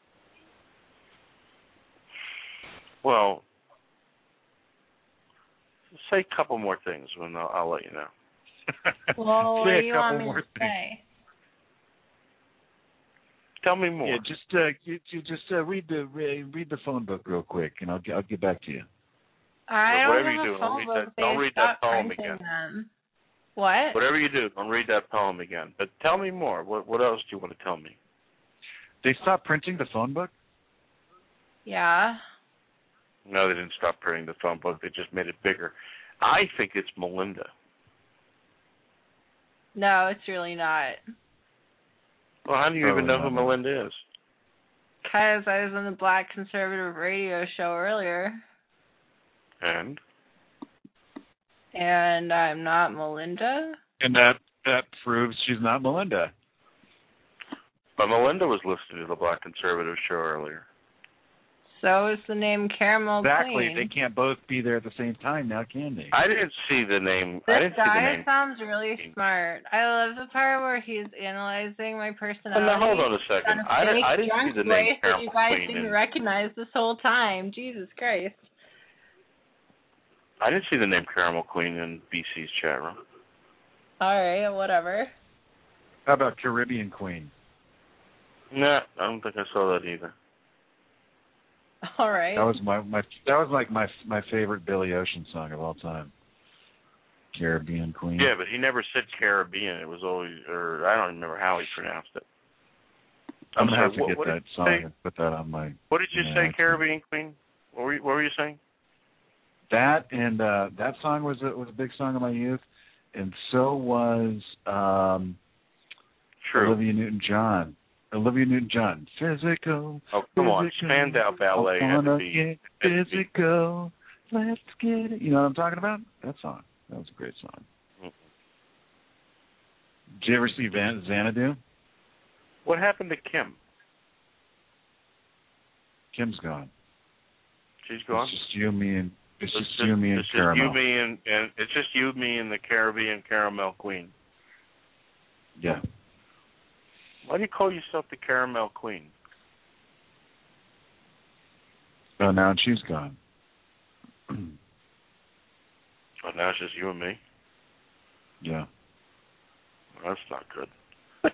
Well, say a couple more things, and I'll, I'll let you know. Well, what Say do a you couple want me more to things. say? Tell me more. Yeah, just uh, you, you just uh, read the re- read the phone book real quick, and I'll get I'll get back to you. I Whatever don't you have do, a I'll phone read book. that- They I'll read that stopped poem printing again. them. What? Whatever you do, don't read that poem again. But tell me more. What what else do you want to tell me? They stopped printing the phone book. Yeah. No, they didn't stop printing the phone book. They just made it bigger. I think it's Melinda. No, it's really not. Well, how do you even Probably know who not. Melinda is? Because I was on the Black Conservative radio show earlier, And? and I'm not Melinda. And that that proves she's not Melinda. But Melinda was listening to the Black Conservative show earlier. So is the name Caramel Exactly. Queen. They can't both be there at the same time now, can they? I didn't see the name. This I didn't see the guy name. sounds really smart. I love the part where he's analyzing my Oh, personality. now, hold on a second. on a I, didn't- fake I didn't drunk see the name voice that you Caramel guys Queen. didn't in- recognize this whole time. Jesus Christ. I didn't see the name Caramel Queen in B C's chat room. All right, whatever. How about Caribbean Queen? No, I don't think I saw that either. All right. That was my my that was like my my favorite Billy Ocean song of all time. Caribbean Queen. Yeah, but he never said Caribbean. It was always, or I don't remember how he pronounced it. I'm I'm gonna sorry, have to what- get what that did you song say? and put that on my. What did you Yeah, say, I- Caribbean Queen? What were you, what were you saying? that and uh, that song was a, was a big song of my youth, and so was um, True. Olivia Newton-John. Olivia Newton-John. Physical. Oh, come on. physical, Spandau Ballet I had to wanna be get had to be- physical. Let's get it. You know what I'm talking about? That song. That was a great song. Mhm. Did you ever see Van- Xanadu? What happened to Kim? Kim's gone. She's gone. It's just you, me, and it's, It's just you, me, and it's just Caramel. you, me, and, and it's just you, me, and the Caribbean Caramel Queen. Yeah. Why do you call yourself the Caramel Queen? Oh, now she's gone. Oh, now it's just you and me. Yeah. Well, that's not good.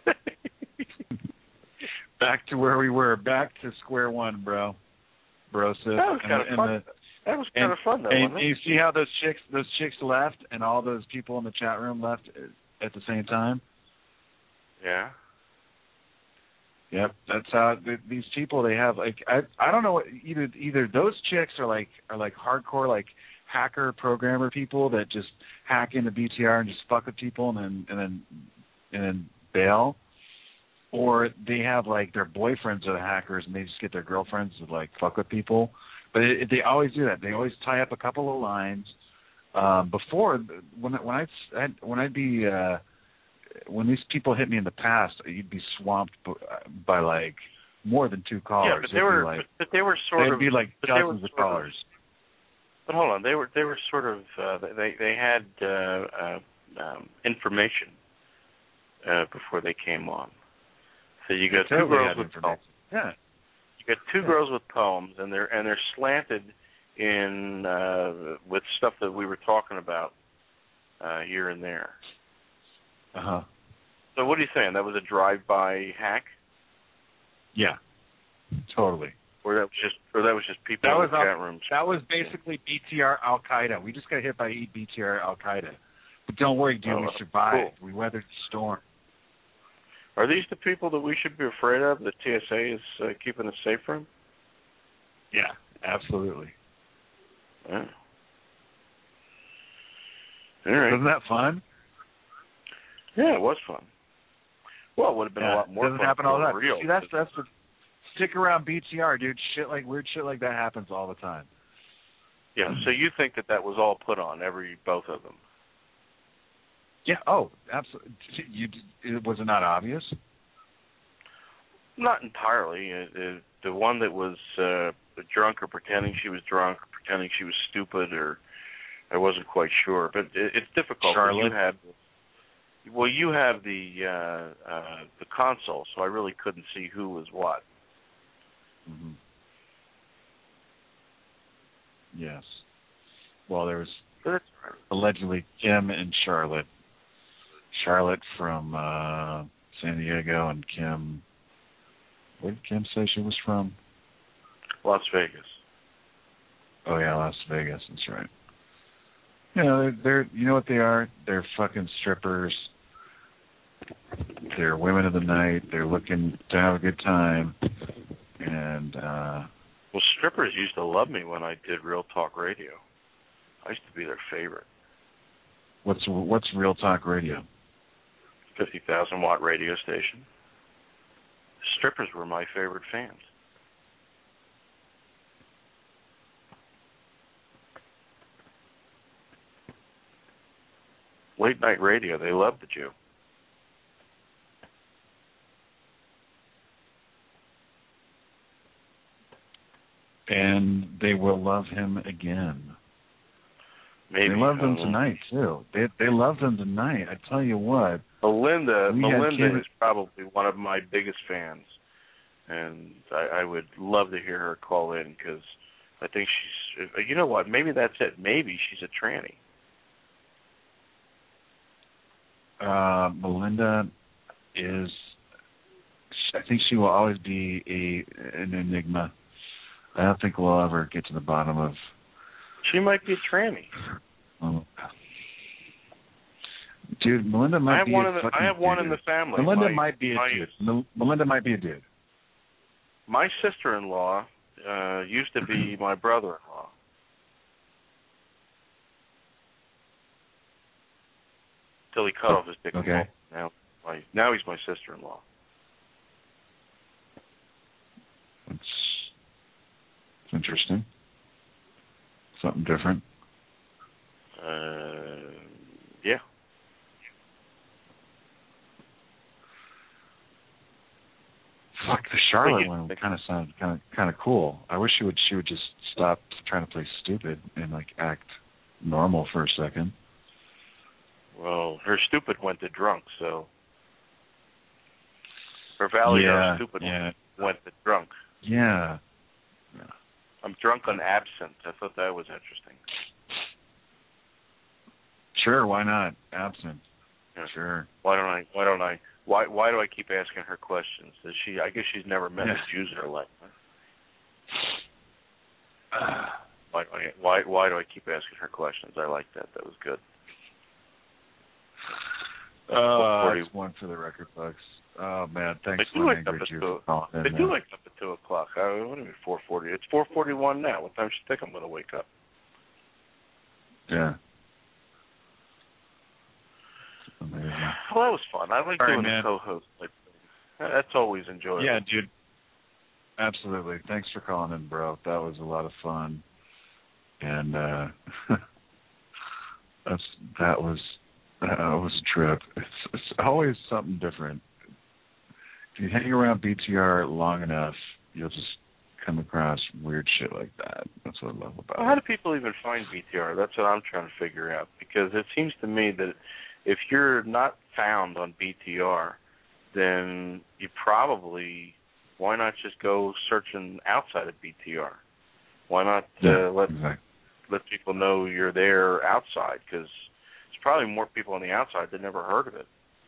Back to where we were. Back to square one, bro. Bro, sis. That was And- kind of and fun. the- That was kind and, of fun, though, and wasn't it? you see how those chicks, those chicks left, and all those people in the chat room left at the same time. Yeah. Yep, that's how th- these people they have like I I don't know what either either those chicks are like are like hardcore like hacker programmer people that just hack into B T R and just fuck with people and then and then and then bail, or they have like their boyfriends are the hackers and they just get their girlfriends to like fuck with people. But it, it, they always do that. They always tie up a couple of lines. Um, before when when I I'd, when I'd be uh, when these people hit me in the past, you'd be swamped by, by like more than two callers. Yeah, but they It'd were be like, but they were sort they'd of be like but they were dozens of sort of- callers. But hold on, they were they were sort of uh, they they had uh, uh, um, information uh, before they came on. So you got They two totally girls had with information. poems. Yeah. You got two Yeah. girls with poems, and they're and they're slanted in uh, with stuff that we were talking about uh, here and there. Uh huh. So what are you saying? That was a drive-by hack, Yeah. Totally. or that was just or that was just people That in was the Al- chat rooms? that was basically B T R Al Qaeda. We just got hit by B T R Al Qaeda. But don't worry, dude, Oh, we survived. cool. We weathered the storm. Are these the people that we should be afraid of? That T S A is uh, keeping us safe from? Yeah, absolutely. Yeah. All right. Wasn't that fun? Yeah, it was fun. Well, it would have been yeah, a lot more doesn't fun happen if it all the were time. real. See, that's that's the stick around B T R, dude. Shit like weird shit like that happens all the time. Yeah. So you think that that was all put on every both of them? Yeah. Oh, absolutely. You it was it not obvious? Not entirely. Uh, the, the one that was uh, drunk or pretending she was drunk, or pretending she was stupid, or I wasn't quite sure. But it, it's difficult. 'cause Charlotte? You had, well, you have the uh, uh, the console, so I really couldn't see who was what. Mm-hmm. Yes. Well, there was But that's right. allegedly Kim and Charlotte. Charlotte from uh, San Diego and Kim. Where did Kim say she was from? Las Vegas. Oh yeah, Las Vegas. That's right. You know, they're, they're you know what they are? They're fucking strippers. They're women of the night. They're looking to have a good time. And uh Well, strippers used to love me when I did Real Talk Radio. I used to be their favorite. what's what's Real Talk Radio? fifty thousand watt radio station. Strippers were my favorite fans. Late night radio, they loved the Jew. And they will love him again. Maybe. They loved him uh, tonight too. They they loved him tonight. I tell you what. Melinda, We had Melinda Kim- is probably one of my biggest fans, and I, I would love to hear her call in because I think she's. You know what? Maybe that's it. Maybe she's a tranny. Uh, Melinda is. I think she will always be a an enigma. I don't think we'll ever get to the bottom of. She might be a tranny. Um, dude, Melinda might I have be one a in the, fucking I have one dude. in the family. Melinda my, might be a my, dude. Mel- Melinda might be a dude. My sister-in-law uh, used to be my brother-in-law. till he cut Oh, off his dick. okay. Now, my, now he's my sister-in-law. It's, it's interesting. Something different. Uh, yeah. Fuck, the Charlotte you- one kind of sounded kind of kind of cool. I wish she would she would just stop trying to play stupid and like act normal for a second. Well, her stupid went to drunk, so her Valley yeah, stupid yeah, went to drunk. yeah. I'm drunk on absinthe. I thought that was interesting. Sure, why not? Absent. Yeah. Sure. Why don't I? Why don't I? Why? Why do I keep asking her questions? Does she? I guess she's never met Yeah. a Jews in her life. Why? do I- Why? Why do I keep asking her questions? I like that. That was good. Oh, that's one for the record, folks. Oh man, thanks They do for like up Angry at Jew two. for calling in, They man. do like up at two o'clock. I, what do you mean four forty? It's four forty-one now. What time should you think I'm going to wake up? Yeah. Amazing. Well, that was fun. I like All right, doing man. the co-host. Like, that's always enjoyable. Yeah, dude. Absolutely. Thanks for calling in, bro. That was a lot of fun. And uh that's that was that was a trip. It's it's always something different. If you hang around B T R long enough, you'll just come across weird shit like that. That's what I love about Well, it. how do people even find B T R? That's what I'm trying to figure out. Because it seems to me that if you're not found on B T R, then you probably, why not just go searching outside of B T R? Why not uh, Yeah, let exactly. let people know you're there outside? Because there's probably more people on the outside that never heard of it.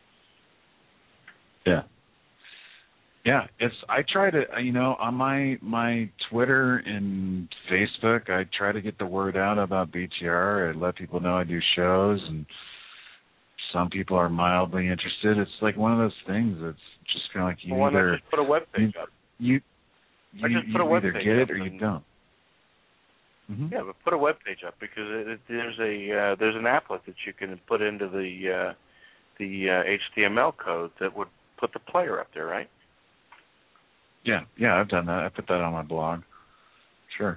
Yeah. Yeah, it's. I try to, you know, on my my Twitter and Facebook, I try to get the word out about B T R. I let people know I do shows, and some people are mildly interested. It's like one of those things. It's just kind of like you Well, why either not just put a web page you up? you, I you, just put a you web either page get up it or you and- don't. Mm-hmm. Yeah, but put a web page up because it, it, there's a uh, there's an applet that you can put into the uh, the uh, H T M L code that would put the player up there, right? Yeah, yeah, I've done that. I put that on my blog. Sure.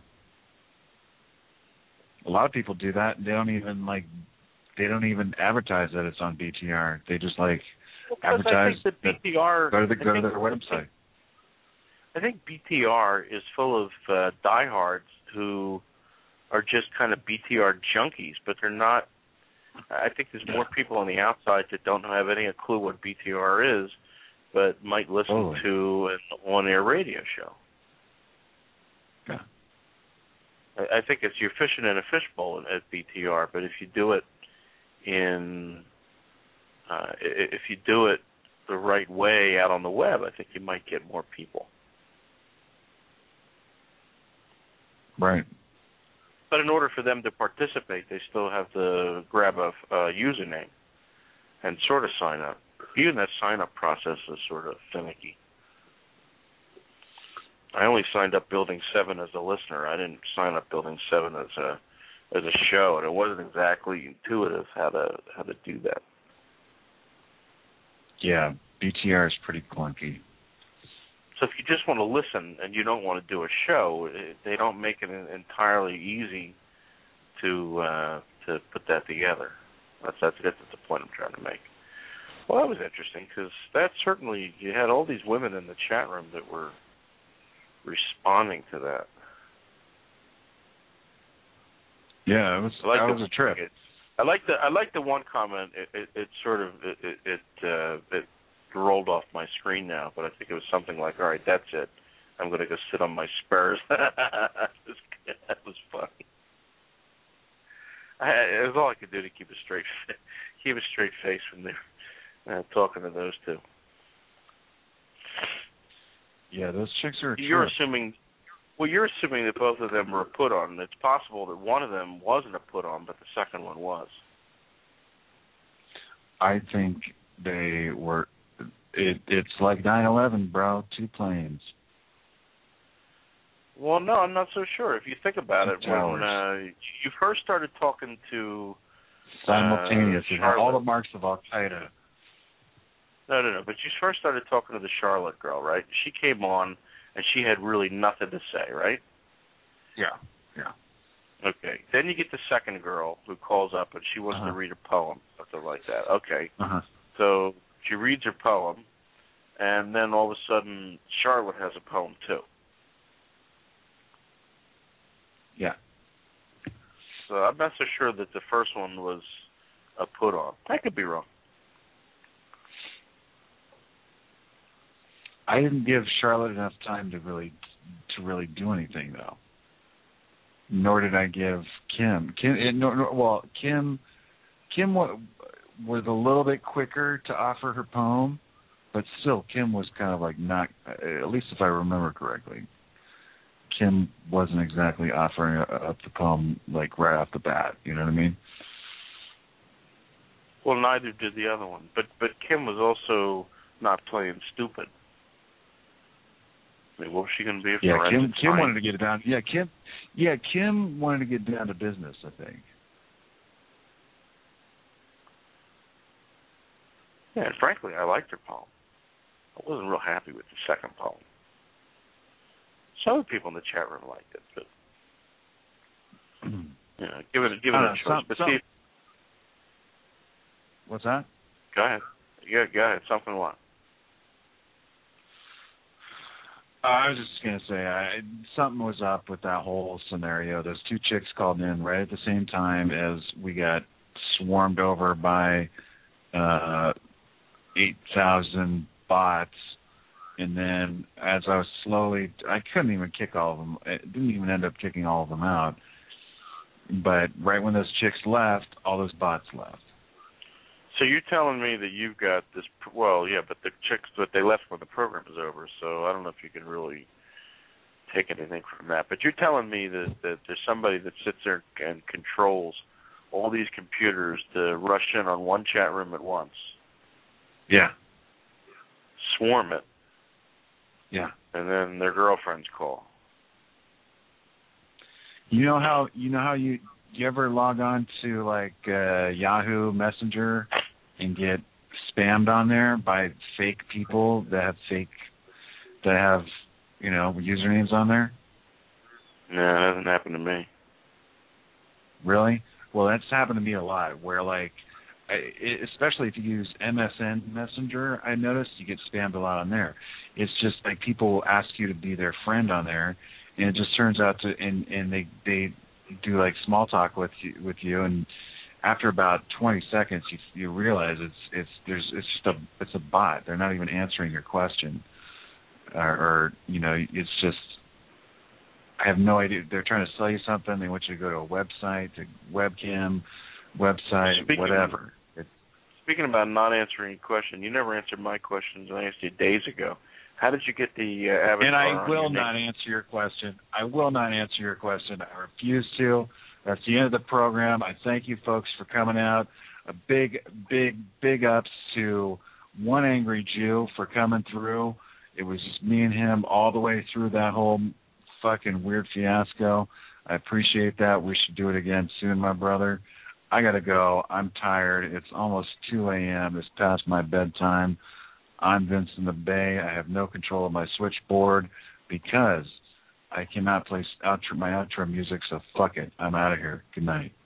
A lot of people do that. They don't even like. They don't even advertise that it's on B T R. They just like Well, because advertise. I think that B T R. Go to the I go to think- their website. I think B T R is full of uh, diehards who are just kind of B T R junkies, but they're not. I think there's more people on the outside that don't have any clue what B T R is, but might listen Totally. to an on-air radio show. Yeah. I, I think it's you're fishing in a fishbowl at B T R, but if you do it in, uh, i- if you do it the right way out on the web, I think you might get more people. Right. But in order for them to participate, they still have to grab a uh, username and sort of sign up. Even that sign-up process is sort of finicky. I only signed up Building seven as a listener. I didn't sign up Building seven as a as a show, and it wasn't exactly intuitive how to how to do that. Yeah, B T R is pretty clunky. So if you just want to listen and you don't want to do a show, it, they don't make it entirely easy to uh, to put that together. That's that's that's the point I'm trying to make. Well, that was interesting because that certainly you had all these women in the chat room that were responding to that. Yeah, it was I like that the, was a trip. It, I like the I like the one comment. It, it, it sort of it it it, uh, it rolled off my screen now, but I think it was something like, "All right, that's it. I'm going to go sit on my spurs." That was funny. I, it was all I could do to keep a straight keep a straight face when they're uh, talking to those two. Yeah, those chicks are. A You're trip. assuming. Well, you're assuming that both of them were a put on. It's possible that one of them wasn't a put on, but the second one was. I think they were. It, it's like nine eleven, bro. Two planes. Well, no, I'm not so sure. If you think about it, Two when towers. uh, you first started talking to Simultaneous. Uh, it had all the marks of Al Qaeda. No, no, no. But you first started talking to the Charlotte girl, right? She came on, and she had really nothing to say, right? Yeah, yeah. Okay. Then you get the second girl who calls up, and she wants Uh-huh. to read a poem, something like that. Okay. Uh-huh. So she reads her poem, and then all of a sudden, Charlotte has a poem, too. Yeah. So I'm not so sure that the first one was a put-on. I could be wrong. I didn't give Charlotte enough time to really to really do anything, though. Nor did I give Kim. Kim, it, no, no, well, Kim, Kim was, was a little bit quicker to offer her poem, but still, Kim was kind of like not. At least if I remember correctly, Kim wasn't exactly offering up the poem like right off the bat. You know what I mean? Well, neither did the other one. But but Kim was also not playing stupid. I mean, what was she going to be? A Yeah, Kim. forensic Kim science? wanted to get it down. Yeah, Kim. Yeah, Kim wanted to get down to business, I think. Yeah, and frankly, I liked her poem. I wasn't real happy with the second poem. Some people in the chat room liked it, but you know, give it give it a Uh, choice. some, but some, see, what's that? go ahead. Yeah, go ahead. Something what? Uh, I was just gonna say I, something was up with that whole scenario. Those two chicks called in right at the same time as we got swarmed over by uh, eight thousand bots, and then as I was slowly, I couldn't even kick all of them. It didn't even end up kicking all of them out. But right when those chicks left, all those bots left. So you're telling me that you've got this? Well, yeah, but the chicks, but they left when the program was over. So I don't know if you can really take anything from that. But you're telling me that, that there's somebody that sits there and controls all these computers to rush in on one chat room at once. Yeah. Swarm it. Yeah. And then their girlfriends call. You know how you know how you you ever log on to like uh, Yahoo Messenger and get spammed on there by fake people that have fake that have you know usernames on there? No, it hasn't happened to me. Really? Well, that's happened to me a lot. Where like, I, especially if you use M S N Messenger, I noticed you get spammed a lot on there. It's just like people ask you to be their friend on there, and it just turns out to and and they they do like small talk with you with you, and after about twenty seconds, you you realize it's it's there's it's just a it's a bot. They're not even answering your question, or, or you know it's just. I have no idea. They're trying to sell you something. They want you to go to a website, a webcam, website, Speaking whatever. Of, speaking about not answering a question, you never answered my questions I asked you days ago. How did you get the uh, avatar? And I on will your not name? answer your question. I will not answer your question. I refuse to. That's the end of the program. I thank you folks for coming out. A big, big, big ups to One Angry Jew for coming through. It was just me and him all the way through that whole fucking weird fiasco. I appreciate that. We should do it again soon, my brother. I gotta go. I'm tired. It's almost two a.m. It's past my bedtime. I'm Vincent the Bay. I have no control of my switchboard because I cannot play outro, my outro music, so fuck it. I'm out of here. Good night.